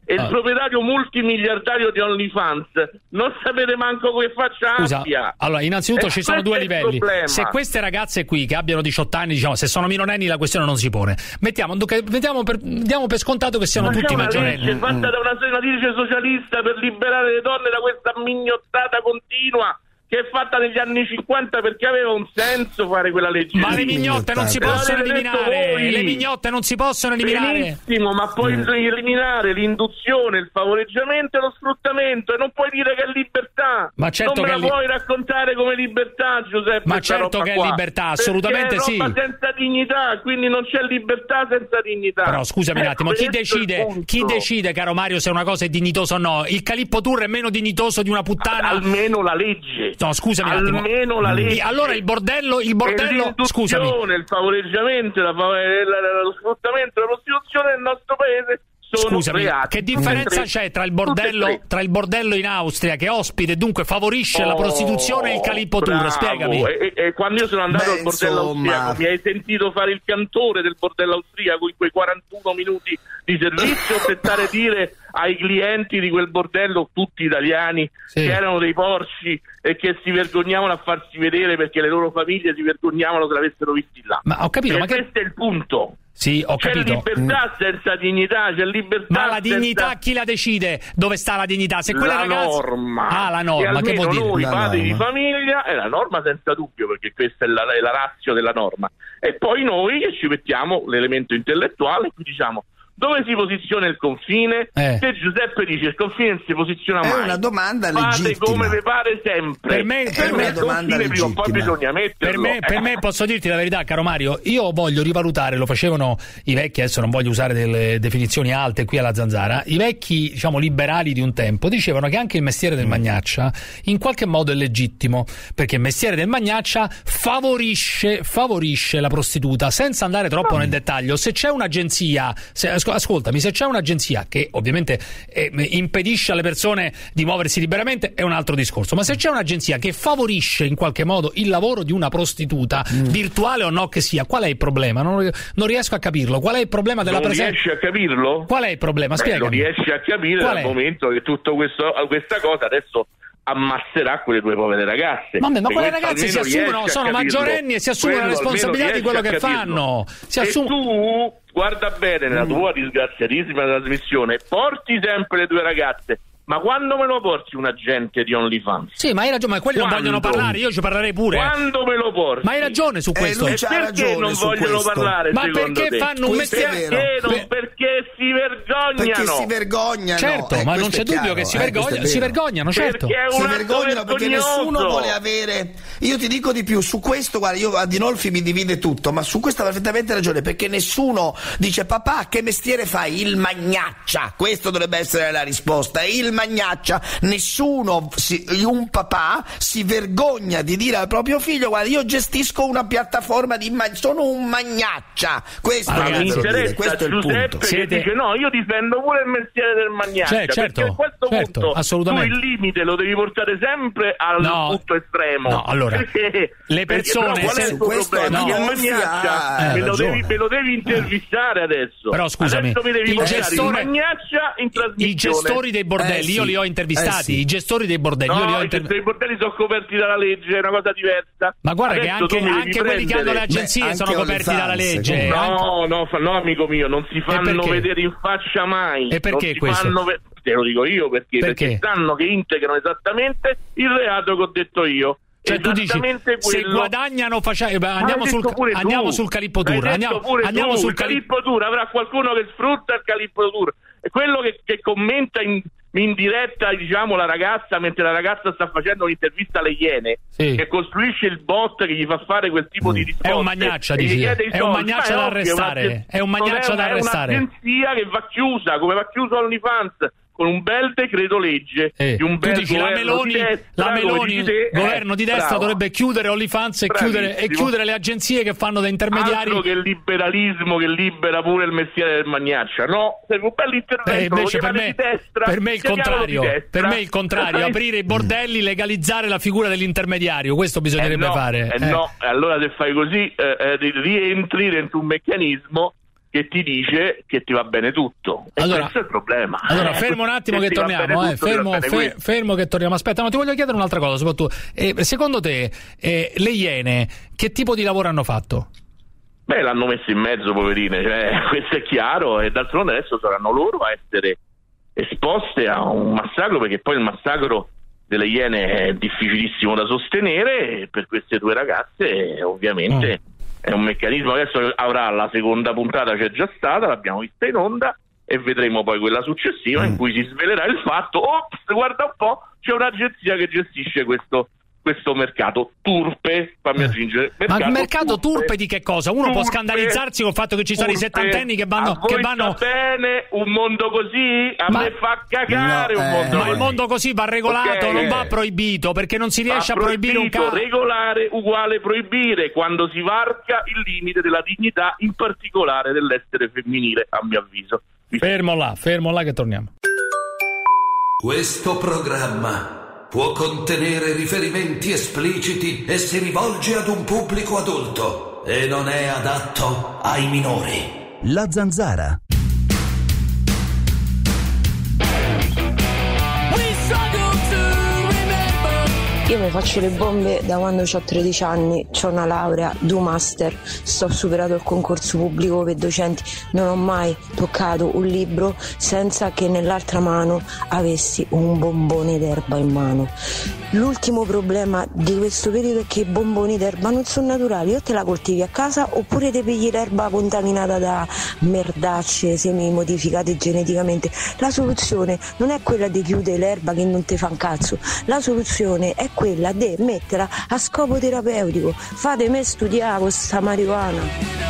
[SPEAKER 13] e
[SPEAKER 4] Ah.
[SPEAKER 13] il proprietario multimiliardario di OnlyFans non sapete manco come faccia
[SPEAKER 4] Scusa,
[SPEAKER 13] abbia.
[SPEAKER 4] allora innanzitutto
[SPEAKER 13] E
[SPEAKER 4] ci sono due
[SPEAKER 13] questo è il
[SPEAKER 4] livelli.
[SPEAKER 13] problema.
[SPEAKER 4] Se queste ragazze qui che abbiano diciotto anni, diciamo, se sono minorenni la questione non si pone. Mettiamo, mettiamo per, diamo per scontato che siano
[SPEAKER 13] Ma
[SPEAKER 4] tutti
[SPEAKER 13] c'è una
[SPEAKER 4] maggiorenni.
[SPEAKER 13] legge fatta da una senatrice socialista per liberare le donne da questa mignottata continua che è fatta negli anni cinquanta perché aveva un senso fare quella legge.
[SPEAKER 4] Ma le mignotte non si
[SPEAKER 13] Però
[SPEAKER 4] possono
[SPEAKER 13] l'avete detto
[SPEAKER 4] eliminare.
[SPEAKER 13] voi.
[SPEAKER 4] Le mignotte non si possono eliminare.
[SPEAKER 13] Benissimo, ma puoi
[SPEAKER 4] Mm.
[SPEAKER 13] eliminare l'induzione, il favoreggiamento e lo sfruttamento e non puoi dire che è libertà.
[SPEAKER 4] Ma certo
[SPEAKER 13] non me
[SPEAKER 4] che
[SPEAKER 13] la
[SPEAKER 4] è li-
[SPEAKER 13] puoi raccontare come libertà, Giuseppe.
[SPEAKER 4] Ma
[SPEAKER 13] questa
[SPEAKER 4] certo
[SPEAKER 13] roba
[SPEAKER 4] che è
[SPEAKER 13] qua.
[SPEAKER 4] libertà, assolutamente
[SPEAKER 13] Perché è roba
[SPEAKER 4] sì.
[SPEAKER 13] senza dignità, quindi non c'è libertà senza dignità.
[SPEAKER 4] Però scusami un
[SPEAKER 13] È
[SPEAKER 4] attimo, chi
[SPEAKER 13] questo il
[SPEAKER 4] decide,
[SPEAKER 13] punto.
[SPEAKER 4] chi decide, caro Mario, se una cosa è dignitosa o no? Il Calippo Tour è meno dignitoso di una puttana?
[SPEAKER 13] Almeno la legge.
[SPEAKER 4] No, scusami un attimo.
[SPEAKER 13] Almeno la legge.
[SPEAKER 4] Allora il bordello, il bordello,
[SPEAKER 13] E
[SPEAKER 4] scusami.
[SPEAKER 13] l'induzione, il favoreggiamento, la fa- la- lo sfruttamento e la prostituzione nel nostro paese sono
[SPEAKER 4] Scusami,
[SPEAKER 13] reati.
[SPEAKER 4] che differenza
[SPEAKER 13] Tutte e tre.
[SPEAKER 4] c'è tra il
[SPEAKER 13] Tutte e
[SPEAKER 4] bordello
[SPEAKER 13] tre.
[SPEAKER 4] tra il bordello in Austria che ospita e dunque favorisce la
[SPEAKER 13] Oh,
[SPEAKER 4] prostituzione e il Calippo Tour?
[SPEAKER 13] bravo.
[SPEAKER 4] Spiegami.
[SPEAKER 13] E, e- e quando io sono andato
[SPEAKER 2] Beh,
[SPEAKER 13] al bordello
[SPEAKER 2] insomma.
[SPEAKER 13] austriaco, mi hai sentito fare il cantore del bordello austriaco in quei quarantuno minuti di servizio o tentare dire ai clienti di quel bordello, tutti italiani,
[SPEAKER 4] Sì.
[SPEAKER 13] che erano dei porci e che si vergognavano a farsi vedere perché le loro famiglie si vergognavano che l'avessero visti là.
[SPEAKER 4] Ma ho capito,
[SPEAKER 13] E
[SPEAKER 4] ma che-
[SPEAKER 13] questo è il punto.
[SPEAKER 4] Sì, ho
[SPEAKER 13] C'è
[SPEAKER 4] capito.
[SPEAKER 13] libertà senza dignità, c'è libertà
[SPEAKER 4] Ma la
[SPEAKER 13] senza-
[SPEAKER 4] dignità chi la decide? Dove sta la dignità? Se quelle
[SPEAKER 13] la
[SPEAKER 4] ragazze...
[SPEAKER 13] norma.
[SPEAKER 4] Ah, la
[SPEAKER 13] E
[SPEAKER 4] norma, che
[SPEAKER 13] almeno
[SPEAKER 4] vuol dire?
[SPEAKER 13] noi
[SPEAKER 2] La
[SPEAKER 13] padri di
[SPEAKER 2] norma.
[SPEAKER 13] famiglia è la norma senza dubbio, perché questa è la, è la ratio della norma. E poi noi che ci mettiamo l'elemento intellettuale e qui diciamo dove si posiziona il confine?
[SPEAKER 4] Eh.
[SPEAKER 13] Se Giuseppe dice il confine non si posiziona
[SPEAKER 2] È
[SPEAKER 13] mai.
[SPEAKER 2] una domanda
[SPEAKER 13] Fate
[SPEAKER 2] legittima.
[SPEAKER 13] come vi pare sempre.
[SPEAKER 4] Per me- per
[SPEAKER 13] il
[SPEAKER 4] me-
[SPEAKER 2] una domanda
[SPEAKER 13] confine prima o poi
[SPEAKER 2] legittima.
[SPEAKER 13] bisogna metterlo.
[SPEAKER 4] Per me, per me posso dirti la verità, caro Mario, io voglio rivalutare, lo facevano i vecchi, adesso non voglio usare delle definizioni alte qui alla Zanzara, i vecchi, diciamo, liberali di un tempo dicevano che anche il mestiere del magnaccia in qualche modo è legittimo, perché il mestiere del magnaccia favorisce, favorisce la prostituta, senza andare troppo nel dettaglio. Se c'è un'agenzia, se, asco- ascoltami, se c'è un'agenzia che ovviamente eh, impedisce alle persone di muoversi liberamente è un altro discorso, ma se c'è un'agenzia che favorisce in qualche modo il lavoro di una prostituta, virtuale o no che sia, qual è il problema? Non, non riesco a capirlo. Qual è il problema della
[SPEAKER 13] non
[SPEAKER 4] presenza?
[SPEAKER 13] riesci a capirlo?
[SPEAKER 4] Qual è il problema?
[SPEAKER 13] Beh,
[SPEAKER 4] Spiegami.
[SPEAKER 13] lo riesci a capire
[SPEAKER 4] Qual
[SPEAKER 13] dal
[SPEAKER 4] è?
[SPEAKER 13] momento che tutto questo, questa cosa adesso ammasserà quelle due povere ragazze.
[SPEAKER 4] Vabbè, ma
[SPEAKER 13] E
[SPEAKER 4] quelle
[SPEAKER 13] questo
[SPEAKER 4] ragazze si
[SPEAKER 13] almeno
[SPEAKER 4] assumono,
[SPEAKER 13] riesci a
[SPEAKER 4] sono
[SPEAKER 13] capirlo.
[SPEAKER 4] maggiorenni e si assumono la
[SPEAKER 13] Quello almeno
[SPEAKER 4] responsabilità di quello
[SPEAKER 13] riesci
[SPEAKER 4] che
[SPEAKER 13] a capirlo.
[SPEAKER 4] fanno. Si
[SPEAKER 13] E
[SPEAKER 4] assumono.
[SPEAKER 13] tu, guarda bene, nella tua disgraziatissima trasmissione, porti sempre le due ragazze. Ma quando me lo porti un agente di OnlyFans?
[SPEAKER 4] Sì, ma hai ragione, ma quelli non
[SPEAKER 13] Quando?
[SPEAKER 4] vogliono parlare, io ci parlerei pure.
[SPEAKER 13] Quando me lo porti?
[SPEAKER 4] Ma hai ragione su
[SPEAKER 2] Eh,
[SPEAKER 4] questo.
[SPEAKER 2] lui
[SPEAKER 13] E
[SPEAKER 2] c'ha
[SPEAKER 13] perché
[SPEAKER 2] ragione
[SPEAKER 13] non
[SPEAKER 2] su
[SPEAKER 13] vogliono
[SPEAKER 2] questo.
[SPEAKER 13] parlare,
[SPEAKER 4] Ma
[SPEAKER 13] secondo
[SPEAKER 4] perché
[SPEAKER 13] te?
[SPEAKER 4] fanno un
[SPEAKER 2] Questo è
[SPEAKER 4] mestiere?
[SPEAKER 2] vero.
[SPEAKER 13] Perché, non-
[SPEAKER 4] Per-
[SPEAKER 13] perché si vergognano.
[SPEAKER 2] Perché si vergognano.
[SPEAKER 4] Certo,
[SPEAKER 2] eh,
[SPEAKER 4] ma non
[SPEAKER 2] questo
[SPEAKER 4] c'è
[SPEAKER 2] è
[SPEAKER 4] dubbio
[SPEAKER 2] chiaro,
[SPEAKER 4] che si,
[SPEAKER 2] eh,
[SPEAKER 4] vergogna-
[SPEAKER 2] questo è
[SPEAKER 4] si
[SPEAKER 2] vero.
[SPEAKER 4] vergognano, certo.
[SPEAKER 13] Perché è
[SPEAKER 2] Si
[SPEAKER 13] un atto
[SPEAKER 2] vergognano perché
[SPEAKER 13] vergognoso.
[SPEAKER 2] nessuno vuole avere. Io ti dico di più, su questo, guarda, io a Dinolfi mi divide tutto, ma su questo ha perfettamente ragione, perché nessuno dice papà che mestiere fai? Il magnaccia. Questo dovrebbe essere la risposta, il magnaccia. Nessuno, si- un papà si vergogna di dire al proprio figlio guarda io gestisco una piattaforma di ma- sono un magnaccia. Questo
[SPEAKER 4] Ma
[SPEAKER 2] è
[SPEAKER 13] Ma mi
[SPEAKER 2] il
[SPEAKER 13] interessa
[SPEAKER 2] questo è il
[SPEAKER 13] Giuseppe
[SPEAKER 2] punto.
[SPEAKER 13] che
[SPEAKER 4] Siete-
[SPEAKER 13] dice no, io difendo pure il mestiere del magnaccia,
[SPEAKER 4] Cioè, certo,
[SPEAKER 13] perché a questo
[SPEAKER 4] certo,
[SPEAKER 13] punto
[SPEAKER 4] assolutamente.
[SPEAKER 13] tu il limite lo devi portare sempre al
[SPEAKER 4] No.
[SPEAKER 13] punto estremo.
[SPEAKER 4] No, allora,
[SPEAKER 13] Perché-
[SPEAKER 4] le persone-
[SPEAKER 13] perché, però, qual è
[SPEAKER 4] se-
[SPEAKER 13] il tuo
[SPEAKER 2] questo
[SPEAKER 13] problema?
[SPEAKER 2] no.
[SPEAKER 13] Che il
[SPEAKER 2] Dinolfi
[SPEAKER 13] magnaccia
[SPEAKER 2] ha
[SPEAKER 13] me lo,
[SPEAKER 2] ragione.
[SPEAKER 13] devi, me lo devi intervistare adesso.
[SPEAKER 4] Però, scusami,
[SPEAKER 13] adesso mi devi
[SPEAKER 4] il
[SPEAKER 13] portare
[SPEAKER 4] gestore-
[SPEAKER 13] il magnaccia in trasmissione.
[SPEAKER 4] I gestori dei bordelli,
[SPEAKER 2] Eh, sì.
[SPEAKER 4] io li ho intervistati.
[SPEAKER 2] Eh, sì.
[SPEAKER 4] I gestori dei bordelli, io li
[SPEAKER 13] No,
[SPEAKER 4] ho
[SPEAKER 13] i
[SPEAKER 4] intervistati.
[SPEAKER 13] gestori dei bordelli sono coperti dalla legge, è una cosa diversa.
[SPEAKER 4] Ma guarda che
[SPEAKER 13] Adesso
[SPEAKER 4] anche,
[SPEAKER 13] tu mi devi
[SPEAKER 4] anche quelli che hanno le
[SPEAKER 13] prendere-
[SPEAKER 4] agenzie
[SPEAKER 2] Beh,
[SPEAKER 4] sono
[SPEAKER 2] anche
[SPEAKER 4] coperti
[SPEAKER 2] OnlyFans,
[SPEAKER 4] dalla legge.
[SPEAKER 2] comunque.
[SPEAKER 4] Anche-
[SPEAKER 13] No, no, fa- no, amico mio, non si fanno
[SPEAKER 4] perché?
[SPEAKER 13] vedere in faccia mai.
[SPEAKER 4] E perché
[SPEAKER 13] non si
[SPEAKER 4] questo?
[SPEAKER 13] fanno ve- te lo dico io perché,
[SPEAKER 4] Perché?
[SPEAKER 13] perché sanno che integrano esattamente il reato che ho detto io.
[SPEAKER 4] Cioè tu dici,
[SPEAKER 13] Esattamente
[SPEAKER 4] se
[SPEAKER 13] quello-
[SPEAKER 4] guadagnano facendo...
[SPEAKER 13] Ma
[SPEAKER 4] Andiamo
[SPEAKER 13] l'hai
[SPEAKER 4] sul,
[SPEAKER 13] detto pure tu.
[SPEAKER 4] andiamo sul Calippo
[SPEAKER 13] L'hai
[SPEAKER 4] Tour.
[SPEAKER 13] detto
[SPEAKER 4] Andiamo,
[SPEAKER 13] pure
[SPEAKER 4] andiamo
[SPEAKER 13] tu.
[SPEAKER 4] sul
[SPEAKER 13] Il
[SPEAKER 4] Calippo...
[SPEAKER 13] Calippo Tour, avrà qualcuno che sfrutta il Calippo Tour. È quello che, che commenta in, in diretta, diciamo, la ragazza mentre la ragazza sta facendo un'intervista alle Iene,
[SPEAKER 4] Sì.
[SPEAKER 13] che costruisce il bot che gli fa fare quel tipo di risposte.
[SPEAKER 4] È un magnaccia,
[SPEAKER 13] e gli
[SPEAKER 4] dici?
[SPEAKER 13] chiede i
[SPEAKER 4] È un
[SPEAKER 13] soldi.
[SPEAKER 4] magnaccia
[SPEAKER 13] Ma
[SPEAKER 4] da
[SPEAKER 13] ovvio,
[SPEAKER 4] arrestare.
[SPEAKER 13] un'agen-
[SPEAKER 4] È un magnaccia
[SPEAKER 13] non
[SPEAKER 4] da
[SPEAKER 13] è
[SPEAKER 4] arrestare.
[SPEAKER 13] È un'agenzia che va chiusa, come va chiuso OnlyFans, con un bel decreto legge
[SPEAKER 4] Eh,
[SPEAKER 13] di un
[SPEAKER 4] tu
[SPEAKER 13] bel
[SPEAKER 4] dici la
[SPEAKER 13] governo
[SPEAKER 4] Meloni,
[SPEAKER 13] di destra,
[SPEAKER 4] la
[SPEAKER 13] come
[SPEAKER 4] Meloni
[SPEAKER 13] dici te,
[SPEAKER 4] governo
[SPEAKER 13] eh,
[SPEAKER 4] di destra
[SPEAKER 13] bravo.
[SPEAKER 4] dovrebbe chiudere OnlyFans e chiudere, e
[SPEAKER 13] Bravissimo.
[SPEAKER 4] chiudere le agenzie che fanno da intermediari.
[SPEAKER 13] Altro che il liberalismo che libera pure il mestiere del magnaccia. No, serve un bel intervento.
[SPEAKER 4] Eh, invece
[SPEAKER 13] lo
[SPEAKER 4] per
[SPEAKER 13] chiamate
[SPEAKER 4] me,
[SPEAKER 13] di destra,
[SPEAKER 4] per me il
[SPEAKER 13] chiamiamolo
[SPEAKER 4] contrario,
[SPEAKER 13] di destra.
[SPEAKER 4] per me il contrario, aprire i bordelli, legalizzare la figura dell'intermediario, questo bisognerebbe
[SPEAKER 13] Eh no,
[SPEAKER 4] fare.
[SPEAKER 13] eh
[SPEAKER 4] Eh.
[SPEAKER 13] no, allora se fai così eh, eh, rientri dentro un meccanismo che ti dice che ti va bene tutto. E
[SPEAKER 4] allora,
[SPEAKER 13] questo è il problema.
[SPEAKER 4] Allora, fermo un attimo che, che torniamo, eh, fermo, fe, fermo che torniamo. Aspetta, ma ti voglio chiedere un'altra cosa, soprattutto. Eh, secondo te, eh, le Iene, che tipo di lavoro hanno fatto?
[SPEAKER 13] Beh, l'hanno messo in mezzo, poverine, cioè, questo è chiaro, e d'altronde adesso saranno loro a essere esposte a un massacro, perché poi il massacro delle Iene è difficilissimo da sostenere, e per queste due ragazze ovviamente mm. è un meccanismo. Adesso avrà la seconda puntata, c'è già stata, l'abbiamo vista in onda, e vedremo poi quella successiva mm. in cui si svelerà il fatto, ops, guarda un po', c'è un'agenzia che gestisce questo questo mercato turpe, fammi aggiungere.
[SPEAKER 4] Mercato Ma mercato turpe. turpe di che cosa? Uno turpe, può scandalizzarsi col fatto che ci sono turpe. i settantenni che vanno...
[SPEAKER 13] A voi
[SPEAKER 4] che vanno...
[SPEAKER 13] sta bene un mondo così? A ma... me fa cagare no, un mondo
[SPEAKER 4] eh,
[SPEAKER 13] così.
[SPEAKER 4] Ma il mondo così va regolato, okay, non va proibito, perché non si riesce va a proibire un caso.
[SPEAKER 13] Regolare uguale proibire, quando si varca il limite della dignità, in particolare dell'essere femminile, a mio avviso.
[SPEAKER 4] Fermo là, fermo là che torniamo.
[SPEAKER 1] Questo programma può contenere riferimenti espliciti e si rivolge ad un pubblico adulto e non è adatto ai minori.
[SPEAKER 12] La Zanzara.
[SPEAKER 11] Io mi faccio le bombe da quando ho tredici anni, ho una laurea, due master, sto superato il concorso pubblico per docenti, non ho mai toccato un libro senza che nell'altra mano avessi un bombone d'erba in mano. L'ultimo problema di questo periodo è che i bomboni d'erba non sono naturali, o te la coltivi a casa oppure te pigli l'erba contaminata da merdacce, semi modificati geneticamente. La soluzione non è quella di chiudere l'erba che non te fa un cazzo, la soluzione è quella di metterla a scopo terapeutico. Fatemi studiare questa marijuana.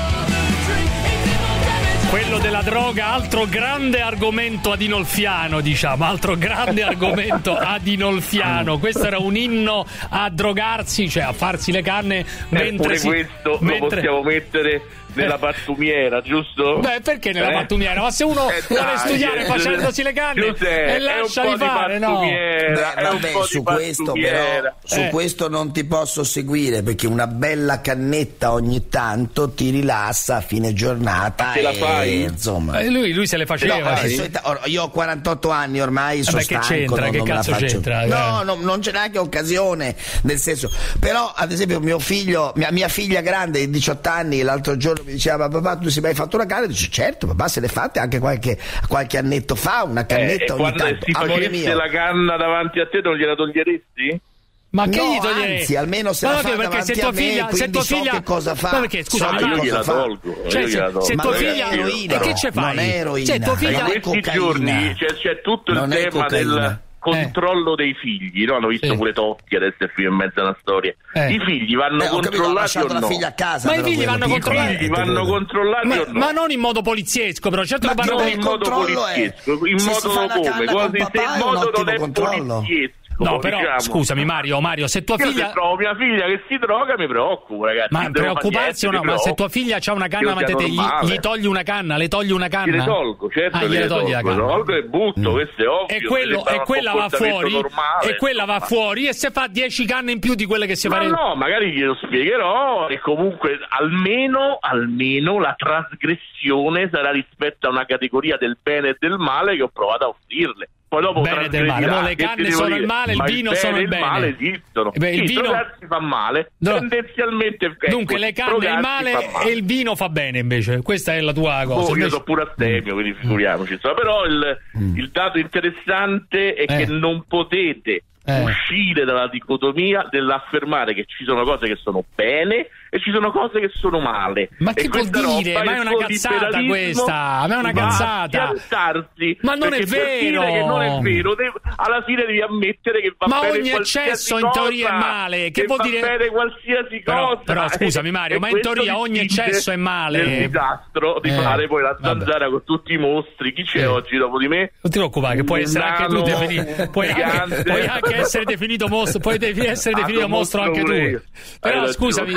[SPEAKER 4] Quello della droga, altro grande argomento adinolfiano, diciamo, altro grande argomento adinolfiano. Questo era un inno a drogarsi, cioè a farsi le canne mentre
[SPEAKER 13] eh,
[SPEAKER 4] si...
[SPEAKER 13] questo
[SPEAKER 4] mentre...
[SPEAKER 13] lo possiamo mettere nella pattumiera, giusto?
[SPEAKER 4] Beh, perché nella eh? pattumiera? Ma se uno eh, vuole dai, studiare eh, facendosi le canne Giuseppe, e lasciali fare, no?
[SPEAKER 2] Beh, vabbè, su questo però su eh. questo non ti posso seguire, perché una bella cannetta ogni tanto ti rilassa a fine giornata.
[SPEAKER 13] Te
[SPEAKER 2] e,
[SPEAKER 13] la fai?
[SPEAKER 2] Insomma,
[SPEAKER 4] eh, lui, lui se le faceva.
[SPEAKER 2] No, io ho quarantotto anni ormai, sono
[SPEAKER 4] Vabbè,
[SPEAKER 2] stanco,
[SPEAKER 4] che c'entra?
[SPEAKER 2] non,
[SPEAKER 4] che
[SPEAKER 2] non
[SPEAKER 4] cazzo
[SPEAKER 2] me la faccio.
[SPEAKER 4] c'entra?
[SPEAKER 2] No, no, non c'è neanche occasione, nel senso. Però, ad esempio, mio figlio, mia, mia figlia grande di diciotto anni, l'altro giorno mi diceva: papà, tu sei mai fatto una canna? Dice: certo, papà, se le fatte anche qualche, qualche annetto fa, una cannetta
[SPEAKER 13] eh,
[SPEAKER 2] ogni tanto.
[SPEAKER 13] Quando si facesse la canna davanti a te, non gliela toglieresti?
[SPEAKER 4] Ma che
[SPEAKER 2] no,
[SPEAKER 4] gli toglieresti?
[SPEAKER 2] Anzi, almeno se no, la fa
[SPEAKER 4] perché se tua figlia,
[SPEAKER 2] me,
[SPEAKER 4] se tua figlia
[SPEAKER 2] so che cosa fa.
[SPEAKER 4] Ma perché scusa,
[SPEAKER 13] so io gliela tolgo,
[SPEAKER 4] cioè,
[SPEAKER 13] io gliela tolgo.
[SPEAKER 4] Se, se tua figlia
[SPEAKER 2] eroina,
[SPEAKER 4] e che ce fai?
[SPEAKER 2] Non è eroina,
[SPEAKER 4] cioè, tua figlia...
[SPEAKER 13] in questi giorni c'è, c'è tutto il
[SPEAKER 2] non
[SPEAKER 13] tema del controllo eh. dei figli, no? Hanno visto sì. pure Totti adesso è in mezzo alla storia. Eh. I figli vanno eh,
[SPEAKER 2] controllati
[SPEAKER 13] o no?
[SPEAKER 2] La figlia a casa,
[SPEAKER 4] ma i figli vanno controllati.
[SPEAKER 13] I figli vanno controllati
[SPEAKER 4] ma,
[SPEAKER 13] o no?
[SPEAKER 4] Ma non in modo poliziesco, però certo
[SPEAKER 2] ma
[SPEAKER 4] che vanno
[SPEAKER 13] in modo poliziesco, in modo come? Quasi se il modo non è poliziesco.
[SPEAKER 4] No, però diciamo. Scusami Mario, Mario, se tua
[SPEAKER 13] io
[SPEAKER 4] figlia
[SPEAKER 13] se trovo mia figlia che si droga mi preoccupo, ragazzi.
[SPEAKER 4] Ma preoccuparsi o no? Ma se tua figlia c'ha una canna, ma te gli, gli togli una canna, le togli una canna?
[SPEAKER 13] Le tolgo, certo,
[SPEAKER 4] ah, gliele togli la canna.
[SPEAKER 13] Tolgo e butto, mm. questo è ovvio.
[SPEAKER 4] E, quello, e quella va fuori normale. E quella va fuori e se fa dieci canne in più di quelle che si fa.
[SPEAKER 13] No, magari glielo spiegherò e comunque almeno almeno la trasgressione sarà rispetto a una categoria del bene e del male che ho provato a offrirle. Poi dopo
[SPEAKER 4] bene del male, no, le canne sono dire, il male, il vino
[SPEAKER 13] il
[SPEAKER 4] sono il
[SPEAKER 13] bene. Il male esistono.
[SPEAKER 4] Beh, il
[SPEAKER 13] sì,
[SPEAKER 4] vino
[SPEAKER 13] si fa male,
[SPEAKER 4] no.
[SPEAKER 13] tendenzialmente. Ecco,
[SPEAKER 4] dunque le canne il male e il vino fa bene invece. Questa è la tua cosa.
[SPEAKER 13] Oh,
[SPEAKER 4] invece...
[SPEAKER 13] Io sono pure astemio, mm. quindi figuriamoci. Insomma, però il, mm. il dato interessante è eh. che non potete eh. uscire dalla dicotomia dell'affermare che ci sono cose che sono bene e ci sono cose che sono male.
[SPEAKER 4] Ma che vuol dire? Ma è una cazzata questa, ma è una cazzata. Ma non è vero.
[SPEAKER 13] Che non è vero, devi, alla fine devi ammettere che va
[SPEAKER 4] ma
[SPEAKER 13] bene
[SPEAKER 4] ogni eccesso in teoria è male. Che,
[SPEAKER 13] che
[SPEAKER 4] vuol
[SPEAKER 13] va
[SPEAKER 4] dire?
[SPEAKER 13] bene qualsiasi
[SPEAKER 4] però,
[SPEAKER 13] cosa.
[SPEAKER 4] Però scusami Mario, ma in teoria ogni eccesso è male.
[SPEAKER 13] Il disastro di eh, fare poi la zanzara vabbè. Con tutti i mostri. Chi c'è eh. oggi dopo di me?
[SPEAKER 4] Non ti preoccupare, che puoi essere anche tu definito. Puoi anche, puoi anche essere definito mostro, puoi essere definito mostro anche tu. Però scusami, scusami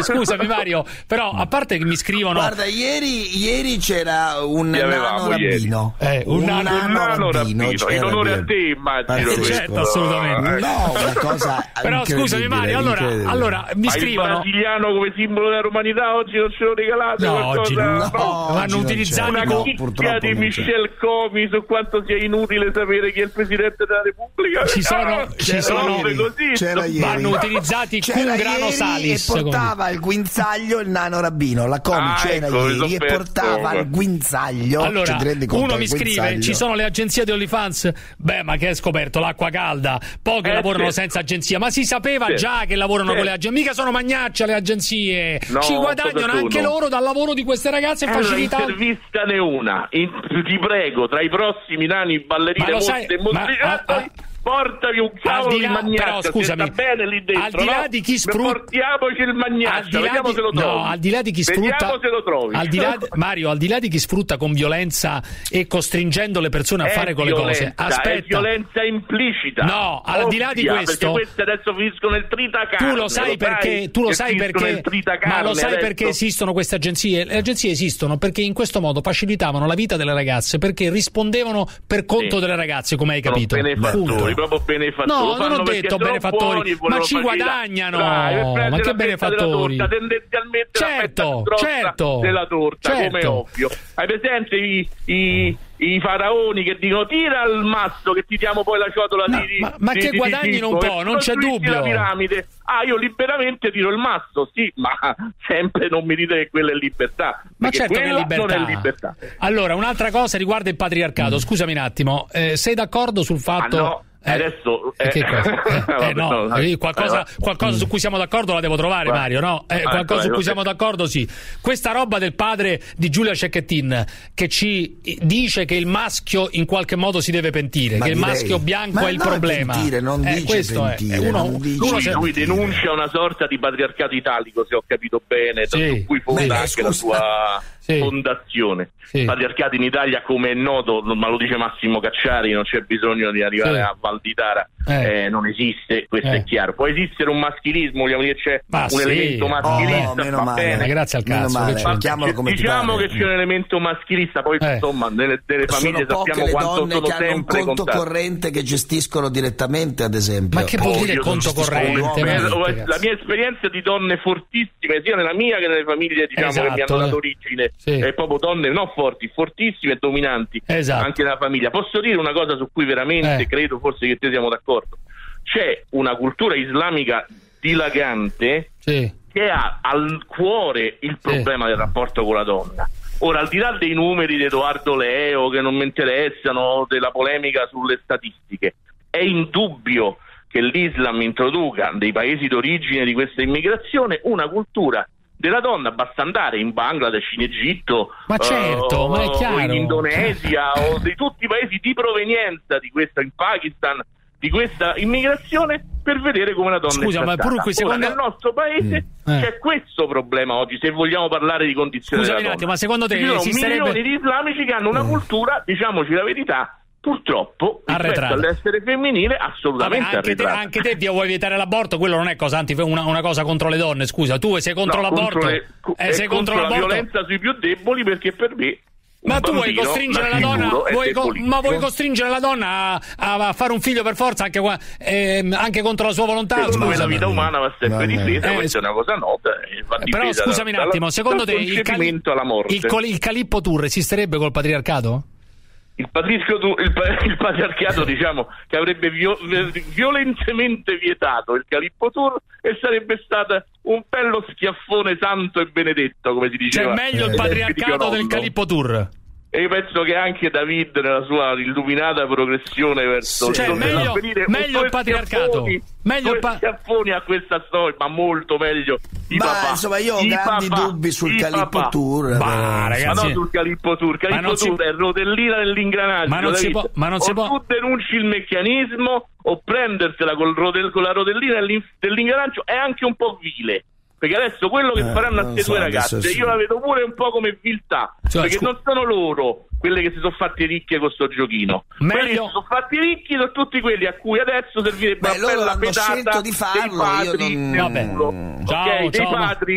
[SPEAKER 4] Mario, però a parte che mi scrivono.
[SPEAKER 2] Guarda, ieri, ieri c'era un
[SPEAKER 13] Li
[SPEAKER 2] nano rabbino.
[SPEAKER 4] Eh, un,
[SPEAKER 2] un
[SPEAKER 4] nano,
[SPEAKER 2] nano,
[SPEAKER 13] un nano
[SPEAKER 2] rabbino.
[SPEAKER 13] rabbino, in onore a te, immagino.
[SPEAKER 2] Eh,
[SPEAKER 4] certo, assolutamente.
[SPEAKER 2] No, una cosa.
[SPEAKER 4] Però scusami Mario, allora, allora mi
[SPEAKER 13] Ma
[SPEAKER 4] scrivono.
[SPEAKER 13] il brasiliano come simbolo della romanità oggi non ce lo regalate?
[SPEAKER 4] No,
[SPEAKER 13] qualcosa?
[SPEAKER 4] oggi no.
[SPEAKER 2] No,
[SPEAKER 4] Vanno
[SPEAKER 2] oggi
[SPEAKER 4] utilizzati
[SPEAKER 13] Una
[SPEAKER 2] no,
[SPEAKER 13] chicchia di Michel Comi su quanto sia inutile sapere chi è il Presidente della Repubblica.
[SPEAKER 4] Ci sono,
[SPEAKER 13] Ah,
[SPEAKER 4] ci sono
[SPEAKER 13] così.
[SPEAKER 17] C'era ieri.
[SPEAKER 4] vanno utilizzati
[SPEAKER 2] C'era
[SPEAKER 4] cum grano
[SPEAKER 2] ieri
[SPEAKER 4] salis.
[SPEAKER 2] e portava il guinzaglio il nano rabbino. La Comi
[SPEAKER 13] Ah,
[SPEAKER 2] c'era
[SPEAKER 13] ecco, mi
[SPEAKER 2] ieri e
[SPEAKER 13] son perso.
[SPEAKER 2] portava il guinzaglio.
[SPEAKER 4] Allora,
[SPEAKER 2] Cioè, ti rendi conto,
[SPEAKER 4] uno
[SPEAKER 2] il
[SPEAKER 4] mi scrive:
[SPEAKER 2] guinzaglio?
[SPEAKER 4] ci sono le agenzie di OnlyFans? Beh, ma che hai scoperto? L'acqua calda. Pochi
[SPEAKER 13] Eh,
[SPEAKER 4] lavorano
[SPEAKER 13] certo.
[SPEAKER 4] senza agenzia, ma si sapeva
[SPEAKER 13] Certo.
[SPEAKER 4] già che lavorano
[SPEAKER 13] Certo.
[SPEAKER 4] con le agenzie. Mica sono magnaccia le agenzie.
[SPEAKER 13] No,
[SPEAKER 4] ci guadagnano
[SPEAKER 13] cosa
[SPEAKER 4] anche
[SPEAKER 13] sono?
[SPEAKER 4] loro dal lavoro di queste ragazze e
[SPEAKER 13] Allora,
[SPEAKER 4] facilitando.
[SPEAKER 13] intervistane una, in- ti prego, tra i prossimi nani ballerini
[SPEAKER 4] Ma lo
[SPEAKER 13] mostre
[SPEAKER 4] sai-
[SPEAKER 13] e
[SPEAKER 4] ma-
[SPEAKER 13] mostricattoli,
[SPEAKER 4] ah, ah.
[SPEAKER 13] portavi un cavolo
[SPEAKER 4] Al di
[SPEAKER 13] di
[SPEAKER 4] là-
[SPEAKER 13] magnaccia,
[SPEAKER 4] però, scusami,
[SPEAKER 13] se sta bene lì dentro,
[SPEAKER 4] al di là
[SPEAKER 13] no?
[SPEAKER 4] di chi sfrutta-
[SPEAKER 13] portiamoci il
[SPEAKER 4] Al
[SPEAKER 13] magnaccia,
[SPEAKER 4] di là
[SPEAKER 13] vediamo
[SPEAKER 4] di-
[SPEAKER 13] se lo trovi.
[SPEAKER 4] no, al di là di chi
[SPEAKER 13] Vediamo
[SPEAKER 4] sfrutta,
[SPEAKER 13] se lo trovi.
[SPEAKER 4] al di là di- Mario, al di là di chi sfrutta con violenza e costringendo le persone a
[SPEAKER 13] È
[SPEAKER 4] fare quelle cose,
[SPEAKER 13] violenza, è
[SPEAKER 4] aspetta,
[SPEAKER 13] violenza implicita.
[SPEAKER 4] No, al di là di
[SPEAKER 13] Ovvia,
[SPEAKER 4] questo-
[SPEAKER 13] perché queste adesso finiscono nel tritacarne.
[SPEAKER 4] tu lo sai perché, tu lo
[SPEAKER 13] che
[SPEAKER 4] sai
[SPEAKER 13] finiscono
[SPEAKER 4] perché,
[SPEAKER 13] nel tritacarne
[SPEAKER 4] ma lo sai
[SPEAKER 13] adesso?
[SPEAKER 4] perché esistono queste agenzie? Le agenzie esistono perché in questo modo facilitavano la vita delle ragazze, perché rispondevano per conto
[SPEAKER 13] Sì.
[SPEAKER 4] delle ragazze, come hai
[SPEAKER 13] Sono
[SPEAKER 4] capito.
[SPEAKER 13] benefattori,
[SPEAKER 4] Punto.
[SPEAKER 13] proprio benefattori.
[SPEAKER 4] No,
[SPEAKER 13] Lo
[SPEAKER 4] non
[SPEAKER 13] fanno
[SPEAKER 4] ho
[SPEAKER 13] perché
[SPEAKER 4] detto
[SPEAKER 13] sono
[SPEAKER 4] benefattori,
[SPEAKER 13] buoni,
[SPEAKER 4] ma
[SPEAKER 13] vogliono
[SPEAKER 4] ci
[SPEAKER 13] farci la-
[SPEAKER 4] guadagnano.
[SPEAKER 13] Dai, per prendere
[SPEAKER 4] Ma che
[SPEAKER 13] la fetta
[SPEAKER 4] benefattori?
[SPEAKER 13] della torta, tendenzialmente la fetta
[SPEAKER 4] Certo,
[SPEAKER 13] grossa
[SPEAKER 4] certo,
[SPEAKER 13] della torta, come
[SPEAKER 4] certo.
[SPEAKER 13] ovvio. Hai presente i, i, i faraoni che dicono tira il masso che ti diamo poi la ciotola
[SPEAKER 4] No,
[SPEAKER 13] di
[SPEAKER 4] ma- ma
[SPEAKER 13] di-
[SPEAKER 4] che
[SPEAKER 13] di-
[SPEAKER 4] guadagnino
[SPEAKER 13] di-
[SPEAKER 4] un
[SPEAKER 13] di-
[SPEAKER 4] po', non c'è
[SPEAKER 13] costruisci
[SPEAKER 4] dubbio.
[SPEAKER 13] la piramide. Ah, io liberamente tiro il masso, sì, ma sempre non mi dite che quella è libertà.
[SPEAKER 4] Ma
[SPEAKER 13] perché
[SPEAKER 4] certo che è
[SPEAKER 13] quella
[SPEAKER 4] libertà.
[SPEAKER 13] non è libertà.
[SPEAKER 4] Allora, un'altra cosa riguarda il patriarcato. Scusami un attimo, eh, sei d'accordo sul fatto?
[SPEAKER 13] Ah, no.
[SPEAKER 4] Eh,
[SPEAKER 13] Adesso
[SPEAKER 4] eh,
[SPEAKER 13] eh,
[SPEAKER 4] che cosa? Eh, eh,
[SPEAKER 13] vabbè,
[SPEAKER 4] no,
[SPEAKER 13] no, dai.
[SPEAKER 4] eh, qualcosa,
[SPEAKER 13] Vai,
[SPEAKER 4] qualcosa su cui siamo d'accordo la devo trovare,
[SPEAKER 13] Vai.
[SPEAKER 4] Mario, no? Eh,
[SPEAKER 13] Vai,
[SPEAKER 4] qualcosa
[SPEAKER 13] vai,
[SPEAKER 4] su cui
[SPEAKER 13] vai.
[SPEAKER 4] siamo d'accordo, sì. Questa roba del padre di Giulia Cecchettin che ci dice che il maschio in qualche modo si deve pentire,
[SPEAKER 2] Ma
[SPEAKER 4] che il
[SPEAKER 2] direi-
[SPEAKER 4] maschio bianco
[SPEAKER 2] ma
[SPEAKER 4] è il
[SPEAKER 2] no,
[SPEAKER 4] problema.
[SPEAKER 2] pentire, non
[SPEAKER 4] eh,
[SPEAKER 2] dice
[SPEAKER 4] questo
[SPEAKER 2] pentire,
[SPEAKER 4] è. Eh, Uno,
[SPEAKER 2] non dice
[SPEAKER 4] uno
[SPEAKER 13] Lui,
[SPEAKER 4] se-
[SPEAKER 13] lui denuncia una sorta di patriarcato italico, se ho capito bene,
[SPEAKER 4] Sì.
[SPEAKER 13] su cui fonda
[SPEAKER 2] Beh,
[SPEAKER 13] anche la
[SPEAKER 2] scusa.
[SPEAKER 13] sua
[SPEAKER 4] Sì.
[SPEAKER 13] fondazione.
[SPEAKER 4] Sì.
[SPEAKER 13] Il patriarcato in Italia, come è noto, ma lo dice Massimo Cacciari, non c'è bisogno di arrivare
[SPEAKER 4] Sì.
[SPEAKER 13] a Val di Tara,
[SPEAKER 4] Eh.
[SPEAKER 13] eh, non esiste, questo
[SPEAKER 4] Eh.
[SPEAKER 13] è chiaro. Può esistere un maschilismo, vogliamo dire c'è
[SPEAKER 4] Ma
[SPEAKER 13] un
[SPEAKER 4] sì.
[SPEAKER 13] elemento
[SPEAKER 4] Oh,
[SPEAKER 13] maschilista,
[SPEAKER 2] meno
[SPEAKER 13] va
[SPEAKER 2] male.
[SPEAKER 13] bene.
[SPEAKER 4] Ma grazie al
[SPEAKER 2] Meno
[SPEAKER 4] cazzo.
[SPEAKER 2] male.
[SPEAKER 4] che c'è?
[SPEAKER 2] Chiamalo come ti
[SPEAKER 13] Diciamo
[SPEAKER 2] pare.
[SPEAKER 13] che c'è un elemento maschilista, poi
[SPEAKER 4] Eh.
[SPEAKER 13] insomma nelle, nelle famiglie
[SPEAKER 2] Sono poche
[SPEAKER 13] sappiamo
[SPEAKER 2] le
[SPEAKER 13] quanto
[SPEAKER 2] donne
[SPEAKER 13] sono
[SPEAKER 2] che hanno un
[SPEAKER 13] sempre
[SPEAKER 2] conto
[SPEAKER 13] contatti.
[SPEAKER 2] corrente che gestiscono direttamente, ad esempio.
[SPEAKER 4] Ma che vuol
[SPEAKER 13] Oh,
[SPEAKER 4] dire
[SPEAKER 13] io
[SPEAKER 4] conto
[SPEAKER 13] non ci sto
[SPEAKER 4] corrente?
[SPEAKER 13] con-
[SPEAKER 4] Ma-
[SPEAKER 13] la
[SPEAKER 4] ragazzi.
[SPEAKER 13] mia esperienza di donne fortissime, sia nella mia che nelle famiglie diciamo, che mi
[SPEAKER 4] Esatto,
[SPEAKER 13] hanno
[SPEAKER 4] eh.
[SPEAKER 13] dato origine,
[SPEAKER 4] Sì.
[SPEAKER 13] è proprio donne non forti, fortissime e dominanti
[SPEAKER 4] Esatto.
[SPEAKER 13] anche nella famiglia. Posso dire una cosa su cui veramente
[SPEAKER 4] Eh.
[SPEAKER 13] credo forse che te siamo d'accordo? C'è una cultura islamica dilagante
[SPEAKER 4] Sì.
[SPEAKER 13] che ha al cuore il problema del rapporto con la donna. Ora, al di là dei numeri di Edoardo Leo che non mi interessano, della polemica sulle statistiche, è indubbio che l'Islam introduca nei paesi d'origine di questa immigrazione una cultura della donna. Basta andare in Bangladesh, in Egitto,
[SPEAKER 4] Ma certo,
[SPEAKER 13] eh,
[SPEAKER 4] ma è
[SPEAKER 13] o
[SPEAKER 4] chiaro.
[SPEAKER 13] in Indonesia o di tutti i paesi di provenienza di questa, in Pakistan, di questa immigrazione, per vedere come la donna
[SPEAKER 4] Scusa,
[SPEAKER 13] è
[SPEAKER 4] ma
[SPEAKER 13] trattata.
[SPEAKER 4] pure qui,
[SPEAKER 13] Ora,
[SPEAKER 4] secondo-
[SPEAKER 13] nel nostro paese
[SPEAKER 4] Mm. Eh.
[SPEAKER 13] c'è questo problema oggi, se vogliamo parlare di condizioni
[SPEAKER 4] Scusami
[SPEAKER 13] della
[SPEAKER 4] un attimo,
[SPEAKER 13] donna.
[SPEAKER 4] ma secondo te
[SPEAKER 13] Ci sono
[SPEAKER 4] esisterebbe-
[SPEAKER 13] milioni di islamici che hanno una cultura, diciamoci la verità, purtroppo rispetto
[SPEAKER 4] Arretrata.
[SPEAKER 13] all'essere femminile
[SPEAKER 4] Vabbè,
[SPEAKER 13] assolutamente
[SPEAKER 4] anche, te,
[SPEAKER 13] arretrata.
[SPEAKER 4] anche te vuoi vietare l'aborto, quello non è cosa anti, una, una cosa contro le donne, scusa, tu sei contro
[SPEAKER 13] No,
[SPEAKER 4] l'aborto?
[SPEAKER 13] contro le-
[SPEAKER 4] eh,
[SPEAKER 13] è
[SPEAKER 4] sei contro,
[SPEAKER 13] contro la
[SPEAKER 4] l'aborto?
[SPEAKER 13] violenza sui più deboli, perché per me un
[SPEAKER 4] Ma tu vuoi
[SPEAKER 13] bambino
[SPEAKER 4] costringere la donna,
[SPEAKER 13] nascituro è
[SPEAKER 4] vuoi co-
[SPEAKER 13] debolissimo.
[SPEAKER 4] ma vuoi costringere la donna a, a- a fare un figlio per forza anche, qua- ehm, anche contro la sua volontà?
[SPEAKER 13] Secondo me la
[SPEAKER 4] Scusami.
[SPEAKER 13] vita umana va sempre
[SPEAKER 2] Vabbè.
[SPEAKER 13] difesa,
[SPEAKER 4] Eh,
[SPEAKER 13] questa è una cosa nota, e va
[SPEAKER 4] Eh, Però
[SPEAKER 13] difesa
[SPEAKER 4] scusami un
[SPEAKER 13] dalla-
[SPEAKER 4] attimo, secondo te
[SPEAKER 13] dal
[SPEAKER 4] il, cali-
[SPEAKER 13] concepimento alla morte.
[SPEAKER 4] il, col- il Calippo Tour esisterebbe col patriarcato?
[SPEAKER 13] Il, patriarcato, il, pa- il patriarcato diciamo che avrebbe vio- violentemente vietato il Calippo Tour e sarebbe stato un bello schiaffone santo e benedetto, come si
[SPEAKER 4] Cioè
[SPEAKER 13] diceva.
[SPEAKER 4] meglio il
[SPEAKER 13] Eh,
[SPEAKER 4] patriarcato
[SPEAKER 13] nonno.
[SPEAKER 4] del Calippo Tour?
[SPEAKER 13] E io penso che anche David nella sua illuminata progressione verso
[SPEAKER 4] Sì. Cioè,
[SPEAKER 13] il
[SPEAKER 4] meglio-
[SPEAKER 13] avvenire,
[SPEAKER 4] meglio
[SPEAKER 13] due
[SPEAKER 4] il patriarcato.
[SPEAKER 13] schiaffoni,
[SPEAKER 4] Meglio
[SPEAKER 13] due
[SPEAKER 4] il pa-
[SPEAKER 13] schiaffoni a questa storia, ma molto meglio i
[SPEAKER 2] Ma
[SPEAKER 13] papà.
[SPEAKER 2] insomma, io ho
[SPEAKER 13] I
[SPEAKER 2] grandi
[SPEAKER 13] papà,
[SPEAKER 2] dubbi sul
[SPEAKER 13] i
[SPEAKER 2] Calippo
[SPEAKER 13] papà.
[SPEAKER 2] Tour.
[SPEAKER 4] Bah,
[SPEAKER 2] però,
[SPEAKER 4] ragazzi.
[SPEAKER 13] Ma no, sul Calippo Tour,
[SPEAKER 4] Ma
[SPEAKER 13] Calippo
[SPEAKER 4] non si-
[SPEAKER 13] Tour è rotellina nell'ingranaggio.
[SPEAKER 4] Ma non si
[SPEAKER 13] David.
[SPEAKER 4] può- ma non si
[SPEAKER 13] o
[SPEAKER 4] può-
[SPEAKER 13] tu denunci il meccanismo o prendersela col rotel- con la rotellina dell'in- dell'ingranaggio è anche un po' vile. Perché adesso quello che
[SPEAKER 2] Eh,
[SPEAKER 13] faranno a
[SPEAKER 2] non
[SPEAKER 13] queste
[SPEAKER 2] so,
[SPEAKER 13] due
[SPEAKER 2] adesso
[SPEAKER 13] ragazze,
[SPEAKER 2] sì.
[SPEAKER 13] io la vedo pure un po' come viltà.
[SPEAKER 4] Cioè,
[SPEAKER 13] perché
[SPEAKER 4] scu-
[SPEAKER 13] non sono loro quelle che si sono fatti ricche con sto giochino. Quelli che
[SPEAKER 4] Meglio-
[SPEAKER 13] si sono fatti ricchi sono tutti quelli a cui adesso servirebbe
[SPEAKER 2] Beh,
[SPEAKER 13] una
[SPEAKER 2] loro
[SPEAKER 13] bella
[SPEAKER 2] hanno
[SPEAKER 13] pedata
[SPEAKER 2] scelto di farlo,
[SPEAKER 13] dei padri
[SPEAKER 2] io non-
[SPEAKER 13] nel
[SPEAKER 4] Vabbè.
[SPEAKER 13] culo.
[SPEAKER 4] Ciao,
[SPEAKER 13] ok, dei
[SPEAKER 4] ciao, ma-
[SPEAKER 13] padri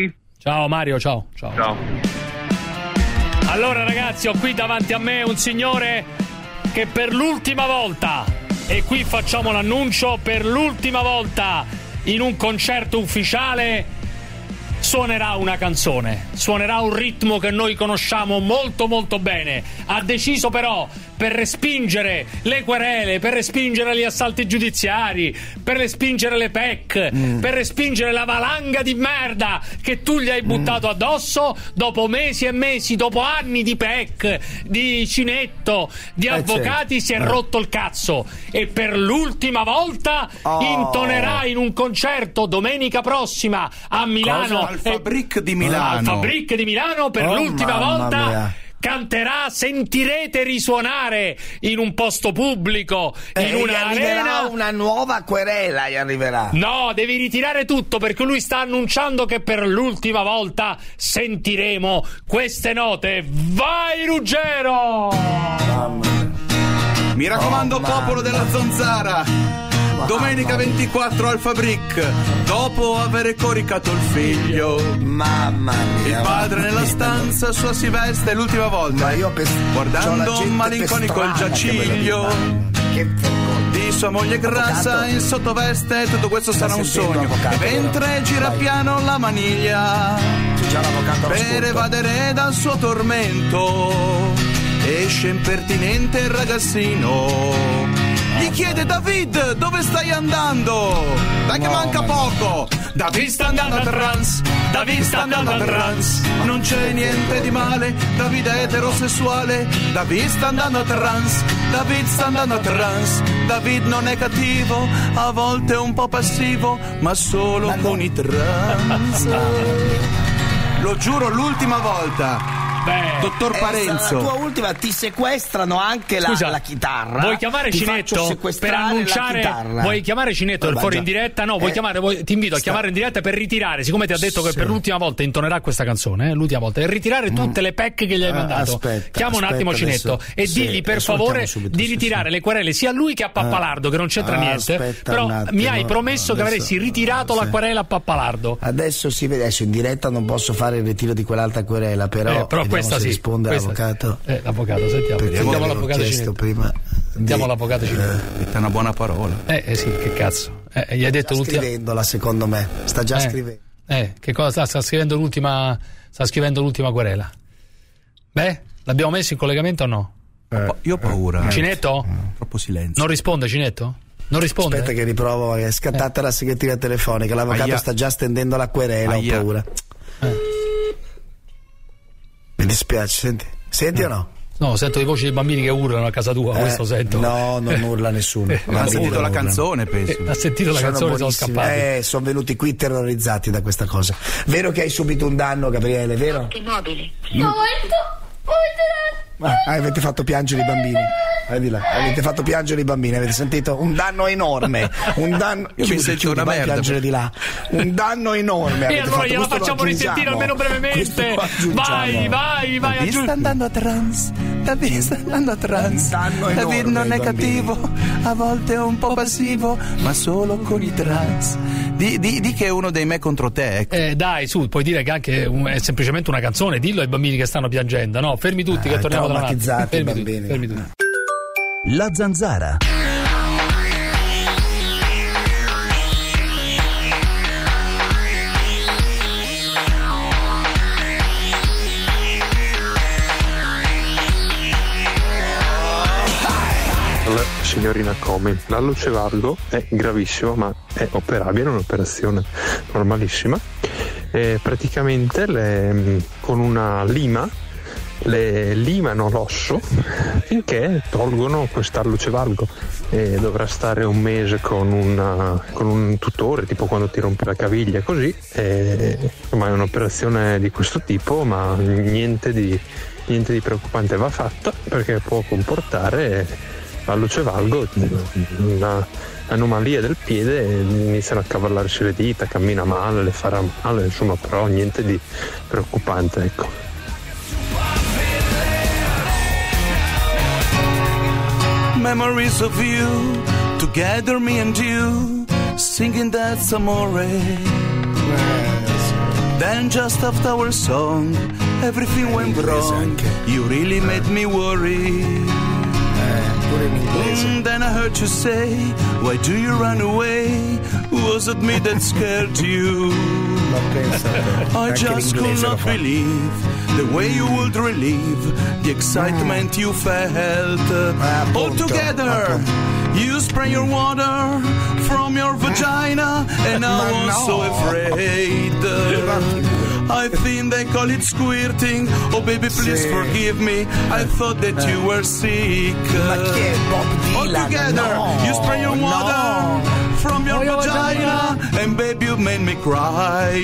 [SPEAKER 4] Ciao Mario, ciao. Ciao.
[SPEAKER 7] Ciao.
[SPEAKER 4] Allora ragazzi, ho qui davanti a me un signore che per l'ultima volta, e qui facciamo l'annuncio, per l'ultima volta in un concerto ufficiale suonerà una canzone, suonerà un ritmo che noi conosciamo molto molto bene. Ha deciso però, per respingere le querele, per respingere gli assalti giudiziari, per respingere le P E C, mm. per respingere la valanga di merda che tu gli hai buttato mm. addosso, dopo mesi e mesi, dopo anni di P E C, di cinetto, di eh avvocati, certo. si è eh. rotto il cazzo e per l'ultima volta oh. intonerà in un concerto domenica prossima a Milano.
[SPEAKER 6] Cosa? Al Fabric di Milano.
[SPEAKER 4] Al Fabric di Milano per
[SPEAKER 2] oh,
[SPEAKER 4] l'ultima volta.
[SPEAKER 2] Mia.
[SPEAKER 4] Canterà, sentirete risuonare in un posto pubblico, in
[SPEAKER 2] eh,
[SPEAKER 4] una
[SPEAKER 2] gli arriverà
[SPEAKER 4] arena.
[SPEAKER 2] Una nuova querela, gli arriverà.
[SPEAKER 4] No, devi ritirare tutto perché lui sta annunciando che per l'ultima volta sentiremo queste note. Vai Ruggero!
[SPEAKER 6] Mi raccomando,
[SPEAKER 2] oh,
[SPEAKER 6] popolo della Zonzara. Domenica ventiquattro al Fabric, dopo aver coricato il figlio.
[SPEAKER 2] Mamma mia.
[SPEAKER 6] Il padre nella stanza sua si veste l'ultima volta.
[SPEAKER 2] Ma io per...
[SPEAKER 6] guardando malinconico il giaciglio
[SPEAKER 2] che
[SPEAKER 6] di sua moglie grassa avvocato. In sottoveste, tutto questo Sta sarà un sogno. Avvocato, mentre però. gira Vai. piano la maniglia per evadere dal suo tormento, esce impertinente il ragazzino. Gli chiede David dove stai andando? Dai che no, manca poco. David sta andando a trans, David sta andando a trans. Non c'è niente di male, David è eterosessuale. David sta andando a trans, David sta andando a trans. David non è cattivo, a volte è un po' passivo, ma solo ma con no. i trans. Lo giuro, l'ultima volta.
[SPEAKER 4] Beh,
[SPEAKER 6] dottor Parenzo,
[SPEAKER 2] la tua ultima, ti sequestrano anche la,
[SPEAKER 4] Scusa,
[SPEAKER 2] la chitarra.
[SPEAKER 4] Vuoi chiamare
[SPEAKER 2] ti
[SPEAKER 4] Cinetto per annunciare? Vuoi chiamare Cinetto del fuori in diretta? No, vuoi eh, chiamare? Vuoi, ti invito a sta... chiamare in diretta per ritirare. Siccome ti ha detto sì. che per l'ultima volta intonerà questa canzone, eh, l'ultima volta, e ritirare tutte mm. le P E C che gli hai mandato. Aspetta, Chiama un attimo Cinetto adesso. e sì, digli per favore subito, di ritirare sì, le querele sia a lui che a Pappalardo, che non c'entra ah, niente. Però mi hai promesso adesso, che avresti ritirato sì. la querela a Pappalardo.
[SPEAKER 2] Adesso si vede, adesso in diretta non posso fare il ritiro di quell'altra querela, però,
[SPEAKER 4] eh, però questa sì.
[SPEAKER 2] risponde l'avvocato.
[SPEAKER 4] Eh, l'avvocato, sentiamo. Sentiamo l'avvocato Cinetto.
[SPEAKER 2] Prima
[SPEAKER 4] Sentiamo di, l'avvocato Cinetto.
[SPEAKER 6] È una buona parola.
[SPEAKER 4] Eh, eh sì, che cazzo. Eh, gli hai detto
[SPEAKER 2] sta
[SPEAKER 4] l'ultima.
[SPEAKER 2] scrivendola, secondo me. Sta già
[SPEAKER 4] eh,
[SPEAKER 2] scrivendo.
[SPEAKER 4] Eh, che cosa sta? Sta scrivendo l'ultima. Sta scrivendo l'ultima querela. Beh, l'abbiamo messo in collegamento o no?
[SPEAKER 6] Eh, io ho paura.
[SPEAKER 4] Cinetto?
[SPEAKER 6] Eh, troppo silenzio.
[SPEAKER 4] Non risponde Cinetto? Non risponde?
[SPEAKER 2] Aspetta che riprovo, è scattata eh. la segreteria telefonica, l'avvocato Aia. sta già stendendo la querela, Aia. ho paura. Eh. Mi dispiace, senti. Senti eh. o no?
[SPEAKER 4] No, sento le voci dei bambini che urlano a casa tua, eh, questo sento.
[SPEAKER 2] No, non urla nessuno.
[SPEAKER 6] Eh, ha sentito la canzone, penso.
[SPEAKER 4] Eh, ha sentito la sono canzone e sono scappati.
[SPEAKER 2] Eh, sono venuti qui terrorizzati da questa cosa. Vero che hai subito un danno, Gabriele, vero?
[SPEAKER 24] Che mobili.
[SPEAKER 2] Mm. Molto, molto. Ah, avete fatto piangere i bambini. Vedi là, avete fatto piangere i bambini, avete sentito? Un danno enorme. Un danno.
[SPEAKER 6] Io mi sento una merda.
[SPEAKER 2] Piangere di là. Un danno enorme.
[SPEAKER 4] E allora gliela facciamo risentire almeno brevemente. Vai, vai, vai.
[SPEAKER 6] David sta andando a trans. David sta andando a trans. David non è cattivo, a volte è un po' passivo, ma solo con i trans. Di, di, di che è uno dei me contro te. Ecco.
[SPEAKER 4] Eh, dai, su, puoi dire che anche un, è semplicemente una canzone. Dillo ai bambini che stanno piangendo. No, fermi tutti, ah, che torniamo da un attimo. Fermi
[SPEAKER 2] bambini.
[SPEAKER 4] Tutti, fermi tutti.
[SPEAKER 12] La Zanzara.
[SPEAKER 14] Signorina Come, l'allucevalgo è gravissimo, ma è operabile, è un'operazione normalissima. E praticamente le, con una lima le limano l'osso finché tolgono quest'allucevalgo, e dovrà stare un mese con, una, con un tutore, tipo quando ti rompi la caviglia, così. E, insomma, è un'operazione di questo tipo, ma niente di, niente di preoccupante. Va fatta perché può comportare l'allucevalgo una anomalia del piede, iniziano a cavallarsi le dita, cammina male, le farà male, insomma, però niente di preoccupante, ecco.
[SPEAKER 6] Memories of you, together me and you, singing that's amore. Then just after our song, everything went wrong. You really made me worry. Mm, then I heard you say, why do you run away? Was it me that scared you? I just could not believe the way you would relieve the excitement you felt. All together, you spray your water from your vagina, and I was so afraid. I think they call it squirting. Oh baby, please forgive me. I thought that you were sick. All together, you spray your water from your vagina, and baby, you made me cry.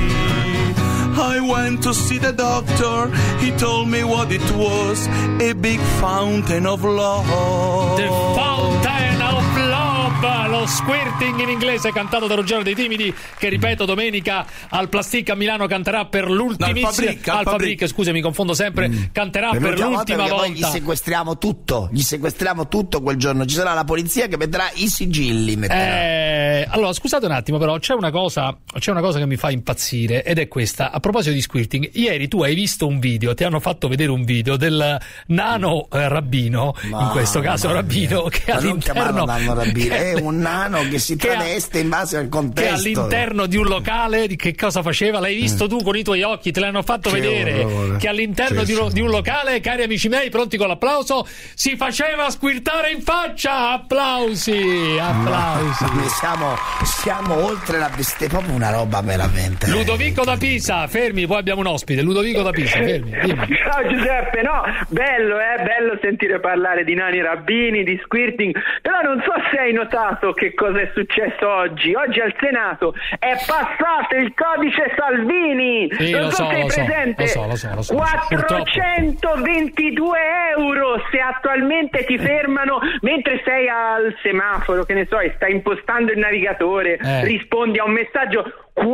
[SPEAKER 6] I went to see the doctor. He told me what it was, a big fountain of love.
[SPEAKER 4] The fountain of love, lo squirting in inglese cantato da Ruggero dei Timidi, che ripeto domenica al Plastic a Milano canterà per l'ultimissima,
[SPEAKER 2] no, Fabric,
[SPEAKER 4] al Fabric, scusa, mi confondo sempre, mm. canterà per, per l'ultima volta.
[SPEAKER 2] Poi gli sequestriamo tutto, gli sequestriamo tutto quel giorno, ci sarà la polizia che vedrà i sigilli.
[SPEAKER 4] Eh, allora scusate un attimo, però c'è una cosa, c'è una cosa che mi fa impazzire, ed è questa. A proposito di squirting, ieri tu hai visto un video, ti hanno fatto vedere un video del nano eh, rabbino, ma, in questo caso rabbino, che
[SPEAKER 2] ma
[SPEAKER 4] all'interno
[SPEAKER 2] nano rabbino, è un nano che si
[SPEAKER 4] che
[SPEAKER 2] traveste in base al contesto,
[SPEAKER 4] che all'interno di un locale di che cosa faceva? L'hai visto tu con i tuoi occhi, te l'hanno fatto
[SPEAKER 2] che
[SPEAKER 4] vedere
[SPEAKER 2] orrore.
[SPEAKER 4] Che all'interno di, un, di un locale, cari amici miei, pronti con l'applauso, si faceva squirtare in faccia. Applausi, applausi.
[SPEAKER 2] Ma, ma siamo, siamo oltre la bestia, proprio una roba veramente.
[SPEAKER 4] Ludovico da Pisa, fermi, poi abbiamo un ospite. Ludovico da Pisa, fermi, dimmi.
[SPEAKER 3] Ciao Giuseppe, no, bello, eh, bello sentire parlare di nani rabbini, di squirting, però non so se hai notato che cosa è successo oggi. Oggi al Senato è passato il codice Salvini.
[SPEAKER 4] Sì,
[SPEAKER 3] non
[SPEAKER 4] lo
[SPEAKER 3] so
[SPEAKER 4] so,
[SPEAKER 3] se hai
[SPEAKER 4] lo so,
[SPEAKER 3] presente.
[SPEAKER 4] lo so, lo so, lo so,
[SPEAKER 3] quattrocentoventidue euro se attualmente ti fermano mentre sei al semaforo, che ne so, e stai impostando il navigatore,
[SPEAKER 4] eh.
[SPEAKER 3] rispondi a un messaggio.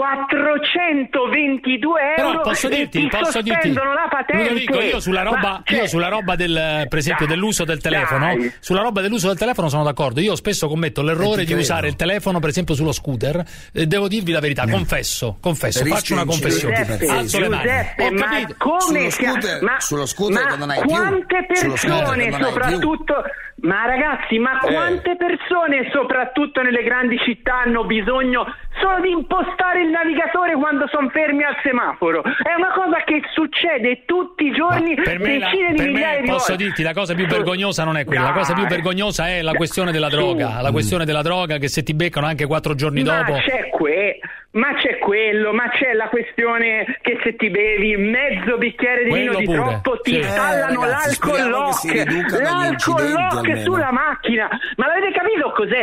[SPEAKER 3] quattrocentoventidue euro.
[SPEAKER 4] Però posso dirti,
[SPEAKER 3] e ti
[SPEAKER 4] posso dirti,
[SPEAKER 3] la patente.
[SPEAKER 4] Ludovico, io sulla roba,
[SPEAKER 3] Ma, cioè,
[SPEAKER 4] io sulla roba del, per esempio,
[SPEAKER 3] dai,
[SPEAKER 4] dell'uso del telefono,
[SPEAKER 3] dai.
[SPEAKER 4] sulla roba dell'uso del telefono sono d'accordo. Io spesso commetto l'errore di usare il telefono, per esempio, sullo scooter. E devo dirvi la verità, confesso, confesso,
[SPEAKER 2] Rischio
[SPEAKER 4] faccio una confessione.
[SPEAKER 3] Giuseppe,
[SPEAKER 4] Alzo le mani.
[SPEAKER 3] Giuseppe,
[SPEAKER 4] Ho
[SPEAKER 3] ma
[SPEAKER 4] capito.
[SPEAKER 3] come
[SPEAKER 2] sullo
[SPEAKER 3] sia-
[SPEAKER 2] scooter,
[SPEAKER 3] ma,
[SPEAKER 2] sullo scooter
[SPEAKER 3] ma
[SPEAKER 2] che non hai
[SPEAKER 3] quante
[SPEAKER 2] più. Sullo scooter
[SPEAKER 3] persone
[SPEAKER 2] che non hai
[SPEAKER 3] soprattutto ma ragazzi, ma quante persone soprattutto nelle grandi città hanno bisogno solo di impostare il navigatore quando sono fermi al semaforo? È una cosa che succede tutti i giorni,
[SPEAKER 4] Per me, la,
[SPEAKER 3] decine di
[SPEAKER 4] per
[SPEAKER 3] migliaia
[SPEAKER 4] me
[SPEAKER 3] di
[SPEAKER 4] posso
[SPEAKER 3] volte.
[SPEAKER 4] dirti, la cosa più vergognosa non è quella, la cosa più vergognosa è la questione della droga, la questione della droga, che se ti beccano anche quattro giorni
[SPEAKER 3] ma
[SPEAKER 4] dopo.
[SPEAKER 3] c'è que- ma c'è quello, ma c'è la questione che se ti bevi mezzo bicchiere di
[SPEAKER 4] Quello
[SPEAKER 3] vino di
[SPEAKER 4] pure,
[SPEAKER 3] troppo ti
[SPEAKER 4] sì.
[SPEAKER 3] installano
[SPEAKER 2] Eh, ragazzi,
[SPEAKER 3] l'alcol
[SPEAKER 2] speriamo che si
[SPEAKER 3] lock,
[SPEAKER 2] riducano gli
[SPEAKER 3] l'alcol
[SPEAKER 2] incidenti
[SPEAKER 3] lock
[SPEAKER 2] almeno.
[SPEAKER 3] sulla macchina. Ma l'avete capito cos'è?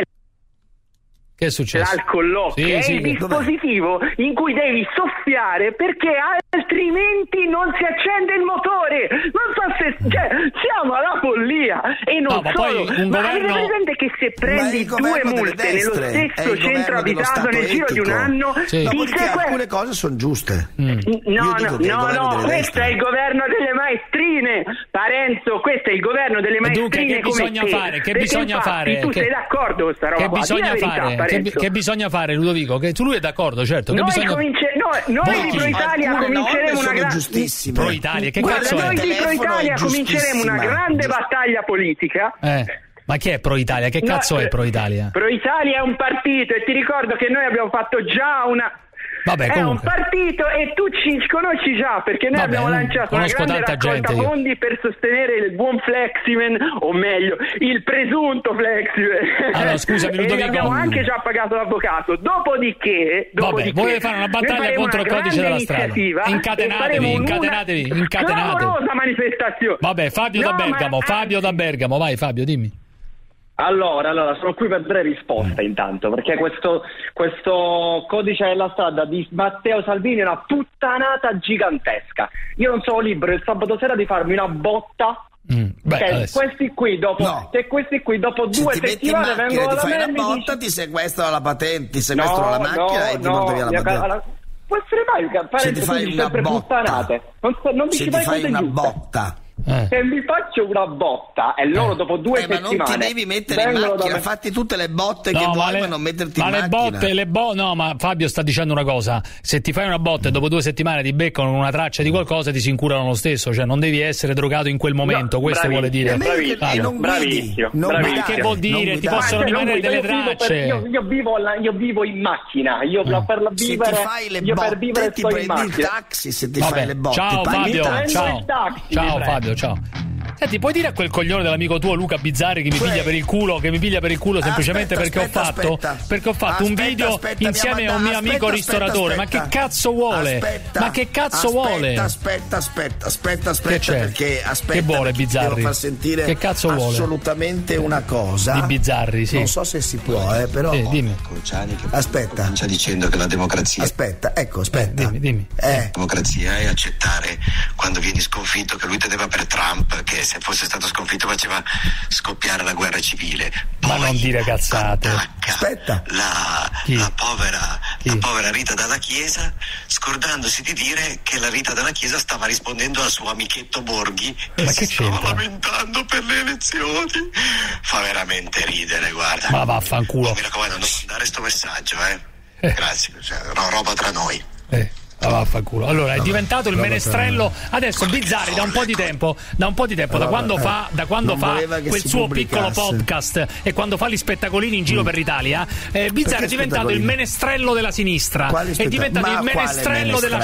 [SPEAKER 4] Che è successo?
[SPEAKER 3] L'alcol lock
[SPEAKER 4] Sì,
[SPEAKER 3] è
[SPEAKER 4] sì,
[SPEAKER 3] il
[SPEAKER 4] che-
[SPEAKER 3] dispositivo in cui devi soffiare perché altrimenti non si accende il motore. Non so se cioè, siamo alla follia. E non
[SPEAKER 4] No, ma
[SPEAKER 3] solo,
[SPEAKER 4] poi un
[SPEAKER 3] ma
[SPEAKER 4] governo-
[SPEAKER 3] avete presente che se
[SPEAKER 2] Ma è
[SPEAKER 3] prendi
[SPEAKER 2] il
[SPEAKER 3] due
[SPEAKER 2] governo delle
[SPEAKER 3] multe nello
[SPEAKER 2] destre, è
[SPEAKER 3] stesso
[SPEAKER 2] il
[SPEAKER 3] centro
[SPEAKER 2] governo dello
[SPEAKER 3] abitato
[SPEAKER 2] Stato
[SPEAKER 3] nel giro di un
[SPEAKER 2] etico.
[SPEAKER 3] anno
[SPEAKER 4] Sì.
[SPEAKER 3] ti
[SPEAKER 2] Dopodiché
[SPEAKER 3] sequestra-
[SPEAKER 2] alcune cose sono giuste.
[SPEAKER 3] No,
[SPEAKER 2] Io dico
[SPEAKER 3] no,
[SPEAKER 2] che è il
[SPEAKER 3] no,
[SPEAKER 2] governo
[SPEAKER 3] no,
[SPEAKER 2] delle
[SPEAKER 3] questo
[SPEAKER 2] destre.
[SPEAKER 3] è il governo delle maestrine, Parenzo, questo è il governo delle
[SPEAKER 4] E dunque,
[SPEAKER 3] maestrine
[SPEAKER 4] che
[SPEAKER 3] come
[SPEAKER 4] bisogna
[SPEAKER 3] te.
[SPEAKER 4] fare? Che
[SPEAKER 3] Perché
[SPEAKER 4] bisogna
[SPEAKER 3] infatti
[SPEAKER 4] fare?
[SPEAKER 3] Tu
[SPEAKER 4] Che-
[SPEAKER 3] sei d'accordo con sta roba
[SPEAKER 4] Che
[SPEAKER 3] qua? Dì la
[SPEAKER 4] bisogna
[SPEAKER 3] verità,
[SPEAKER 4] fare? Che,
[SPEAKER 3] Parenzo.
[SPEAKER 4] che bisogna fare, Ludovico? Che tu lui è d'accordo, certo. Che
[SPEAKER 3] Noi,
[SPEAKER 4] bisogna...
[SPEAKER 3] comince- no, noi
[SPEAKER 4] Voi
[SPEAKER 3] di
[SPEAKER 4] chi?
[SPEAKER 3] Pro Italia
[SPEAKER 2] Alcune
[SPEAKER 3] cominceremo
[SPEAKER 2] norme
[SPEAKER 3] una
[SPEAKER 2] sono
[SPEAKER 3] grande
[SPEAKER 2] giustissime.
[SPEAKER 4] Pro Italia, che
[SPEAKER 3] Guarda,
[SPEAKER 4] cazzo è?
[SPEAKER 3] noi di Pro
[SPEAKER 2] Telefono
[SPEAKER 3] Italia
[SPEAKER 2] è
[SPEAKER 3] cominceremo una
[SPEAKER 2] giustissima.
[SPEAKER 3] grande
[SPEAKER 2] Giusto.
[SPEAKER 3] battaglia politica.
[SPEAKER 4] Eh, ma chi è Pro Italia? Che
[SPEAKER 3] No,
[SPEAKER 4] cazzo è
[SPEAKER 3] eh,
[SPEAKER 4] Pro Italia?
[SPEAKER 3] Pro Italia è un partito e ti ricordo che noi abbiamo fatto già una
[SPEAKER 4] Vabbè,
[SPEAKER 3] è
[SPEAKER 4] comunque.
[SPEAKER 3] un partito e tu ci conosci già perché noi
[SPEAKER 4] Vabbè,
[SPEAKER 3] abbiamo lanciato una
[SPEAKER 4] conosco
[SPEAKER 3] grande
[SPEAKER 4] tanta
[SPEAKER 3] raccolta
[SPEAKER 4] gente io.
[SPEAKER 3] fondi per sostenere il buon Fleximan, o meglio il presunto Fleximan.
[SPEAKER 4] Allora, scusami,
[SPEAKER 3] E
[SPEAKER 4] Ludovico.
[SPEAKER 3] abbiamo anche già pagato l'avvocato. Dopodiché,
[SPEAKER 4] Vabbè,
[SPEAKER 3] dopodiché
[SPEAKER 4] volete fare una
[SPEAKER 3] noi
[SPEAKER 4] battaglia
[SPEAKER 3] faremo
[SPEAKER 4] contro il
[SPEAKER 3] una
[SPEAKER 4] codice
[SPEAKER 3] grande
[SPEAKER 4] della strada.
[SPEAKER 3] iniziativa e
[SPEAKER 4] Incatenatevi,
[SPEAKER 3] faremo una
[SPEAKER 4] incatenatevi, incatenate.
[SPEAKER 3] clamorosa manifestazione.
[SPEAKER 4] Vabbè, Fabio
[SPEAKER 3] No,
[SPEAKER 4] da
[SPEAKER 3] ma-
[SPEAKER 4] Bergamo, Fabio da Bergamo, vai Fabio, dimmi.
[SPEAKER 15] Allora, allora, sono qui per dare risposta intanto, perché questo, questo codice della strada di Matteo Salvini è una puttanata gigantesca. Io non sono libero il sabato sera di farmi una botta.
[SPEAKER 4] Mm, beh,
[SPEAKER 15] Che
[SPEAKER 4] adesso.
[SPEAKER 15] questi qui dopo
[SPEAKER 2] No.
[SPEAKER 15] che questi qui dopo
[SPEAKER 2] Se
[SPEAKER 15] due
[SPEAKER 2] ti metti in
[SPEAKER 15] settimane
[SPEAKER 2] macchina
[SPEAKER 15] vengono
[SPEAKER 2] e ti
[SPEAKER 15] da
[SPEAKER 2] fai
[SPEAKER 15] me
[SPEAKER 2] una
[SPEAKER 15] e mi
[SPEAKER 2] botta,
[SPEAKER 15] dici-
[SPEAKER 2] ti sequestrano la patente, ti sequestrano la
[SPEAKER 15] No,
[SPEAKER 2] macchina
[SPEAKER 15] no,
[SPEAKER 2] e ti
[SPEAKER 15] no,
[SPEAKER 2] portano via la
[SPEAKER 15] mia
[SPEAKER 2] patente.
[SPEAKER 15] cara- Può essere mai,
[SPEAKER 2] Se
[SPEAKER 15] Parenzo,
[SPEAKER 2] ti fai
[SPEAKER 15] tu dici
[SPEAKER 2] una
[SPEAKER 15] sempre
[SPEAKER 2] botta,
[SPEAKER 15] puttanate. Non, non
[SPEAKER 2] se
[SPEAKER 15] dici
[SPEAKER 2] ti
[SPEAKER 15] mai
[SPEAKER 2] fai
[SPEAKER 15] cose
[SPEAKER 2] una
[SPEAKER 15] giuste.
[SPEAKER 2] botta,
[SPEAKER 15] Eh. Se mi faccio una botta e loro
[SPEAKER 2] eh.
[SPEAKER 15] dopo due
[SPEAKER 2] eh,
[SPEAKER 15] settimane
[SPEAKER 2] ma non ti devi mettere in macchina, me... fatti tutte le botte no, che vuoi, le... ma non metterti
[SPEAKER 4] ma
[SPEAKER 2] in
[SPEAKER 4] le
[SPEAKER 2] macchina.
[SPEAKER 4] Botte, le bo... No, ma Fabio sta dicendo una cosa: se ti fai una botta e dopo due settimane ti beccano una traccia di qualcosa, ti si incurano lo stesso, cioè non devi essere drogato in quel momento. No, questo vuole dire.
[SPEAKER 15] Bravissimo, bravissimo,
[SPEAKER 2] non
[SPEAKER 15] bravissimo.
[SPEAKER 4] Ma che vuol dire? Ti possono rimanere delle tracce.
[SPEAKER 15] Io, io, vivo la, io vivo in macchina, io
[SPEAKER 2] eh.
[SPEAKER 15] per la vivere,
[SPEAKER 2] se ti fai le
[SPEAKER 15] io
[SPEAKER 2] botte,
[SPEAKER 15] per vivere
[SPEAKER 2] ti
[SPEAKER 15] sto
[SPEAKER 2] prendi
[SPEAKER 15] in macchina.
[SPEAKER 2] il taxi se ti
[SPEAKER 4] Vabbè,
[SPEAKER 2] fai le botte.
[SPEAKER 4] Ciao Fabio, ciao.
[SPEAKER 15] Taxi,
[SPEAKER 4] Ciao Fabio, ciao. Senti, puoi dire a quel coglione dell'amico tuo Luca Bizzarri che mi piglia per il culo, che mi piglia per il culo semplicemente
[SPEAKER 2] aspetta,
[SPEAKER 4] perché
[SPEAKER 2] aspetta,
[SPEAKER 4] ho fatto
[SPEAKER 2] aspetta.
[SPEAKER 4] perché ho fatto
[SPEAKER 2] aspetta,
[SPEAKER 4] un video
[SPEAKER 2] aspetta,
[SPEAKER 4] insieme a un mio amico
[SPEAKER 2] aspetta,
[SPEAKER 4] ristoratore.
[SPEAKER 2] aspetta,
[SPEAKER 4] Ma che cazzo vuole?
[SPEAKER 2] Aspetta,
[SPEAKER 4] Ma che cazzo
[SPEAKER 2] aspetta,
[SPEAKER 4] vuole?
[SPEAKER 2] Aspetta, aspetta, aspetta, aspetta,
[SPEAKER 4] che c'è?
[SPEAKER 2] perché aspetta.
[SPEAKER 4] Che vuole Bizzarri?
[SPEAKER 2] Devo far sentire
[SPEAKER 4] che cazzo vuole?
[SPEAKER 2] Assolutamente una cosa.
[SPEAKER 4] Di Bizzarri, sì.
[SPEAKER 2] Non so se si può, eh, però.
[SPEAKER 4] Sì, dimmi.
[SPEAKER 2] Aspetta.
[SPEAKER 16] Comincia dicendo che la democrazia.
[SPEAKER 2] Aspetta, ecco, aspetta.
[SPEAKER 4] Eh, dimmi, dimmi.
[SPEAKER 2] Eh.
[SPEAKER 16] La democrazia è accettare quando vieni sconfitto, che lui teneva per Trump, che se fosse stato sconfitto faceva scoppiare la guerra civile. Poi
[SPEAKER 4] ma non dire cazzate.
[SPEAKER 2] Aspetta.
[SPEAKER 16] La, la povera la povera Rita Dalla Chiesa, scordandosi di dire che la Rita Dalla Chiesa stava rispondendo al suo amichetto Borghi che
[SPEAKER 4] ma
[SPEAKER 16] si
[SPEAKER 4] che
[SPEAKER 16] stava
[SPEAKER 4] c'entra?
[SPEAKER 16] lamentando per le elezioni. Fa veramente ridere, guarda.
[SPEAKER 4] Ma vaffanculo.
[SPEAKER 16] Oh, mi raccomando, non mandare sto messaggio, eh. eh. Grazie, cioè, ro- roba tra noi.
[SPEAKER 4] Eh. Ah, vaffanculo. Allora è diventato il menestrello adesso Bizzarri da un po' di tempo da un po' di tempo da quando fa da quando fa quel suo piccolo podcast e quando fa gli spettacolini in giro per l'Italia, eh, Bizzarri è diventato il menestrello della sinistra, è diventato il menestrello della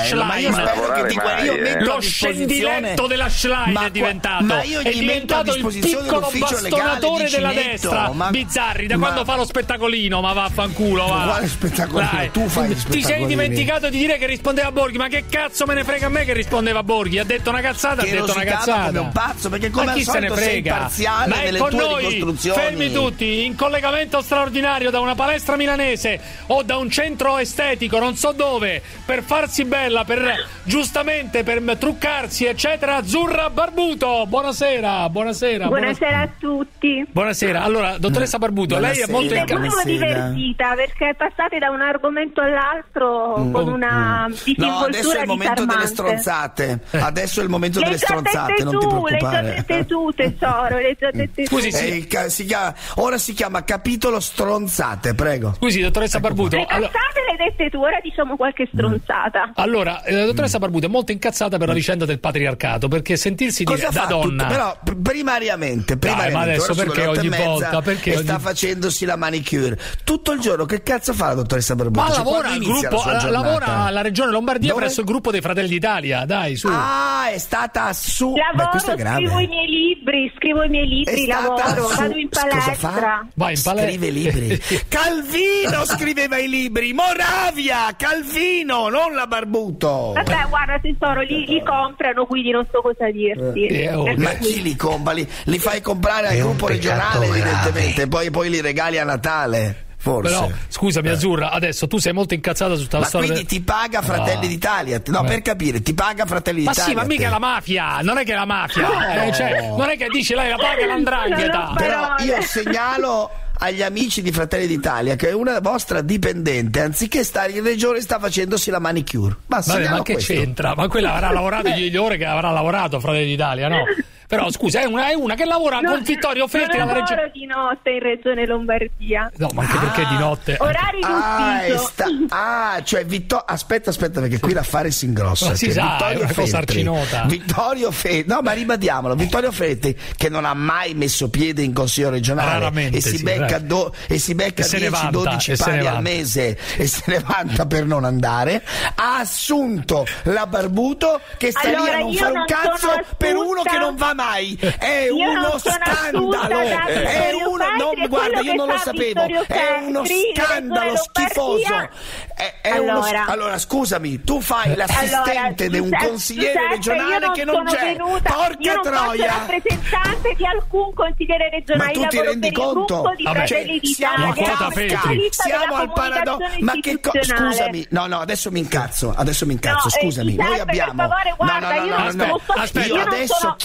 [SPEAKER 4] Schlein, lo scendiletto della Schlein è diventato, è diventato il piccolo bastonatore della destra. Bizzarri da quando fa lo spettacolino, ma vaffanculo, va.
[SPEAKER 2] Quale spettacolino? Tu fai
[SPEAKER 4] ti sei dimenticato di dire che rispondeva a Borghi, ma che cazzo me ne frega a me che rispondeva Borghi? Ha detto una cazzata, ha detto una cazzata.
[SPEAKER 2] Come un pazzo, perché come
[SPEAKER 4] ma chi
[SPEAKER 2] al
[SPEAKER 4] se ne
[SPEAKER 2] solito sei
[SPEAKER 4] frega?
[SPEAKER 2] parziale
[SPEAKER 4] Ma è
[SPEAKER 2] nelle
[SPEAKER 4] con
[SPEAKER 2] tue
[SPEAKER 4] noi,
[SPEAKER 2] ricostruzioni.
[SPEAKER 4] fermi tutti, in collegamento straordinario da una palestra milanese o da un centro estetico, non so dove, per farsi bella, per giustamente per truccarsi, eccetera. Azzurra Barbuto, buonasera, buonasera.
[SPEAKER 24] Buonasera a tutti.
[SPEAKER 4] Buonasera. Allora, dottoressa Barbuto, buonasera. Lei è molto
[SPEAKER 24] incazzato. Sono divertita perché passate da un argomento all'altro mm. con una
[SPEAKER 2] no, adesso è il momento delle stronzate. Adesso è il momento
[SPEAKER 24] le
[SPEAKER 2] delle stronzate, non
[SPEAKER 24] tu,
[SPEAKER 2] ti preoccupare.
[SPEAKER 24] Le già dette tu, tesoro, le già dette tu.
[SPEAKER 2] Scusi, sì. eh, si chiama, ora si chiama capitolo stronzate, prego.
[SPEAKER 4] Scusi, dottoressa ecco. Barbuto.
[SPEAKER 24] Le cazzate allora... le dette tu, ora diciamo qualche stronzata.
[SPEAKER 4] Allora, la dottoressa Barbuto è molto incazzata per la vicenda del patriarcato, perché sentirsi dire da donna.
[SPEAKER 2] Tutto? Però primariamente, primariamente
[SPEAKER 4] Dai, ma adesso perché ogni volta perché
[SPEAKER 2] e
[SPEAKER 4] ogni...
[SPEAKER 2] sta facendosi la manicure tutto il giorno. Che cazzo fa la dottoressa Barbuto?
[SPEAKER 4] Ma
[SPEAKER 2] cioè,
[SPEAKER 4] lavora al gruppo, la, lavora alla regione Lombardia
[SPEAKER 2] Dove?
[SPEAKER 4] presso il gruppo dei Fratelli d'Italia, dai, su.
[SPEAKER 2] Ah, è stata su.
[SPEAKER 24] Lavoro,
[SPEAKER 2] Beh, questo è grave.
[SPEAKER 24] scrivo i miei libri, scrivo i miei libri, lavoro,
[SPEAKER 2] su...
[SPEAKER 24] vado in palestra.
[SPEAKER 4] Vai in palestra.
[SPEAKER 2] Scrive libri. Calvino scriveva i libri, Moravia, Calvino, non la Barbuto.
[SPEAKER 24] Vabbè, guarda tesoro, li, li comprano, quindi non so cosa dirti.
[SPEAKER 2] Eh, oh, ma chi li compra? Li, li fai comprare al gruppo regionale, evidentemente, poi, poi li regali a Natale. Forse.
[SPEAKER 4] Però, scusami, eh. Azzurra, adesso tu sei molto incazzata su questa storia.
[SPEAKER 2] Ma quindi ti paga Fratelli ah. d'Italia? No, eh. per capire, ti paga Fratelli
[SPEAKER 4] ma
[SPEAKER 2] d'Italia.
[SPEAKER 4] Ma sì, ma mica la mafia, non è che la mafia. No. Eh, cioè, non è che dici lei la paga l'andrangheta.
[SPEAKER 2] Però io segnalo agli amici di Fratelli d'Italia che una vostra dipendente, anziché stare in regione, sta facendosi la manicure. Ma,
[SPEAKER 4] Vabbè, ma che
[SPEAKER 2] questo.
[SPEAKER 4] c'entra? Ma quella avrà lavorato gli ore che avrà lavorato Fratelli d'Italia, no? Però scusa, è una, è una che lavora
[SPEAKER 24] no,
[SPEAKER 4] con Vittorio Feltri alla regione.
[SPEAKER 24] Non lavoro di notte in regione Lombardia.
[SPEAKER 4] No, ma anche ah, perché di notte.
[SPEAKER 24] Orari
[SPEAKER 2] ah,
[SPEAKER 24] d'ufficio.
[SPEAKER 2] Sta, ah, cioè Vittorio. Aspetta, aspetta, perché qui l'affare si ingrossa.
[SPEAKER 4] Ma si
[SPEAKER 2] cioè,
[SPEAKER 4] sa,
[SPEAKER 2] Vittorio
[SPEAKER 4] è una cosa
[SPEAKER 2] Feltri,
[SPEAKER 4] arcinota.
[SPEAKER 2] Vittorio Feltri. No, ma ribadiamolo, Vittorio Feltri, che non ha mai messo piede in consiglio regionale.
[SPEAKER 4] Raramente,
[SPEAKER 2] e si
[SPEAKER 4] sì,
[SPEAKER 2] becca, do, e si becca dieci dodici pari al mese e se ne vanta per non andare. Ha assunto la Barbuto che sta
[SPEAKER 24] allora,
[SPEAKER 2] lì a non fare un cazzo per uno che non va mai. È È
[SPEAKER 24] io
[SPEAKER 2] uno scandalo, è uno, no, guarda, io non lo sapevo, è uno scandalo schifoso. È, è
[SPEAKER 24] allora.
[SPEAKER 2] Uno, allora, scusami, tu fai l'assistente di
[SPEAKER 24] allora,
[SPEAKER 2] un consigliere regionale che non c'è.
[SPEAKER 24] Venuta,
[SPEAKER 2] Porca
[SPEAKER 24] io non
[SPEAKER 2] troia!
[SPEAKER 24] Sono rappresentante di alcun consigliere regionale.
[SPEAKER 2] Ma tu ti rendi conto?
[SPEAKER 24] Vabbè,
[SPEAKER 2] cioè, siamo a Kafka, siamo al paradosso. Ma che co- scusami, no, no, adesso mi incazzo, adesso mi incazzo,
[SPEAKER 24] no,
[SPEAKER 2] scusami.
[SPEAKER 24] Eh,
[SPEAKER 2] Noi abbiamo.
[SPEAKER 24] Per favore, guarda,
[SPEAKER 2] no, no, no,
[SPEAKER 24] io
[SPEAKER 2] no,
[SPEAKER 24] non
[SPEAKER 2] no,
[SPEAKER 24] so,
[SPEAKER 2] aspetta, io
[SPEAKER 24] io
[SPEAKER 2] adesso
[SPEAKER 24] sono,
[SPEAKER 2] chiamo
[SPEAKER 24] io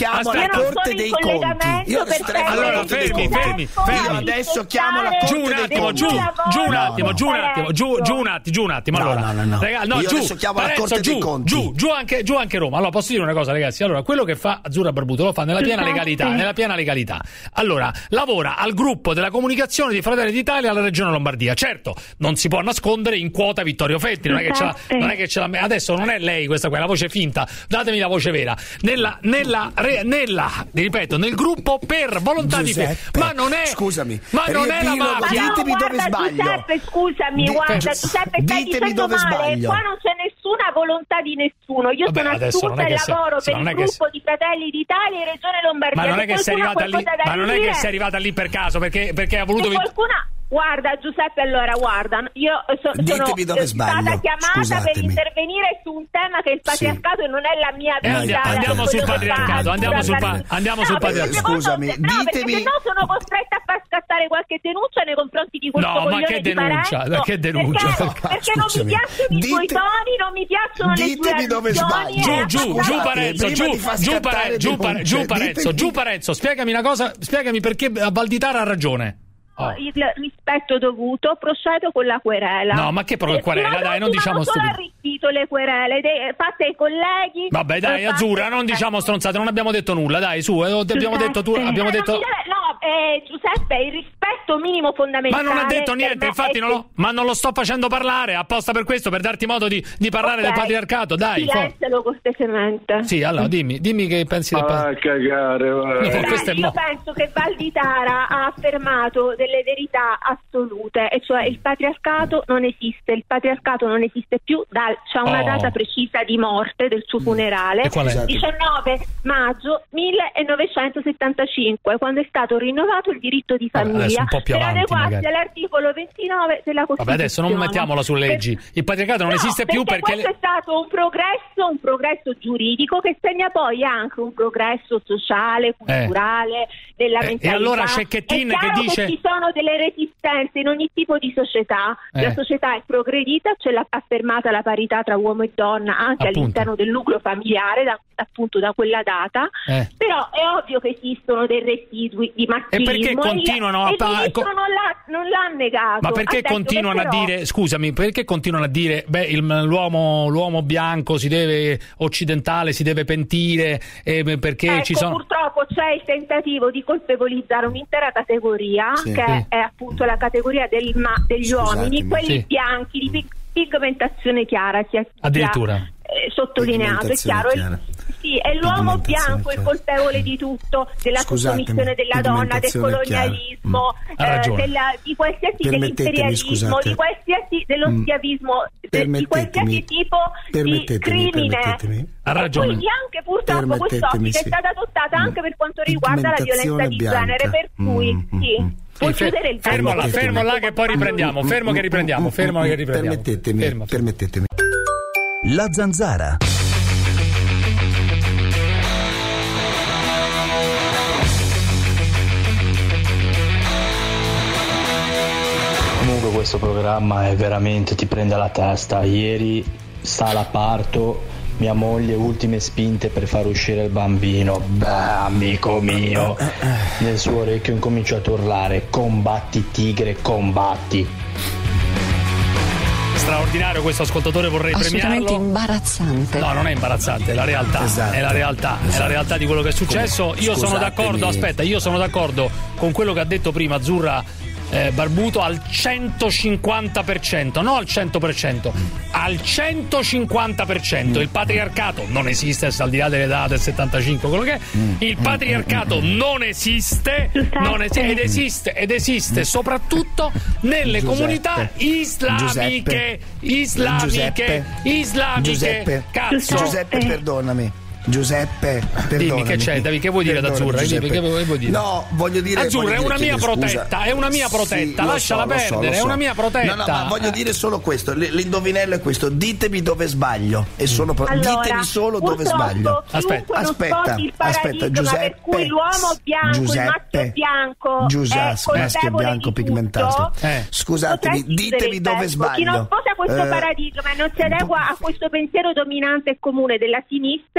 [SPEAKER 2] la Corte dei Conti. Io
[SPEAKER 4] allora fermi, fermi, fermi.
[SPEAKER 2] Io adesso chiamo la Corte
[SPEAKER 4] giù un attimo, giù, giù un attimo, giù un attimo, giù, giù un attimo, giù un attimo. Allora,
[SPEAKER 2] no, no, no.
[SPEAKER 4] Ragazzi, no,
[SPEAKER 2] Io
[SPEAKER 4] giù,
[SPEAKER 2] adesso chiamo la Corte
[SPEAKER 4] giù,
[SPEAKER 2] dei Conti.
[SPEAKER 4] Giù, giù anche, giù anche Roma. Allora, posso dire una cosa, ragazzi? Allora, quello che fa Azzurra Barbuto lo fa nella piena legalità, nella piena legalità. Allora, lavora al gruppo della comunicazione di Fratelli d'Italia alla Regione Lombardia. Certo, non si può nascondere in quota Vittorio Feltri, non è che ce l'ha, non è che ce l'ha, adesso non è lei questa qua, è la voce finta. Datemi la voce vera. Nella nella nella, ripeto, nel gruppo per volontà
[SPEAKER 2] Giuseppe,
[SPEAKER 4] di fe. Ma non è
[SPEAKER 2] scusami,
[SPEAKER 4] ma non è la
[SPEAKER 2] riepilogo,
[SPEAKER 4] mafia.
[SPEAKER 2] ditemi
[SPEAKER 24] no,
[SPEAKER 2] dove
[SPEAKER 24] guarda,
[SPEAKER 2] sbaglio.
[SPEAKER 24] Giuseppe, scusami,
[SPEAKER 2] Di-
[SPEAKER 24] guarda,
[SPEAKER 2] Gius-
[SPEAKER 24] Giuseppe, stai
[SPEAKER 2] ditemi
[SPEAKER 24] dicendo
[SPEAKER 2] dove
[SPEAKER 24] male,
[SPEAKER 2] sbaglio.
[SPEAKER 24] qua non c'è nessuna volontà di nessuno. Io
[SPEAKER 4] Vabbè,
[SPEAKER 24] sono
[SPEAKER 4] adesso non
[SPEAKER 24] assunta
[SPEAKER 4] è
[SPEAKER 24] e
[SPEAKER 4] che se-
[SPEAKER 24] lavoro
[SPEAKER 4] se
[SPEAKER 24] per
[SPEAKER 4] non
[SPEAKER 24] il
[SPEAKER 4] è che
[SPEAKER 24] gruppo
[SPEAKER 4] se-
[SPEAKER 24] di Fratelli d'Italia e Regione Lombardia.
[SPEAKER 4] Ma non è
[SPEAKER 24] Se
[SPEAKER 4] che sei
[SPEAKER 24] qualcuno ha
[SPEAKER 4] arrivata lì,
[SPEAKER 24] qualcosa da
[SPEAKER 4] ma non è che
[SPEAKER 24] dire-
[SPEAKER 4] sei arrivata lì per caso, perché perché ha voluto
[SPEAKER 24] Se qualcuna... Guarda Giuseppe, allora guarda, io so, sono
[SPEAKER 2] Ditemi dove
[SPEAKER 24] stata
[SPEAKER 2] sbaglio,
[SPEAKER 24] chiamata
[SPEAKER 2] scusatemi.
[SPEAKER 24] per intervenire su un tema che il patriarcato non è la mia
[SPEAKER 4] Eh,
[SPEAKER 24] vita.
[SPEAKER 4] andiamo, andiamo sul patriarcato, andiamo sul pa- andiamo sul patriarcato.
[SPEAKER 2] Scusami,
[SPEAKER 24] no, perché
[SPEAKER 2] ditemi-
[SPEAKER 24] se no sono costretta a far scattare qualche denuncia nei confronti di questo
[SPEAKER 4] No, ma
[SPEAKER 24] coglione
[SPEAKER 4] che
[SPEAKER 24] di
[SPEAKER 4] denuncia?
[SPEAKER 24] Parenzo,
[SPEAKER 4] Che denuncia?
[SPEAKER 24] Perché, perché non mi
[SPEAKER 2] Scusami.
[SPEAKER 24] piacciono i suoi
[SPEAKER 2] Dite-
[SPEAKER 24] toni, non mi piacciono le sue
[SPEAKER 2] ditemi dove
[SPEAKER 24] azioni,
[SPEAKER 2] sbaglio.
[SPEAKER 24] e
[SPEAKER 4] Giù, giù,
[SPEAKER 24] ha
[SPEAKER 4] giù
[SPEAKER 24] fatto-
[SPEAKER 4] Parenzo,
[SPEAKER 2] prima
[SPEAKER 4] giù,
[SPEAKER 2] di far
[SPEAKER 4] giù,
[SPEAKER 2] scattare
[SPEAKER 4] Pare- giù, Pare-
[SPEAKER 2] denunce,
[SPEAKER 4] giù Parenzo,
[SPEAKER 2] ditemi-
[SPEAKER 4] giù Parenzo, spiegami una cosa, spiegami perché Valditara ha ragione. Oh.
[SPEAKER 24] Il rispetto dovuto, procedo con la querela.
[SPEAKER 4] No, ma che pro-
[SPEAKER 24] Eh,
[SPEAKER 4] querela,
[SPEAKER 24] ma
[SPEAKER 4] dai, non
[SPEAKER 24] ma
[SPEAKER 4] diciamo
[SPEAKER 24] non sono
[SPEAKER 4] stupidi.
[SPEAKER 24] arricchito le querele de- fatte ai colleghi.
[SPEAKER 4] Vabbè, dai,
[SPEAKER 24] eh,
[SPEAKER 4] Azzurra,
[SPEAKER 24] fatte-
[SPEAKER 4] non diciamo stronzate, non abbiamo detto nulla, dai, su, eh, abbiamo detto tu,
[SPEAKER 24] Giuseppe,
[SPEAKER 4] abbiamo
[SPEAKER 24] eh,
[SPEAKER 4] detto
[SPEAKER 24] non mi deve- no, eh, Giuseppe, il rispetto minimo
[SPEAKER 4] Ma
[SPEAKER 24] fondamentale.
[SPEAKER 4] non ha detto
[SPEAKER 24] per
[SPEAKER 4] niente,
[SPEAKER 24] me
[SPEAKER 4] infatti
[SPEAKER 24] è
[SPEAKER 4] non lo, ma non lo sto facendo parlare apposta per questo, per darti modo di, di parlare
[SPEAKER 24] Ok,
[SPEAKER 4] del patriarcato, dai. for-
[SPEAKER 24] silenzio cortesemente.
[SPEAKER 4] Sì, allora dimmi, dimmi che pensi del
[SPEAKER 7] Ah,
[SPEAKER 4] patriarcato.
[SPEAKER 7] cagare, va.
[SPEAKER 4] No,
[SPEAKER 24] Beh,
[SPEAKER 4] questo è
[SPEAKER 24] io
[SPEAKER 4] mo-
[SPEAKER 24] penso che Valditara ha affermato delle verità assolute, e cioè il patriarcato non esiste, il patriarcato non esiste più, dal, c'è una
[SPEAKER 4] Oh.
[SPEAKER 24] data precisa di morte del suo funerale,
[SPEAKER 4] E qual è?
[SPEAKER 24] diciannove maggio millenovecentosettantacinque, quando è stato rinnovato il diritto di
[SPEAKER 4] Vabbè, adesso
[SPEAKER 24] famiglia
[SPEAKER 4] un po' più
[SPEAKER 24] per
[SPEAKER 4] avanti,
[SPEAKER 24] adeguarsi
[SPEAKER 4] magari.
[SPEAKER 24] all'articolo ventinove della
[SPEAKER 4] Vabbè,
[SPEAKER 24] Costituzione.
[SPEAKER 4] adesso non mettiamola su leggi. Il patriarcato non
[SPEAKER 24] No,
[SPEAKER 4] esiste più perché...
[SPEAKER 24] questo è stato un progresso, un progresso giuridico che segna poi anche un progresso sociale, culturale, della
[SPEAKER 4] Eh, e
[SPEAKER 24] mentalità.
[SPEAKER 4] allora Cecchettin
[SPEAKER 24] È chiaro
[SPEAKER 4] che dice-
[SPEAKER 24] ci sono delle resistenze in ogni tipo di società.
[SPEAKER 4] Eh.
[SPEAKER 24] La società è progredita, ce l'ha affermata la parità tra uomo e donna anche
[SPEAKER 4] Appunto.
[SPEAKER 24] all'interno del nucleo familiare, da, appunto da quella data.
[SPEAKER 4] Eh.
[SPEAKER 24] Però è ovvio che esistono dei residui di machismo.
[SPEAKER 4] perché continuano a
[SPEAKER 24] e il
[SPEAKER 4] pa-
[SPEAKER 24] ministro
[SPEAKER 4] co-
[SPEAKER 24] non l'ha, non l'ha negato.
[SPEAKER 4] Ma perché
[SPEAKER 24] Ha detto
[SPEAKER 4] continuano
[SPEAKER 24] che
[SPEAKER 4] a
[SPEAKER 24] però-
[SPEAKER 4] dire, scusami, perché continuano a dire, beh, il- l'uomo, l'uomo bianco si deve, occidentale si deve pentire, eh, perché
[SPEAKER 24] Ecco,
[SPEAKER 4] ci sono...
[SPEAKER 24] purtroppo c'è il tentativo di colpevolizzare un'intera categoria,
[SPEAKER 2] Sì.
[SPEAKER 24] che
[SPEAKER 4] Sì.
[SPEAKER 24] è appunto la categoria del ma- degli
[SPEAKER 2] Scusatemi.
[SPEAKER 24] uomini, quelli
[SPEAKER 4] Sì.
[SPEAKER 24] bianchi di pig- pigmentazione chiara, sia, sia,
[SPEAKER 4] Addirittura.
[SPEAKER 24] eh, sottolineato, è chiaro.
[SPEAKER 2] Pigmentazione
[SPEAKER 24] Il- Sì, è l'uomo
[SPEAKER 2] Pigmentazione
[SPEAKER 24] bianco il
[SPEAKER 2] chiara.
[SPEAKER 24] colpevole di tutto, della
[SPEAKER 2] Scusatemi,
[SPEAKER 24] sottomissione della donna, del
[SPEAKER 2] pigmentazione chiara.
[SPEAKER 24] colonialismo,
[SPEAKER 2] Mm.
[SPEAKER 4] Ha ragione.
[SPEAKER 24] eh, della- di qualsiasi
[SPEAKER 2] Permettetemi,
[SPEAKER 24] dell'imperialismo,
[SPEAKER 2] scusate.
[SPEAKER 24] di qualsiasi dello
[SPEAKER 2] Mm.
[SPEAKER 24] schiavismo, de- di
[SPEAKER 2] Permettetemi.
[SPEAKER 24] qualsiasi tipo di
[SPEAKER 2] Permettetemi,
[SPEAKER 24] crimine.
[SPEAKER 2] permettetemi.
[SPEAKER 4] Ha ragione.
[SPEAKER 24] Quindi anche purtroppo
[SPEAKER 2] Permettetemi,
[SPEAKER 24] quest'ottica è
[SPEAKER 2] sì.
[SPEAKER 24] stata adottata anche per quanto riguarda la violenza
[SPEAKER 2] Pigmentazione
[SPEAKER 24] di
[SPEAKER 2] bianca.
[SPEAKER 24] genere, per cui
[SPEAKER 2] Mm,
[SPEAKER 24] sì,
[SPEAKER 2] mm,
[SPEAKER 24] puoi
[SPEAKER 4] Sì, fe-
[SPEAKER 24] chiudere il
[SPEAKER 4] fermo là,
[SPEAKER 24] tempo.
[SPEAKER 4] fermo là che poi riprendiamo, fermo che riprendiamo, fermo che riprendiamo.
[SPEAKER 2] Permettetemi,
[SPEAKER 4] Fermo.
[SPEAKER 2] permettetemi.
[SPEAKER 12] La Zanzara.
[SPEAKER 18] Comunque questo programma è veramente, ti prende la testa. Ieri, sala parto, mia moglie ultime spinte per far uscire il bambino. Beh, amico mio, nel suo orecchio incomincio a urlare: combatti tigre, combatti.
[SPEAKER 4] Straordinario questo ascoltatore, vorrei
[SPEAKER 19] Assolutamente
[SPEAKER 4] premiarlo.
[SPEAKER 19] imbarazzante.
[SPEAKER 4] No, non è imbarazzante, è la realtà,
[SPEAKER 2] Esatto.
[SPEAKER 4] è la realtà, è la realtà di quello che è successo. Io sono
[SPEAKER 2] Scusatemi.
[SPEAKER 4] d'accordo, aspetta, io sono d'accordo con quello che ha detto prima Azzurra eh, Barbuto al centocinquanta per cento, no al cento per cento, al centocinquanta per cento. Il patriarcato non esiste, al di là dell'età del settantacinque, quello che è. Il patriarcato non esiste, non esiste ed esiste ed esiste soprattutto nelle
[SPEAKER 2] Giuseppe.
[SPEAKER 4] comunità islamiche, islamiche,
[SPEAKER 2] Giuseppe.
[SPEAKER 4] islamiche.
[SPEAKER 2] Giuseppe.
[SPEAKER 4] Cazzo.
[SPEAKER 2] Giuseppe, perdonami. Giuseppe, perdonami.
[SPEAKER 4] Dimmi che c'è, Davi, che vuoi dire
[SPEAKER 2] Perdonami,
[SPEAKER 4] d'Azzurra?
[SPEAKER 2] Giuseppe.
[SPEAKER 4] Dimmi, che vuoi dire?
[SPEAKER 2] No, voglio dire
[SPEAKER 4] Azzurra
[SPEAKER 2] voglio
[SPEAKER 4] è
[SPEAKER 2] dire,
[SPEAKER 4] una mia
[SPEAKER 2] chiedo scusa.
[SPEAKER 4] protetta, è una mia protetta,
[SPEAKER 2] Sì, lo
[SPEAKER 4] lasciala
[SPEAKER 2] so, lo so,
[SPEAKER 4] perdere,
[SPEAKER 2] lo
[SPEAKER 4] è
[SPEAKER 2] so.
[SPEAKER 4] una mia protetta.
[SPEAKER 2] No, no, ma voglio dire solo questo, l- l'indovinello è questo, ditemi dove sbaglio e sono pro-
[SPEAKER 24] Allora,
[SPEAKER 2] ditemi solo dove
[SPEAKER 24] purtroppo
[SPEAKER 2] sbaglio.
[SPEAKER 24] chiunque non
[SPEAKER 2] Aspetta,
[SPEAKER 24] sposi il
[SPEAKER 2] aspetta,
[SPEAKER 24] paradigma
[SPEAKER 2] Giuseppe.
[SPEAKER 24] per cui l'uomo bianco,
[SPEAKER 2] Giuseppe,
[SPEAKER 24] il maschio bianco
[SPEAKER 2] Giuseppe,
[SPEAKER 24] è
[SPEAKER 2] maschio
[SPEAKER 24] colpevole
[SPEAKER 2] bianco
[SPEAKER 24] di
[SPEAKER 2] pigmentato.
[SPEAKER 24] tutto,
[SPEAKER 2] Eh. Scusatemi,
[SPEAKER 24] potrei chiudere
[SPEAKER 2] ditemi
[SPEAKER 24] il
[SPEAKER 2] dove
[SPEAKER 24] tempo.
[SPEAKER 2] sbaglio.
[SPEAKER 24] Chi non sposa questo
[SPEAKER 2] Eh,
[SPEAKER 24] paradigma e non si adegua a questo pensiero dominante e comune della sinistra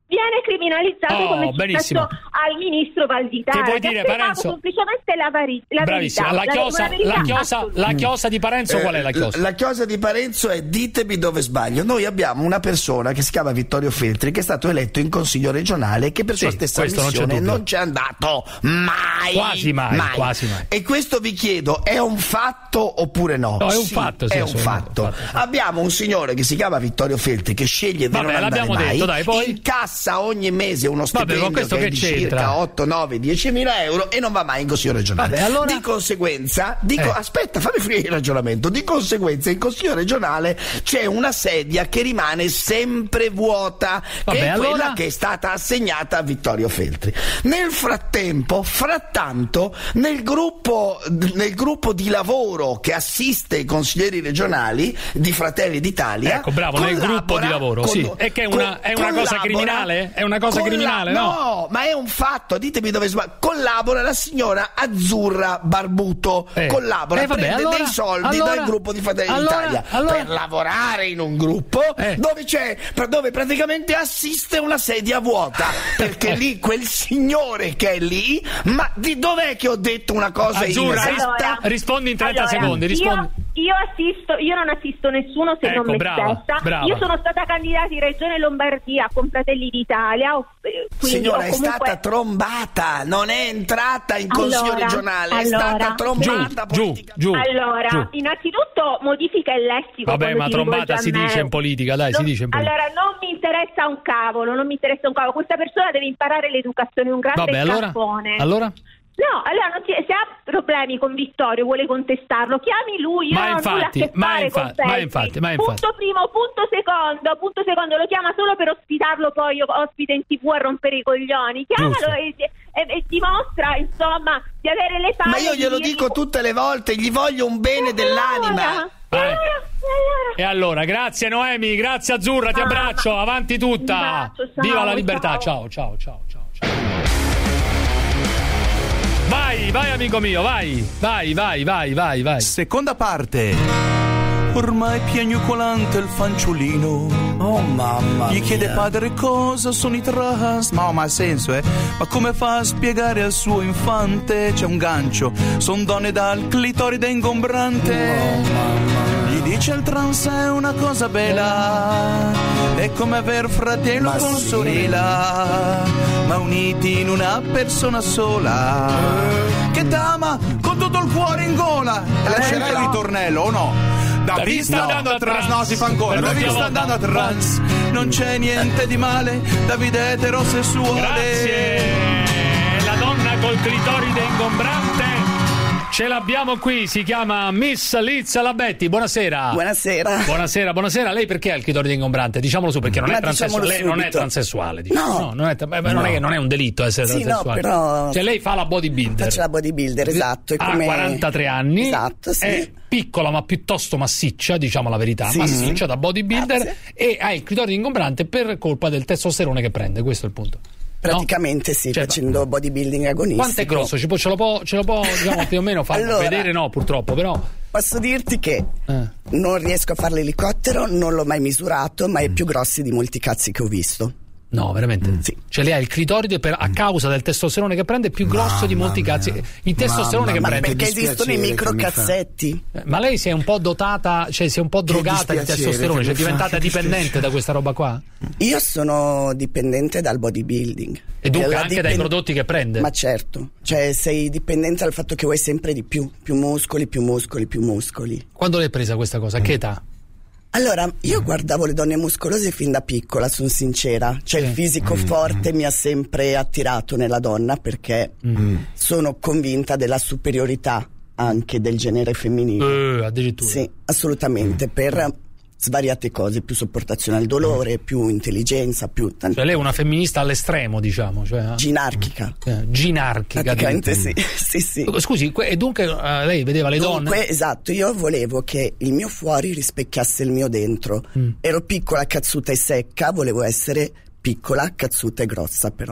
[SPEAKER 5] viene criminalizzato
[SPEAKER 4] Oh,
[SPEAKER 5] come è
[SPEAKER 4] benissimo.
[SPEAKER 5] successo al ministro Valditara.
[SPEAKER 4] Che vuoi
[SPEAKER 5] che
[SPEAKER 4] dire,
[SPEAKER 5] ha affermato
[SPEAKER 4] Parenzo?
[SPEAKER 5] semplicemente la, vari- la
[SPEAKER 4] Bravissima,
[SPEAKER 5] verità.
[SPEAKER 4] la chiosa,
[SPEAKER 5] la, verità
[SPEAKER 4] la chiosa,
[SPEAKER 5] assoluta.
[SPEAKER 4] la chiosa di Parenzo, qual è la chiosa?
[SPEAKER 2] Eh, La chiosa di Parenzo è ditemi dove sbaglio. Noi abbiamo una persona che si chiama Vittorio Feltri, che è stato eletto in consiglio regionale, che per
[SPEAKER 4] Sì,
[SPEAKER 2] sua stessa
[SPEAKER 4] questo non c'è
[SPEAKER 2] missione
[SPEAKER 4] dubbio.
[SPEAKER 2] non c'è andato mai.
[SPEAKER 4] Quasi mai, quasi mai.
[SPEAKER 2] E questo vi chiedo, è un fatto oppure no?
[SPEAKER 4] No, è un
[SPEAKER 2] Sì,
[SPEAKER 4] fatto, sì,
[SPEAKER 2] è un
[SPEAKER 4] assolutamente,
[SPEAKER 2] fatto.
[SPEAKER 4] fatto.
[SPEAKER 2] Abbiamo un signore che si chiama Vittorio Feltri, che sceglie di
[SPEAKER 4] Vabbè,
[SPEAKER 2] non andare
[SPEAKER 4] l'abbiamo
[SPEAKER 2] mai,
[SPEAKER 4] detto, dai, poi?
[SPEAKER 2] incassa ogni mese uno
[SPEAKER 4] Vabbè, ma
[SPEAKER 2] stipendio
[SPEAKER 4] questo
[SPEAKER 2] che è
[SPEAKER 4] che
[SPEAKER 2] di
[SPEAKER 4] c'entra?
[SPEAKER 2] circa otto, nove, dieci mila euro e non va mai in consiglio regionale.
[SPEAKER 4] Vabbè, allora?
[SPEAKER 2] Di conseguenza, dico,
[SPEAKER 4] Eh.
[SPEAKER 2] aspetta, fammi finire il ragionamento. Di conseguenza, in consiglio regionale c'è una sedia che rimane sempre vuota,
[SPEAKER 4] Vabbè,
[SPEAKER 2] che è quella
[SPEAKER 4] allora?
[SPEAKER 2] che è stata assegnata a Vittorio Feltri. Nel frattempo, frattanto, nel gruppo, nel gruppo di lavoro che assiste i consiglieri regionali di Fratelli d'Italia,
[SPEAKER 4] Ecco, bravo, nel
[SPEAKER 2] collabora
[SPEAKER 4] gruppo di lavoro,
[SPEAKER 2] con-
[SPEAKER 4] sì. E che è una, è una cosa
[SPEAKER 2] collabora-
[SPEAKER 4] criminale? È una cosa
[SPEAKER 2] colla-
[SPEAKER 4] criminale, no?
[SPEAKER 2] No, ma è un fatto, ditemi dove sbaglio. Collabora la signora Azzurra Barbuto,
[SPEAKER 4] Eh.
[SPEAKER 2] collabora,
[SPEAKER 4] Eh, vabbè,
[SPEAKER 2] prende
[SPEAKER 4] allora-
[SPEAKER 2] dei soldi
[SPEAKER 4] allora-
[SPEAKER 2] dal gruppo di Fratelli
[SPEAKER 4] allora-
[SPEAKER 2] d'Italia
[SPEAKER 4] allora-
[SPEAKER 2] per lavorare in un gruppo
[SPEAKER 4] Eh.
[SPEAKER 2] dove c'è, dove praticamente assiste una sedia vuota, perché
[SPEAKER 4] Eh.
[SPEAKER 2] lì quel signore che è lì, ma di dov'è che ho detto una cosa
[SPEAKER 4] Azzurra, ris-
[SPEAKER 2] inesetta?
[SPEAKER 4] rispondi in trenta
[SPEAKER 5] Allora,
[SPEAKER 4] secondi, rispondi.
[SPEAKER 5] Io, io assisto, io non assisto nessuno se
[SPEAKER 4] Ecco,
[SPEAKER 5] non me
[SPEAKER 4] brava,
[SPEAKER 5] stessa.
[SPEAKER 4] brava.
[SPEAKER 5] Io sono stata candidata in Regione Lombardia con Fratelli d'Italia. ho- eh, quindi
[SPEAKER 2] Signora,
[SPEAKER 5] ho
[SPEAKER 2] è
[SPEAKER 5] comunque...
[SPEAKER 2] stata trombata, non è entrata in consiglio
[SPEAKER 5] Allora,
[SPEAKER 2] regionale, è
[SPEAKER 5] allora.
[SPEAKER 2] stata trombata.
[SPEAKER 4] Giù, giù,
[SPEAKER 5] Allora,
[SPEAKER 4] giù.
[SPEAKER 5] innanzitutto modifica il lessico.
[SPEAKER 4] Vabbè,
[SPEAKER 5] quando
[SPEAKER 4] ma
[SPEAKER 5] ti
[SPEAKER 4] trombata
[SPEAKER 5] rivolgi
[SPEAKER 4] si
[SPEAKER 5] a me.
[SPEAKER 4] dice in politica, dai, si
[SPEAKER 5] Non-
[SPEAKER 4] dice in politica.
[SPEAKER 5] Allora, non mi interessa un cavolo, non mi interessa un cavolo. Questa persona deve imparare l'educazione, un grande
[SPEAKER 4] Vabbè, allora?
[SPEAKER 5] cappone.
[SPEAKER 4] Allora?
[SPEAKER 5] No, allora non ti- se ha problemi con Vittorio, vuole contestarlo, chiami lui, io
[SPEAKER 4] Ma
[SPEAKER 5] non ho nulla a
[SPEAKER 4] infatti,
[SPEAKER 5] che
[SPEAKER 4] ma
[SPEAKER 5] fare con
[SPEAKER 4] infatti, ma
[SPEAKER 5] Feltri.
[SPEAKER 4] infatti, ma infatti.
[SPEAKER 5] Punto primo, punto secondo, punto secondo, lo chiama solo per ospitarlo poi ospite in tivù a rompere i coglioni. Chiamalo e, e, e dimostra, insomma, di avere le palle.
[SPEAKER 2] Ma io glielo
[SPEAKER 5] di-
[SPEAKER 2] dico tutte le volte, gli voglio un bene dell'anima.
[SPEAKER 4] Vai. E allora, grazie Noemi, grazie Azzurra, ti abbraccio, avanti tutta.
[SPEAKER 5] Un bacio, ciao,
[SPEAKER 4] Viva la libertà,
[SPEAKER 5] ciao.
[SPEAKER 4] ciao, ciao, ciao, ciao, ciao. Vai, vai amico mio, vai, vai, vai, vai, vai, vai.
[SPEAKER 6] Seconda parte. Ormai piagnucolante il fanciullino.
[SPEAKER 2] Oh mamma
[SPEAKER 6] Gli
[SPEAKER 2] mia.
[SPEAKER 6] chiede padre cosa sono i trans. Ma, ma ha senso, eh? Ma come fa a spiegare al suo infante? C'è un gancio, son donne dal clitoride ingombrante. Gli dice il trans è una cosa bella, è come aver fratello
[SPEAKER 2] Ma
[SPEAKER 6] con
[SPEAKER 2] sì.
[SPEAKER 6] sorella, ma uniti in una persona sola, che t'ama con tutto il cuore in gola. Lascerai il ritornello o no? Davide sta andando a trans, no si fa ancora,
[SPEAKER 4] Per
[SPEAKER 6] Davide
[SPEAKER 4] l'ultima
[SPEAKER 6] sta
[SPEAKER 4] volta.
[SPEAKER 6] andando a trans, non c'è niente di male, Davide è eterosessuale.
[SPEAKER 4] Grazie. La donna col clitoride ingombrante. Ce l'abbiamo qui, si chiama Miss Liz Labetti. Buonasera.
[SPEAKER 19] Buonasera.
[SPEAKER 4] Buonasera, buonasera. Lei perché ha il clitoride ingombrante? Diciamolo su, perché non
[SPEAKER 19] Ma
[SPEAKER 4] è transessuale.
[SPEAKER 19] diciamolo
[SPEAKER 4] Lei non è
[SPEAKER 19] subito.
[SPEAKER 4] transessuale. Diciamo.
[SPEAKER 19] No.
[SPEAKER 4] non, è, beh, non,
[SPEAKER 19] No.
[SPEAKER 4] è, che non è un delitto essere
[SPEAKER 19] Sì, no,
[SPEAKER 4] transessuale.
[SPEAKER 19] però-
[SPEAKER 4] Cioè lei fa la bodybuilder.
[SPEAKER 19] Faccio la bodybuilder, esatto. è
[SPEAKER 4] Ha
[SPEAKER 19] come-
[SPEAKER 4] quarantatré anni.
[SPEAKER 19] Esatto, sì.
[SPEAKER 4] È piccola ma piuttosto massiccia, diciamo la verità,
[SPEAKER 19] Sì.
[SPEAKER 4] massiccia da bodybuilder,
[SPEAKER 19] Grazie.
[SPEAKER 4] e ha il clitoride ingombrante per colpa del testosterone che prende, questo è il punto.
[SPEAKER 19] Praticamente sì,
[SPEAKER 4] Cioè,
[SPEAKER 19] facendo bodybuilding agonistico.
[SPEAKER 4] Quanto è grosso? Ci può- ce lo può, ce lo può diciamo, più o meno far
[SPEAKER 19] Allora,
[SPEAKER 4] vedere? No, purtroppo, però.
[SPEAKER 19] Posso dirti che
[SPEAKER 4] Eh.
[SPEAKER 19] non riesco a fare l'elicottero, non l'ho mai misurato, ma è più grossi di molti cazzi che ho visto.
[SPEAKER 4] No, veramente?
[SPEAKER 19] Sì.
[SPEAKER 4] Cioè lei ha il clitoride per, a causa del testosterone che prende più grosso di molti cazzi. Il testosterone che
[SPEAKER 19] Ma
[SPEAKER 4] prende.
[SPEAKER 19] perché esistono i microcazzetti?
[SPEAKER 4] Eh, Ma lei si è un po' dotata, cioè si è un po' drogata di
[SPEAKER 19] dispiacere
[SPEAKER 4] testosterone,
[SPEAKER 19] che
[SPEAKER 4] cioè è
[SPEAKER 19] mi fa,
[SPEAKER 4] diventata
[SPEAKER 19] che
[SPEAKER 4] dipendente
[SPEAKER 19] dispiacere.
[SPEAKER 4] da questa roba qua?
[SPEAKER 19] Io sono dipendente dal bodybuilding.
[SPEAKER 4] E dunque
[SPEAKER 19] la
[SPEAKER 4] anche dai prodotti che prende?
[SPEAKER 19] Ma certo, cioè sei dipendente dal fatto che vuoi sempre di più, più muscoli, più muscoli, più muscoli.
[SPEAKER 4] Quando l'hai presa questa cosa? A che età?
[SPEAKER 19] Allora, io guardavo le donne muscolose fin da piccola, sono sincera. Cioè il fisico forte mi ha sempre attirato nella donna perché sono convinta della superiorità anche del genere femminile.
[SPEAKER 4] Eh, addirittura.
[SPEAKER 19] Sì, assolutamente, per svariate cose, più sopportazione al dolore, più intelligenza, più... Tant-
[SPEAKER 4] Cioè lei è una femminista all'estremo, diciamo. Cioè,
[SPEAKER 19] ginarchica.
[SPEAKER 4] eh, ginarchica.
[SPEAKER 19] Praticamente sì,
[SPEAKER 4] addirittura.
[SPEAKER 19] sì, sì.
[SPEAKER 4] Scusi, que- e dunque eh, lei vedeva le
[SPEAKER 19] Dunque,
[SPEAKER 4] donne?
[SPEAKER 19] esatto, io volevo che il mio fuori rispecchiasse il mio dentro.
[SPEAKER 4] Mm.
[SPEAKER 19] Ero piccola, cazzuta e secca, volevo essere piccola, cazzuta e grossa però.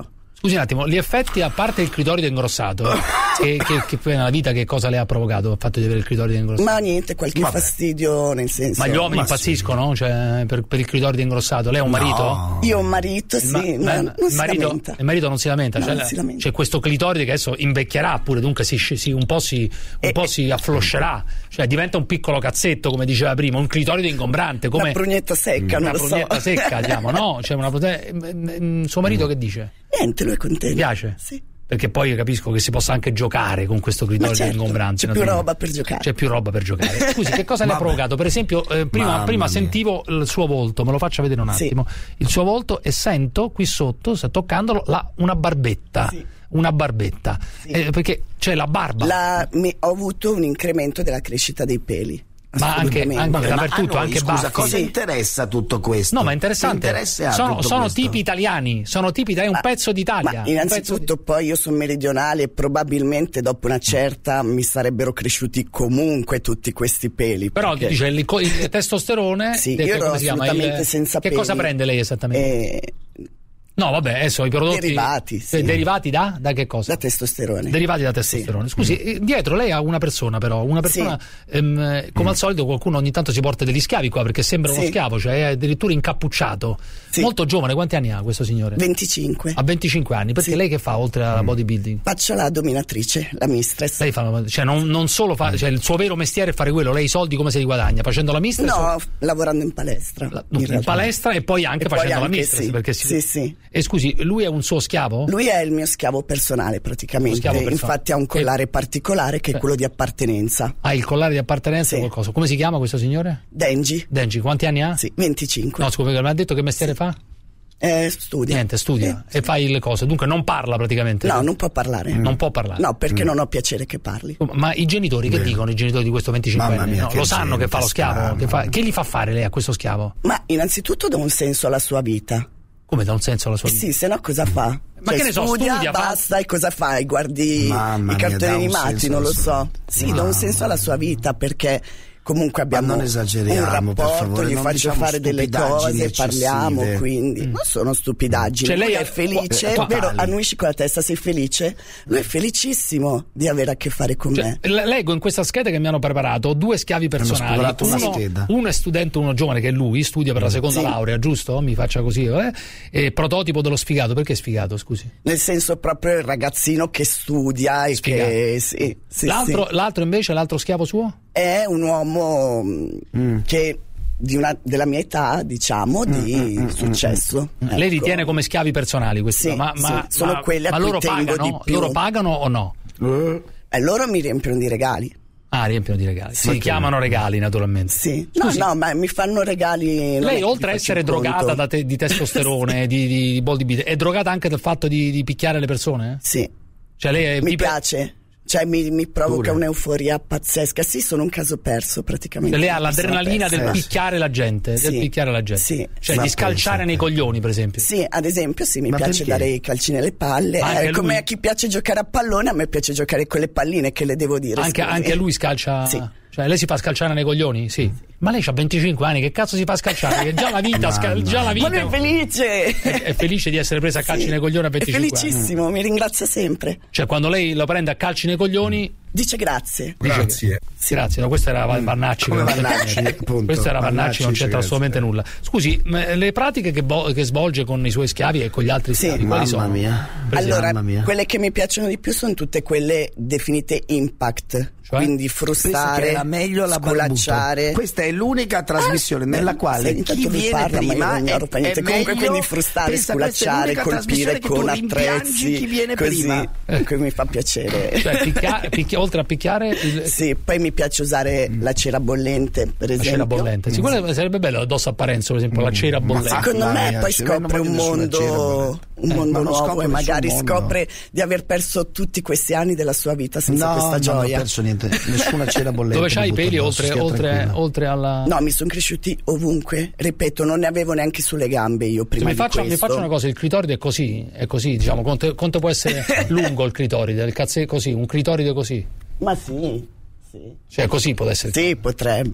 [SPEAKER 4] Scusi un attimo, gli effetti, a parte il clitoride ingrossato, che, che, che poi nella vita che cosa le ha provocato il fatto di avere il clitoride ingrossato?
[SPEAKER 19] Ma niente, qualche Vabbè. fastidio, nel senso.
[SPEAKER 4] Ma gli uomini ma impazziscono, sì. cioè, per, per il clitoride ingrossato. Lei ha un
[SPEAKER 19] no.
[SPEAKER 4] marito?
[SPEAKER 19] Io ho un marito, sì.
[SPEAKER 4] Il, ma,
[SPEAKER 19] no,
[SPEAKER 4] ma,
[SPEAKER 19] non
[SPEAKER 4] il, marito, il marito non si lamenta, no, cioè, non si lamenta. C'è questo clitoride che adesso invecchierà pure, dunque si, si, un po' si, un
[SPEAKER 19] e,
[SPEAKER 4] po' si affloscerà, cioè diventa un piccolo cazzetto, come diceva prima, un clitoride ingombrante, come
[SPEAKER 19] una prugnetta secca,
[SPEAKER 4] una
[SPEAKER 19] non lo
[SPEAKER 4] prugnetta
[SPEAKER 19] so.
[SPEAKER 4] secca, diciamo, no? Cioè una prote... Suo marito che dice?
[SPEAKER 19] Niente, lui è contento.
[SPEAKER 4] Mi piace?
[SPEAKER 19] Sì.
[SPEAKER 4] Perché poi io capisco che si possa anche giocare con questo clitoride
[SPEAKER 19] certo,
[SPEAKER 4] ingombrante.
[SPEAKER 19] C'è più roba per giocare.
[SPEAKER 4] C'è più roba per giocare. Scusi, che cosa le ha provocato? Per esempio, eh, prima, prima sentivo il suo volto, me lo faccia vedere un attimo. Sì. Il suo volto e sento qui sotto, sta toccandolo, la, una barbetta. Sì. Una barbetta. Sì. Eh, perché c'è la barba.
[SPEAKER 19] La, mi, ho avuto un incremento della crescita dei peli.
[SPEAKER 4] Ma anche, anche
[SPEAKER 2] Vabbè,
[SPEAKER 4] dappertutto,
[SPEAKER 2] ma noi,
[SPEAKER 4] anche
[SPEAKER 2] scusa,
[SPEAKER 4] baffi.
[SPEAKER 2] cosa
[SPEAKER 19] sì.
[SPEAKER 2] interessa tutto questo?
[SPEAKER 4] No, ma è interessante. Sono, sono tipi italiani, sono tipi italiani, un
[SPEAKER 19] ma,
[SPEAKER 4] pezzo d'Italia.
[SPEAKER 19] Ma innanzitutto di... poi io sono meridionale e probabilmente dopo una certa mi sarebbero cresciuti comunque tutti questi peli.
[SPEAKER 4] Però
[SPEAKER 19] perché...
[SPEAKER 4] dice il, il testosterone,
[SPEAKER 19] sì,
[SPEAKER 4] che,
[SPEAKER 19] io ero
[SPEAKER 4] come si chiama?
[SPEAKER 19] assolutamente
[SPEAKER 4] Il,
[SPEAKER 19] senza
[SPEAKER 4] che
[SPEAKER 19] peli.
[SPEAKER 4] cosa prende lei esattamente?
[SPEAKER 19] Eh...
[SPEAKER 4] No, vabbè, adesso i prodotti
[SPEAKER 19] derivati, sì.
[SPEAKER 4] derivati da? Da che cosa?
[SPEAKER 19] Da testosterone.
[SPEAKER 4] Derivati da testosterone. Sì. Scusi, mm. dietro lei ha una persona però, una persona sì. ehm, come mm. al solito qualcuno ogni tanto si porta degli schiavi qua perché sembra uno sì. schiavo, cioè è addirittura incappucciato. Sì. Molto giovane, quanti anni ha questo signore?
[SPEAKER 19] venticinque.
[SPEAKER 4] Ha venticinque anni, perché sì. lei che fa oltre alla bodybuilding?
[SPEAKER 19] Faccio la dominatrice, la mistress.
[SPEAKER 4] Lei fa, cioè non, non solo fa, cioè il suo vero mestiere è fare quello, lei i soldi come se li guadagna? Facendo la mistress?
[SPEAKER 19] No,
[SPEAKER 4] o...
[SPEAKER 19] lavorando in palestra.
[SPEAKER 4] La, in, in palestra e poi anche e facendo poi anche, la mistress.
[SPEAKER 19] Sì.
[SPEAKER 4] Perché si...
[SPEAKER 19] sì, sì.
[SPEAKER 4] E scusi, lui è un suo schiavo?
[SPEAKER 19] Lui è il mio schiavo personale praticamente,
[SPEAKER 4] schiavo personale.
[SPEAKER 19] Infatti ha un collare
[SPEAKER 4] e...
[SPEAKER 19] particolare che è quello di appartenenza.
[SPEAKER 4] Ah, il collare di appartenenza
[SPEAKER 19] sì.
[SPEAKER 4] o qualcosa. Come si chiama questo signore?
[SPEAKER 19] Dengi.
[SPEAKER 4] Dengi, quanti anni ha?
[SPEAKER 19] Sì, venticinque.
[SPEAKER 4] No, scusa, mi ha detto che mestiere sì. fa?
[SPEAKER 19] Eh, studia.
[SPEAKER 4] Niente, studia
[SPEAKER 19] sì.
[SPEAKER 4] e fa le cose, dunque non parla praticamente.
[SPEAKER 19] No, non può parlare.
[SPEAKER 4] Non può parlare.
[SPEAKER 19] No, perché mm. non ho piacere che parli.
[SPEAKER 4] Ma i genitori che Beh. dicono, i genitori di questo venticinquenne? No, lo sanno che fa lo schiavo? Che, fa... che gli fa fare lei a questo schiavo?
[SPEAKER 19] Ma innanzitutto dà un senso alla sua vita.
[SPEAKER 4] Come dà un senso alla sua vita?
[SPEAKER 19] Eh sì, se no cosa fa?
[SPEAKER 4] Ma
[SPEAKER 19] cioè,
[SPEAKER 4] che ne so,
[SPEAKER 19] studia,
[SPEAKER 4] studia
[SPEAKER 19] basta, fa... e cosa fai? Guardi
[SPEAKER 2] Mamma
[SPEAKER 19] i cartoni
[SPEAKER 2] mia,
[SPEAKER 19] animati, non lo so. Sì,
[SPEAKER 2] Mamma.
[SPEAKER 19] dà un senso alla sua vita perché comunque abbiamo
[SPEAKER 2] non esageriamo,
[SPEAKER 19] un rapporto,
[SPEAKER 2] per favore,
[SPEAKER 19] gli
[SPEAKER 2] non
[SPEAKER 19] faccio
[SPEAKER 2] diciamo
[SPEAKER 19] fare delle cose,
[SPEAKER 2] eccessive.
[SPEAKER 19] parliamo, quindi mm. non sono stupidaggini.
[SPEAKER 4] Cioè, lei
[SPEAKER 19] è felice, è vero, annuisci con la testa, sei felice? Lui è felicissimo di avere a che fare con
[SPEAKER 4] cioè,
[SPEAKER 19] me.
[SPEAKER 4] Leggo in questa scheda che mi hanno preparato due schiavi personali. Uno, uno è studente, uno giovane che è lui, studia per la seconda sì. laurea, giusto? Mi faccia così, eh? E prototipo dello sfigato. Perché sfigato, scusi?
[SPEAKER 19] Nel senso proprio il ragazzino che studia e sfigato. Che sì, sì,
[SPEAKER 4] l'altro,
[SPEAKER 19] sì.
[SPEAKER 4] l'altro invece, l'altro schiavo suo?
[SPEAKER 19] È un uomo mm. che di una, della mia età, diciamo, di mm, mm, successo.
[SPEAKER 4] Mm, ecco. Lei li tiene come schiavi personali questi?
[SPEAKER 19] Sì,
[SPEAKER 4] ma, ma,
[SPEAKER 19] sì, sono
[SPEAKER 4] ma,
[SPEAKER 19] quelli a
[SPEAKER 4] ma
[SPEAKER 19] cui
[SPEAKER 4] loro
[SPEAKER 19] tengo
[SPEAKER 4] pagano?
[SPEAKER 19] di più.
[SPEAKER 4] Loro pagano o no?
[SPEAKER 19] Eh. E loro mi riempiono di regali.
[SPEAKER 4] Ah, riempiono di regali. Si chiamano regali, naturalmente.
[SPEAKER 19] Sì. Scusi, no, no, ma mi fanno regali.
[SPEAKER 4] Lei, oltre a essere drogata da te, di testosterone, di, di, di bodybuilding, è drogata anche dal fatto di, di picchiare le persone?
[SPEAKER 19] Sì.
[SPEAKER 4] Cioè lei è,
[SPEAKER 19] mi
[SPEAKER 4] pipe...
[SPEAKER 19] piace. Cioè mi, mi provoca
[SPEAKER 4] Pure.
[SPEAKER 19] un'euforia pazzesca. Sì, sono un caso perso praticamente.
[SPEAKER 4] Cioè, lei ha l'adrenalina del picchiare la gente,
[SPEAKER 19] sì.
[SPEAKER 4] del picchiare la gente.
[SPEAKER 19] Sì.
[SPEAKER 4] Cioè ma di scalciare nei coglioni, per esempio.
[SPEAKER 19] Sì, ad esempio, sì, mi
[SPEAKER 2] ma
[SPEAKER 19] piace
[SPEAKER 2] perché?
[SPEAKER 19] dare i calci nelle palle. Eh, come lui... a chi piace giocare a pallone, a me piace giocare con le palline, che le devo dire.
[SPEAKER 4] Anche, anche lui scalcia.
[SPEAKER 19] Sì.
[SPEAKER 4] Cioè lei si fa scalciare nei coglioni? Sì. Ma lei ha venticinque anni, che cazzo si fa scalciare? Che già la vita, scal- già la vita.
[SPEAKER 19] Ma lui è felice!
[SPEAKER 4] È, è felice di essere presa a calci sì. nei coglioni a venticinque anni.
[SPEAKER 19] È felicissimo, anni. Mi ringrazia sempre.
[SPEAKER 4] Cioè quando lei lo prende a calci nei coglioni
[SPEAKER 19] dice grazie.
[SPEAKER 2] Grazie.
[SPEAKER 19] Sì.
[SPEAKER 4] Grazie, no, questo era Vannacci.
[SPEAKER 2] Come Vannacci,
[SPEAKER 4] questo era Vannacci, non c'entra assolutamente nulla. Scusi, le pratiche che, bo- che svolge con i suoi schiavi e con gli altri
[SPEAKER 19] sì.
[SPEAKER 4] schiavi, quali sono?
[SPEAKER 2] Mia.
[SPEAKER 19] Allora,
[SPEAKER 2] mamma mia.
[SPEAKER 19] Quelle che mi piacciono di più sono tutte quelle definite impact. Cioè? Quindi frustare,
[SPEAKER 2] era meglio la
[SPEAKER 19] sculacciare.
[SPEAKER 2] Questa è l'unica trasmissione ah, nella quale
[SPEAKER 19] sì,
[SPEAKER 2] chi viene
[SPEAKER 19] parla,
[SPEAKER 2] prima
[SPEAKER 19] è, è, è comunque quindi frustare, sculacciare, colpire con attrezzi
[SPEAKER 2] chi viene
[SPEAKER 19] così,
[SPEAKER 2] prima.
[SPEAKER 19] Ecco, mi fa piacere.
[SPEAKER 4] Cioè, picchia, picchia, oltre a picchiare il...
[SPEAKER 19] sì, poi mi piace usare mm. la cera bollente, per esempio.
[SPEAKER 4] La cera bollente. Sì, mm. sì. Sarebbe bello addosso a Parenzo, per esempio, mm. la cera bollente.
[SPEAKER 19] Secondo me mia, poi scopre un mondo, un mondo eh, nuovo e magari mondo. Scopre di aver perso tutti questi anni della sua vita senza
[SPEAKER 2] no,
[SPEAKER 19] questa gioia.
[SPEAKER 2] No, non ho perso niente, nessuna cera bollente.
[SPEAKER 4] Dove c'hai i peli oltre, oltre, oltre alla...
[SPEAKER 19] No, mi sono cresciuti ovunque. Ripeto, non ne avevo neanche sulle gambe io prima
[SPEAKER 4] mi
[SPEAKER 19] di
[SPEAKER 4] faccio,
[SPEAKER 19] questo.
[SPEAKER 4] Mi faccio una cosa, il clitoride è così, è così, diciamo, quanto, quanto può essere lungo il clitoride? Il cazzo è così, un clitoride così?
[SPEAKER 19] Ma sì, sì.
[SPEAKER 4] Cioè così può essere?
[SPEAKER 19] Sì, potrebbe.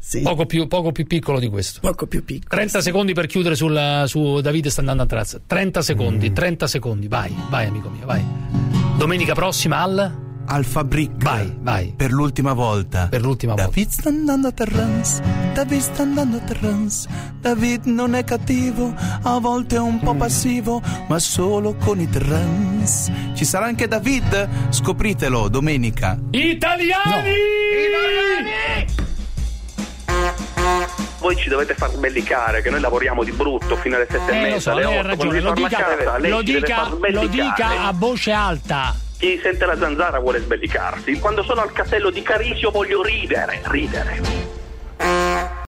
[SPEAKER 19] Sì.
[SPEAKER 4] Poco più, poco più piccolo di questo.
[SPEAKER 19] Poco più piccolo.
[SPEAKER 4] trenta
[SPEAKER 19] sì.
[SPEAKER 4] secondi per chiudere sul, su Davide sta andando a terrazza. trenta secondi, mm. trenta secondi. Vai, vai amico mio, vai. Domenica prossima al
[SPEAKER 6] Alfa Brick.
[SPEAKER 4] Vai, vai.
[SPEAKER 6] Per l'ultima volta.
[SPEAKER 4] Per l'ultima volta.
[SPEAKER 6] David sta andando a Terrance. David sta andando a Terrance. David non è cattivo, a volte è un po' passivo, ma solo con i Terrance. Ci sarà anche David, scopritelo domenica.
[SPEAKER 4] Italiani! No.
[SPEAKER 7] Italiani! Voi ci dovete far sbellicare, che noi lavoriamo di brutto fino alle sette
[SPEAKER 4] eh,
[SPEAKER 7] e mezza,
[SPEAKER 4] lo so,
[SPEAKER 7] alle
[SPEAKER 4] lei ha
[SPEAKER 7] otto.
[SPEAKER 4] ragione, lo dica,
[SPEAKER 7] casa, lei
[SPEAKER 4] lo, dica, lo dica a voce alta.
[SPEAKER 7] Chi sente la zanzara vuole sbellicarsi. Quando sono al castello di Carisio voglio ridere, ridere.